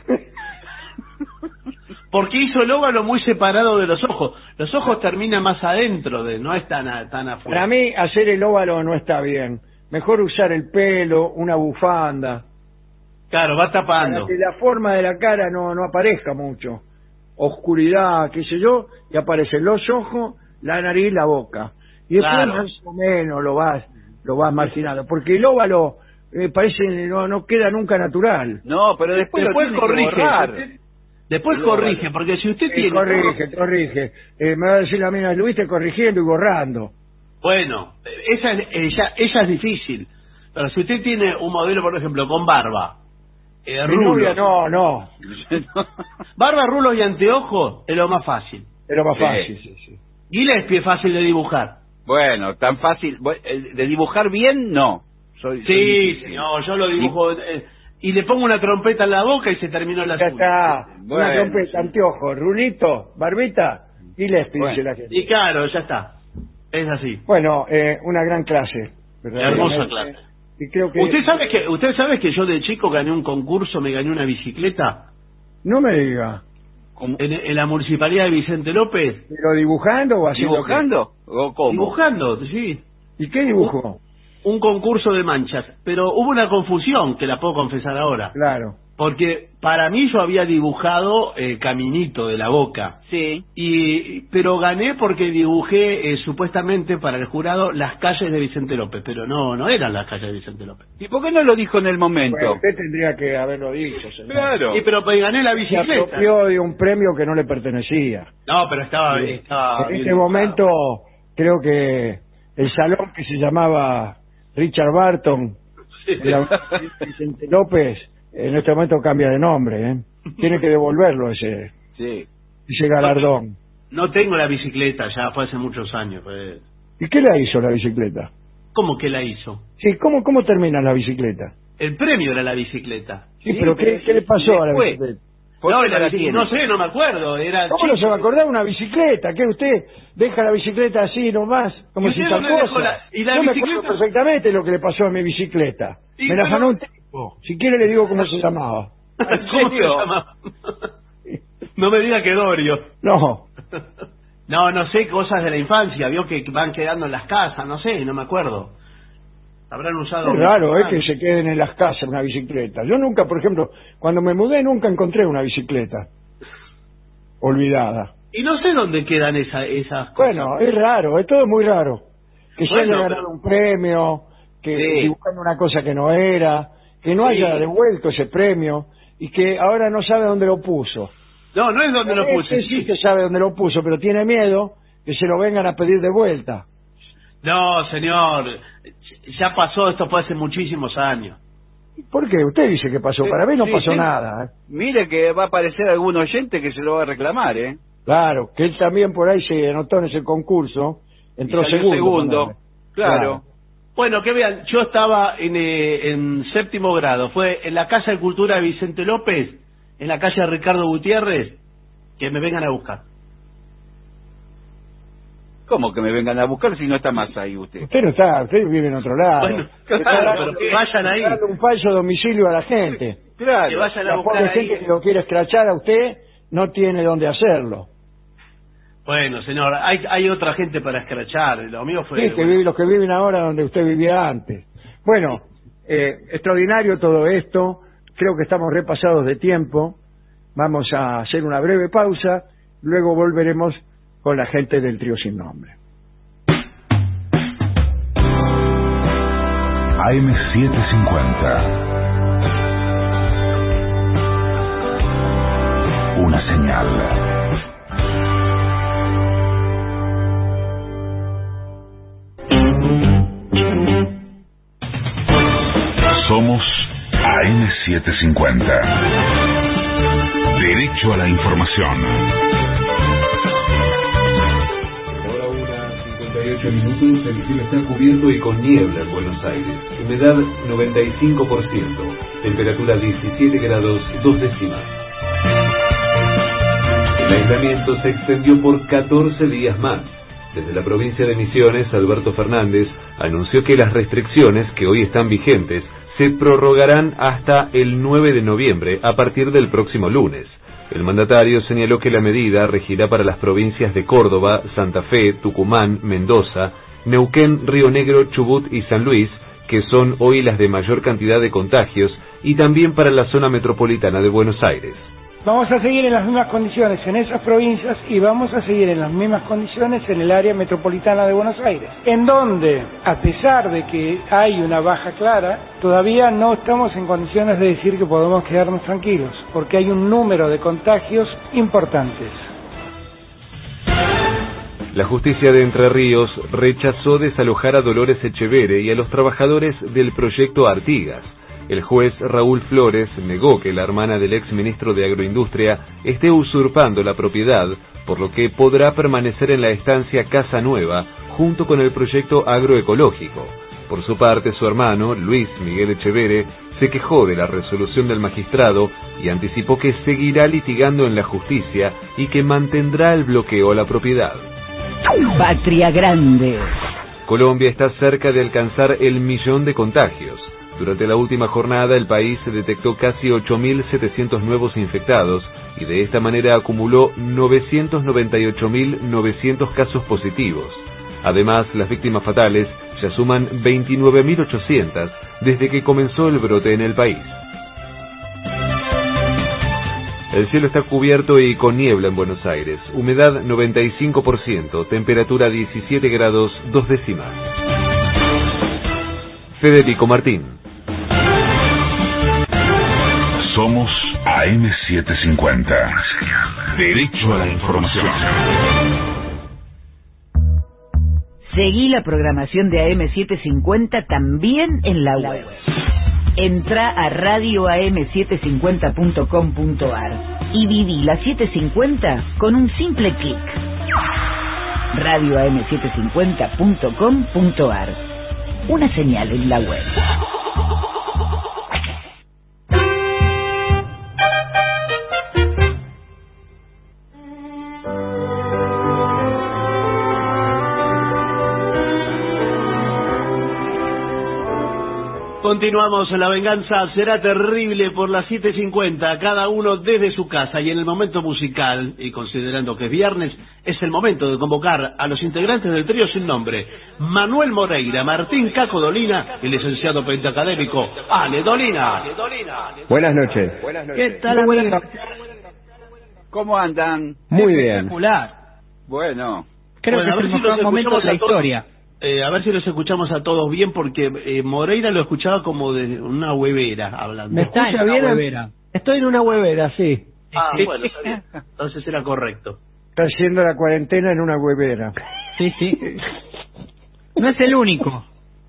Porque hizo el óvalo muy separado de los ojos. Los ojos terminan más adentro, de no es tan, a- tan afuera. Para mí hacer el óvalo no está bien. Mejor usar el pelo, una bufanda. Claro, va tapando. Para que la forma de la cara no, no aparezca mucho. Oscuridad, qué sé yo, y aparecen los ojos, la nariz, la boca. Y después Claro. más o menos lo vas, lo vas marginando. Porque el óvalo eh, parece no, no queda nunca natural. No, pero después, Después lo tiene que corrige. borrar. Usted- Después El corrige, óvalo. porque si usted Eh, tiene... corrige, corrige. Eh, me va a decir la mina, lo viste corrigiendo y borrando. Bueno, esa es, ella, ella es difícil. Pero si usted tiene un modelo, por ejemplo, con barba, eh, Mi novia rulos, no, no. barba, rulos y anteojos, es lo más fácil. Es lo más Sí. fácil, sí, sí. Gillespie es fácil de dibujar. Bueno, tan fácil. Bu- eh, De dibujar bien, no. Soy, soy Sí, difícil. no, yo lo dibujo... eh, y le pongo una trompeta en la boca y se terminó la Ya está. Bueno, Una trompeta, anteojo, rulito, barbita y les dice Bueno, la gente. Y claro, ya está. Es así. Bueno, eh, una gran clase. verdaderamente. Hermosa clase. Y creo que... ¿Usted sabe que usted sabe que yo de chico gané un concurso, me gané una bicicleta No me diga. en, en la municipalidad de Vicente López? ¿Pero dibujando o haciendo ¿Dibujando? ¿O cómo? Dibujando, sí. qué? ¿Y qué dibujó? Un concurso de manchas, pero hubo una confusión que la puedo confesar ahora, Claro. porque para mí yo había dibujado el caminito de la boca, Sí. y pero gané porque dibujé eh, supuestamente para el jurado las calles de Vicente López, pero no no eran las calles de Vicente López. ¿Y por qué no lo dijo en el momento? Bueno, usted tendría que haberlo dicho, señor. Claro. Y pero pues, gané la Se bicicleta. apropió de un premio que no le pertenecía. No, pero estaba, estaba En bien este dibujado. momento, creo que el salón que se llamaba Richard Barton, en la Universidad de Vicente López, en este momento cambia de nombre, ¿eh? Tiene que devolverlo ese, Sí. ese galardón. No tengo la bicicleta, ya fue hace muchos años. Pues. ¿Y qué le hizo la bicicleta? ¿Cómo que la hizo? Sí, ¿cómo, cómo termina la bicicleta? El premio era la bicicleta. Sí, pero ¿qué, qué le pasó a la después. bicicleta? ¿Por No, qué la la bici- tiene? no sé, no me acuerdo. Era ¿Cómo no chico. se va a acordar una bicicleta? ¿Qué usted deja la bicicleta así nomás? Como ¿Y si usted tal dónde dejó cosa. la- y la Yo me bicicleta? acuerdo perfectamente lo que le pasó a mi bicicleta. Y Me la pero- afanó un tipo. Si quiere le digo cómo se llamaba. ¿Cómo se serio? llama? No me diga que Dorio. No. No, no sé, cosas de la infancia. Vio que van quedando en las casas, no sé, no me acuerdo. Habrán usado... Es raro, es que se queden en las casas una bicicleta. Yo nunca, por ejemplo, cuando me mudé nunca encontré una bicicleta olvidada. Y no sé dónde quedan esa, esas cosas. Bueno, es raro, es todo muy raro. Que se Bueno, haya ganado pero- un premio, que Sí. dibujando una cosa que no era, que no Sí. haya devuelto ese premio y que ahora no sabe dónde lo puso. No, no es donde lo puse. Ese sí que sabe dónde lo puso, pero tiene miedo que se lo vengan a pedir de vuelta. No, señor, ya pasó, esto fue hace muchísimos años. ¿Por qué? Usted dice que pasó. Para mí no Sí, pasó sí. nada. ¿eh? Mire que va a aparecer algún oyente que se lo va a reclamar, ¿eh? Claro, que él también por ahí se anotó en ese concurso, entró Y salió segundo. segundo. ponele. Claro. Bueno, que vean, yo estaba en, eh, en séptimo grado, fue en la Casa de Cultura de Vicente López, en la calle Ricardo Gutiérrez, que me vengan a buscar. ¿Cómo que me vengan a buscar si no está más ahí usted? Usted no está, usted vive en otro lado. Bueno, Está claro, dando- pero que vayan ahí. está dando un falso domicilio a la gente. Que Claro. vayan a La buscar pobre ahí. gente que lo quiere escrachar a usted no tiene dónde hacerlo. Bueno, señor, hay, hay otra gente para escrachar, lo mío fue... Sí, que bueno. vive, los que viven ahora donde usted vivía antes. Bueno, eh, extraordinario todo esto. Creo que estamos repasados de tiempo. Vamos a hacer una breve pausa. Luego volveremos con la gente del Trío Sin Nombre. A M setecientos cincuenta. Una señal. Somos A M setecientos cincuenta. Derecho a la información. Ahora una cincuenta y ocho minutos, el cielo está cubierto y con niebla en Buenos Aires. Humedad noventa y cinco por ciento. Temperatura diecisiete grados dos décimas. El aislamiento se extendió por catorce días más. Desde la provincia de Misiones, Alberto Fernández anunció que las restricciones que hoy están vigentes se prorrogarán hasta el nueve de noviembre, a partir del próximo lunes. El mandatario señaló que la medida regirá para las provincias de Córdoba, Santa Fe, Tucumán, Mendoza, Neuquén, Río Negro, Chubut y San Luis, que son hoy las de mayor cantidad de contagios, y también para la zona metropolitana de Buenos Aires. Vamos a seguir en las mismas condiciones en esas provincias y vamos a seguir en las mismas condiciones en el área metropolitana de Buenos Aires, en donde, a pesar de que hay una baja clara, todavía no estamos en condiciones de decir que podemos quedarnos tranquilos, porque hay un número de contagios importantes. La justicia de Entre Ríos rechazó desalojar a Dolores Echeverre y a los trabajadores del proyecto Artigas. El juez Raúl Flores negó que la hermana del ex ministro de Agroindustria esté usurpando la propiedad, por lo que podrá permanecer en la estancia Casa Nueva, junto con el proyecto agroecológico. Por su parte, su hermano, Luis Miguel Echeverre, se quejó de la resolución del magistrado y anticipó que seguirá litigando en la justicia y que mantendrá el bloqueo a la propiedad. Patria Grande. Colombia está cerca de alcanzar el millón de contagios. Durante la última jornada, el país detectó casi ocho mil setecientos nuevos infectados y de esta manera acumuló novecientos noventa y ocho mil novecientos casos positivos. Además, las víctimas fatales ya suman veintinueve mil ochocientas desde que comenzó el brote en el país. El cielo está cubierto y con niebla en Buenos Aires. Humedad noventa y cinco por ciento, temperatura diecisiete grados dos décimas. Federico Martín. Somos A M setecientos cincuenta. Derecho a la información. Seguí la programación de A M setecientos cincuenta también en la web. Entra a radio a m setecientos cincuenta punto com punto a r y viví la setecientos cincuenta con un simple clic. radio a m setecientos cincuenta punto com punto a r. Una señal en la web. Continuamos, La Venganza Será Terrible por las siete cincuenta, cada uno desde su casa, y en el momento musical, y considerando que es viernes, es el momento de convocar a los integrantes del trío sin nombre: Manuel Moreira, Martín Caco Dolina, el licenciado pentacadémico Ale Dolina. Buenas noches. ¿Qué tal? Buenas noches. ¿Cómo andan? Muy bien. Espectacular. Bueno. Creo bueno, que es el si mejor momento de la historia. Eh, a ver si los escuchamos a todos bien, porque eh, Moreira lo escuchaba como de una huevera hablando. ¿Me escucha bien? Huevera. Estoy en una huevera, sí. Ah, bueno, está bien. Entonces era correcto. Está haciendo la cuarentena en una huevera. Sí, sí. No es el único.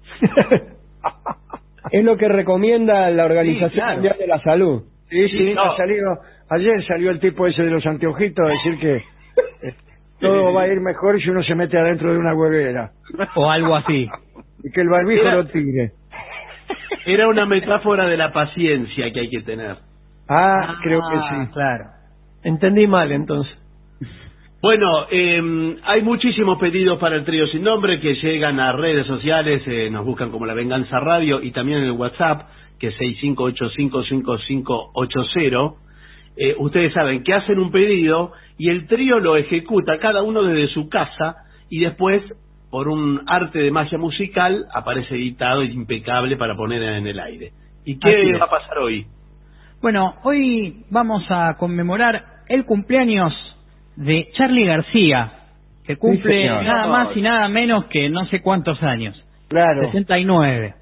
Es lo que recomienda la Organización sí, claro. Mundial de la Salud. Sí, sí, sí no. ha salido, ayer salió el tipo ese de los anteojitos a decir que todo va a ir mejor si uno se mete adentro de una huevera. O algo así. Y que el barbijo era, lo tire. Era una metáfora de la paciencia que hay que tener. Ah, ah creo que sí. Claro. Entendí mal entonces. Bueno, eh, hay muchísimos pedidos para el trío sin nombre que llegan a redes sociales, eh, nos buscan como La Venganza Radio y también en el WhatsApp, que es seis cinco ocho cinco cinco cinco ocho cero. Eh, ustedes saben que hacen un pedido y el trío lo ejecuta cada uno desde su casa y después, por un arte de magia musical, aparece editado e impecable para poner en el aire. ¿Y qué va a pasar hoy? Bueno, hoy vamos a conmemorar el cumpleaños de Charly García, que cumple sí, nada más y nada menos que no sé cuántos años. Claro. sesenta y nueve.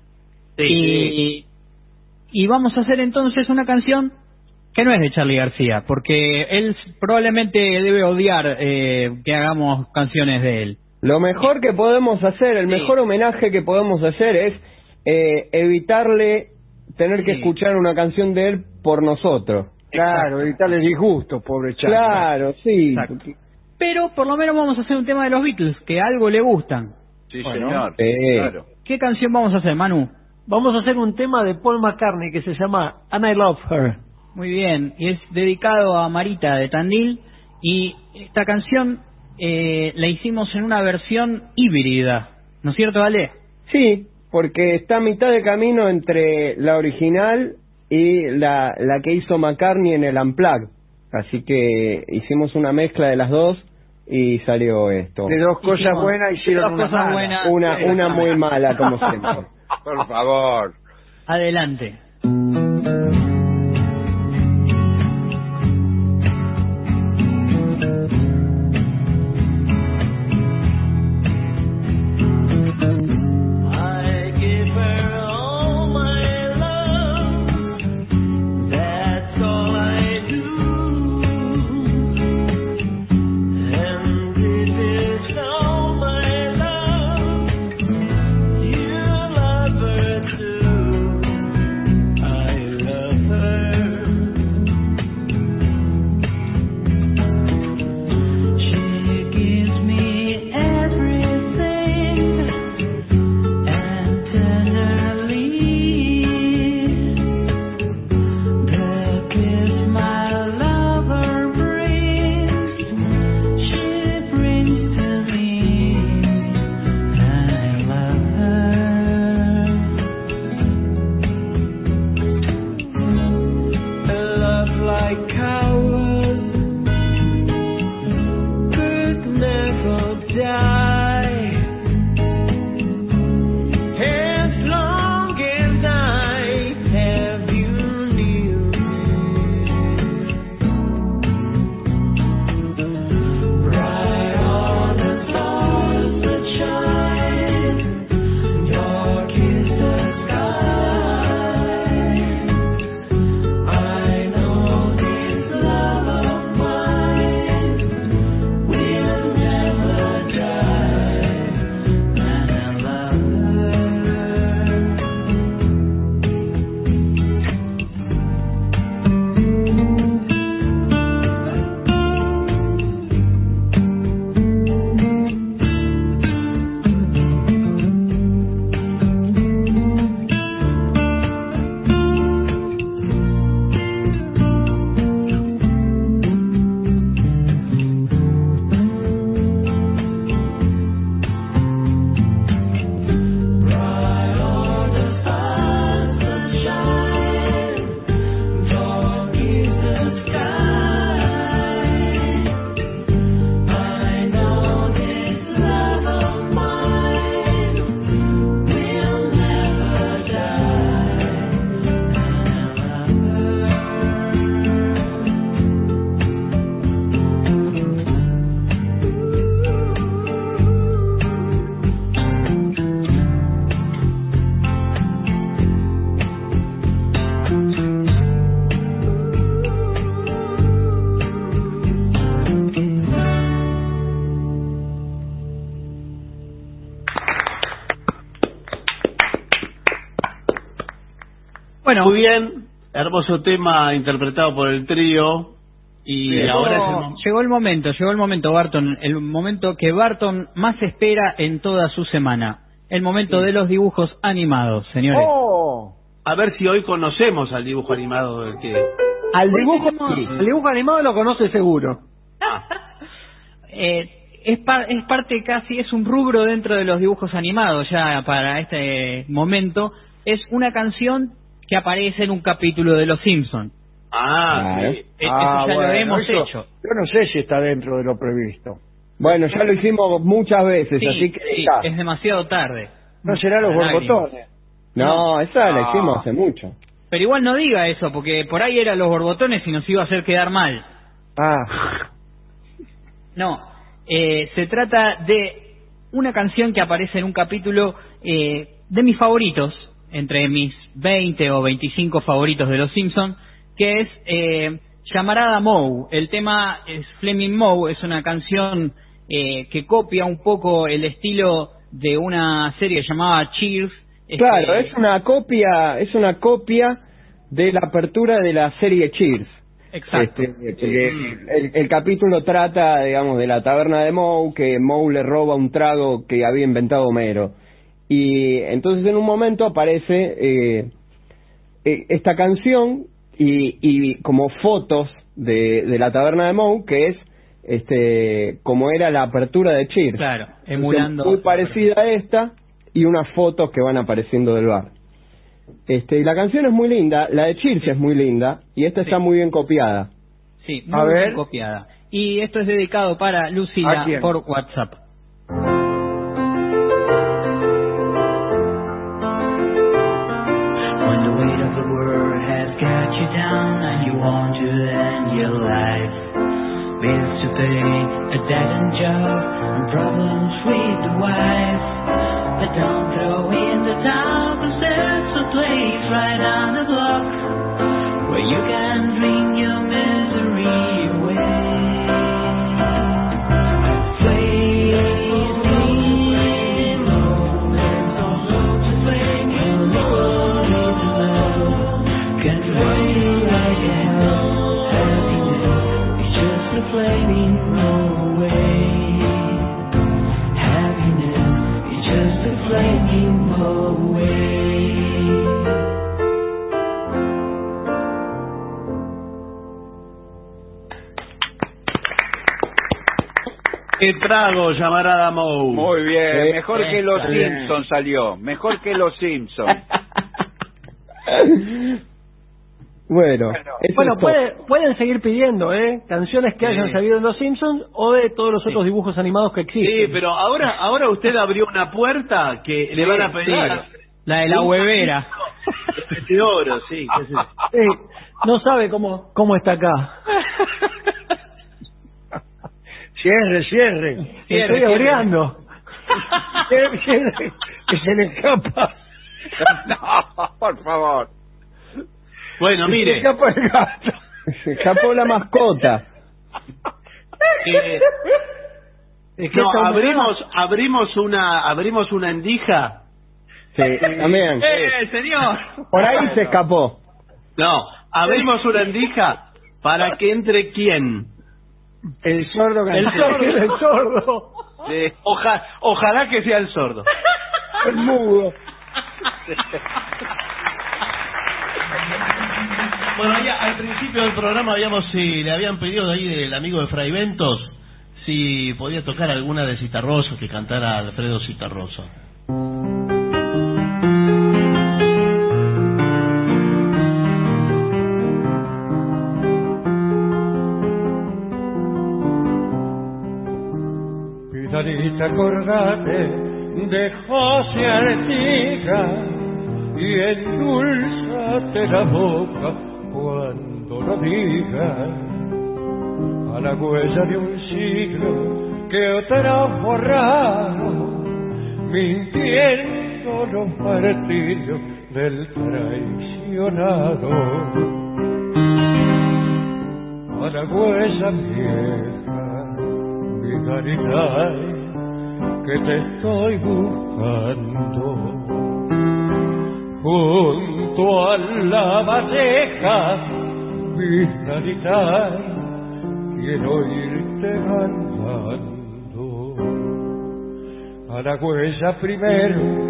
Sí, y, y vamos a hacer entonces una canción que no es de Charly García, porque él probablemente debe odiar eh, que hagamos canciones de él. Lo mejor que podemos hacer, el Sí. mejor homenaje que podemos hacer es eh, evitarle tener que Sí. escuchar una canción de él por nosotros. Claro, evitarle disgustos, pobre Charly. Claro, sí. Exacto. Pero por lo menos vamos a hacer un tema de los Beatles, que algo le gustan. Sí, Bueno, señor. sí. Claro. ¿Qué canción vamos a hacer, Manu? Vamos a hacer un tema de Paul McCartney que se llama And I Love Her. Muy bien, y es dedicado a Marita de Tandil, y esta canción eh, la hicimos en una versión híbrida, ¿no es cierto, Ale? Sí, porque está a mitad de camino entre la original y la, la que hizo McCartney en el Unplugged. Así que hicimos una mezcla de las dos y salió esto. De dos cosas Hicimos buenas hicieron dos una cosas mala. buenas. Una, una muy mala, como siempre. Por favor. Adelante. I give her all my love. That's all I do. And this is all my love. You love her too. I love her. She gives me everything. And tenderly, the kiss my lover brings, she brings to me. I love her. A love like ours could never die. As long as I have you near me, bright on the stars that shine, dark is the sky. I know this love of mine will never die, and I love her. Bright on the stars that shine, dark is the sky. I know this love of mine will never die, and I Bueno, Muy bien, hermoso tema interpretado por el trío. Y llegó, ahora es el mom- llegó el momento, llegó el momento, Barton, el momento que Barton más espera en toda su semana. El momento de los dibujos animados, señores. ¡Oh! A ver si hoy conocemos al dibujo animado del que... Al dibujo, el dibujo animado lo conoce seguro. Eh, es, par- es parte casi, es un rubro dentro de los dibujos animados ya para este momento. Es una canción que aparece en un capítulo de Los Simpsons. Ah, Claro. sí. Eh, Eso Ah, ya lo bueno, hemos eso- hecho. Yo no sé si está dentro de lo previsto. Bueno, ya lo hicimos muchas veces, Sí, así que sí, está. es demasiado tarde. No será los Lágrimas. borbotones. No, esa la No. hicimos hace mucho. Pero igual no diga eso, porque por ahí eran los borbotones y nos iba a hacer quedar mal. Ah, No, eh, se trata de una canción que aparece en un capítulo eh, de mis favoritos, entre mis veinte o veinticinco favoritos de Los Simpsons, que es eh, Llamarada Moe. El tema es Flaming Moe, es una canción eh, que copia un poco el estilo de una serie llamada Cheers. Claro, Este, es una copia, es una copia de la apertura de la serie Cheers. Exacto. Este, porque el, el capítulo trata, digamos, de la taberna de Moe, que Moe le roba un trago que había inventado Homero. Y entonces en un momento aparece eh, eh, esta canción y, y como fotos de, de la taberna de Moe, que es este como era la apertura de Cheers. Claro, emulando. Muy parecida a esta y unas fotos que van apareciendo del bar. Este, y la canción es muy linda, la de Cheers es muy linda y esta Sí. está muy bien copiada. Sí, A muy ver. bien copiada. Y esto es dedicado para Lucila ¿A quién? por WhatsApp. When the weight of the world has got you down and you want to end your life, bills to pay, a dead-end job, and problems with the wife. But don't throw in the towel, 'cause there's a place right down the block where you can drink your misery away. Flaming away, happiness is just a flaming away. ¿Qué trago, Llamarada Moe? Muy bien, Sí, mejor que Los está bien. Simpsons salió, mejor que Los Simpsons. Bueno, eso Bueno, es todo. puede- pueden seguir pidiendo, ¿eh? Canciones que hayan Sí. salido en Los Simpsons o de todos los otros dibujos animados que existen. Sí, pero ahora ahora usted abrió una puerta que le van a pedir. La de la Un huevera. capítulo de oro, sí. qué sé yo. Sí, no sabe cómo, cómo está acá. Cierre, cierre. Estoy cierre. abriendo. Cierre, cierre, que se le escapa. No, por favor. Bueno, Se mire, escapa el gato. Se escapó la mascota. eh, Es que no, esta humedad- abrimos abrimos una abrimos una endija. Sí, también. ¡Eh, señor! Por ahí se escapó. No, abrimos una endija para que entre quién. El sordo El cansado. sordo. El sordo. Sí, oja- ojalá que sea el sordo. El mudo. Bueno, ahí al principio del programa habíamos, si le habían pedido de ahí del amigo de Fray Ventos, si podía tocar alguna de Citarroso, que cantara Alfredo Citarroso. Vidalita, acordate de José Artigas y endulzate la boca cuando lo digas, a la huella de un siglo que otra borraron, mintiendo los martirios del traicionado. A la huella vieja, Vidalita, que te estoy buscando junto a la mateja, Vidalita, quiero irte cantando a la huella primero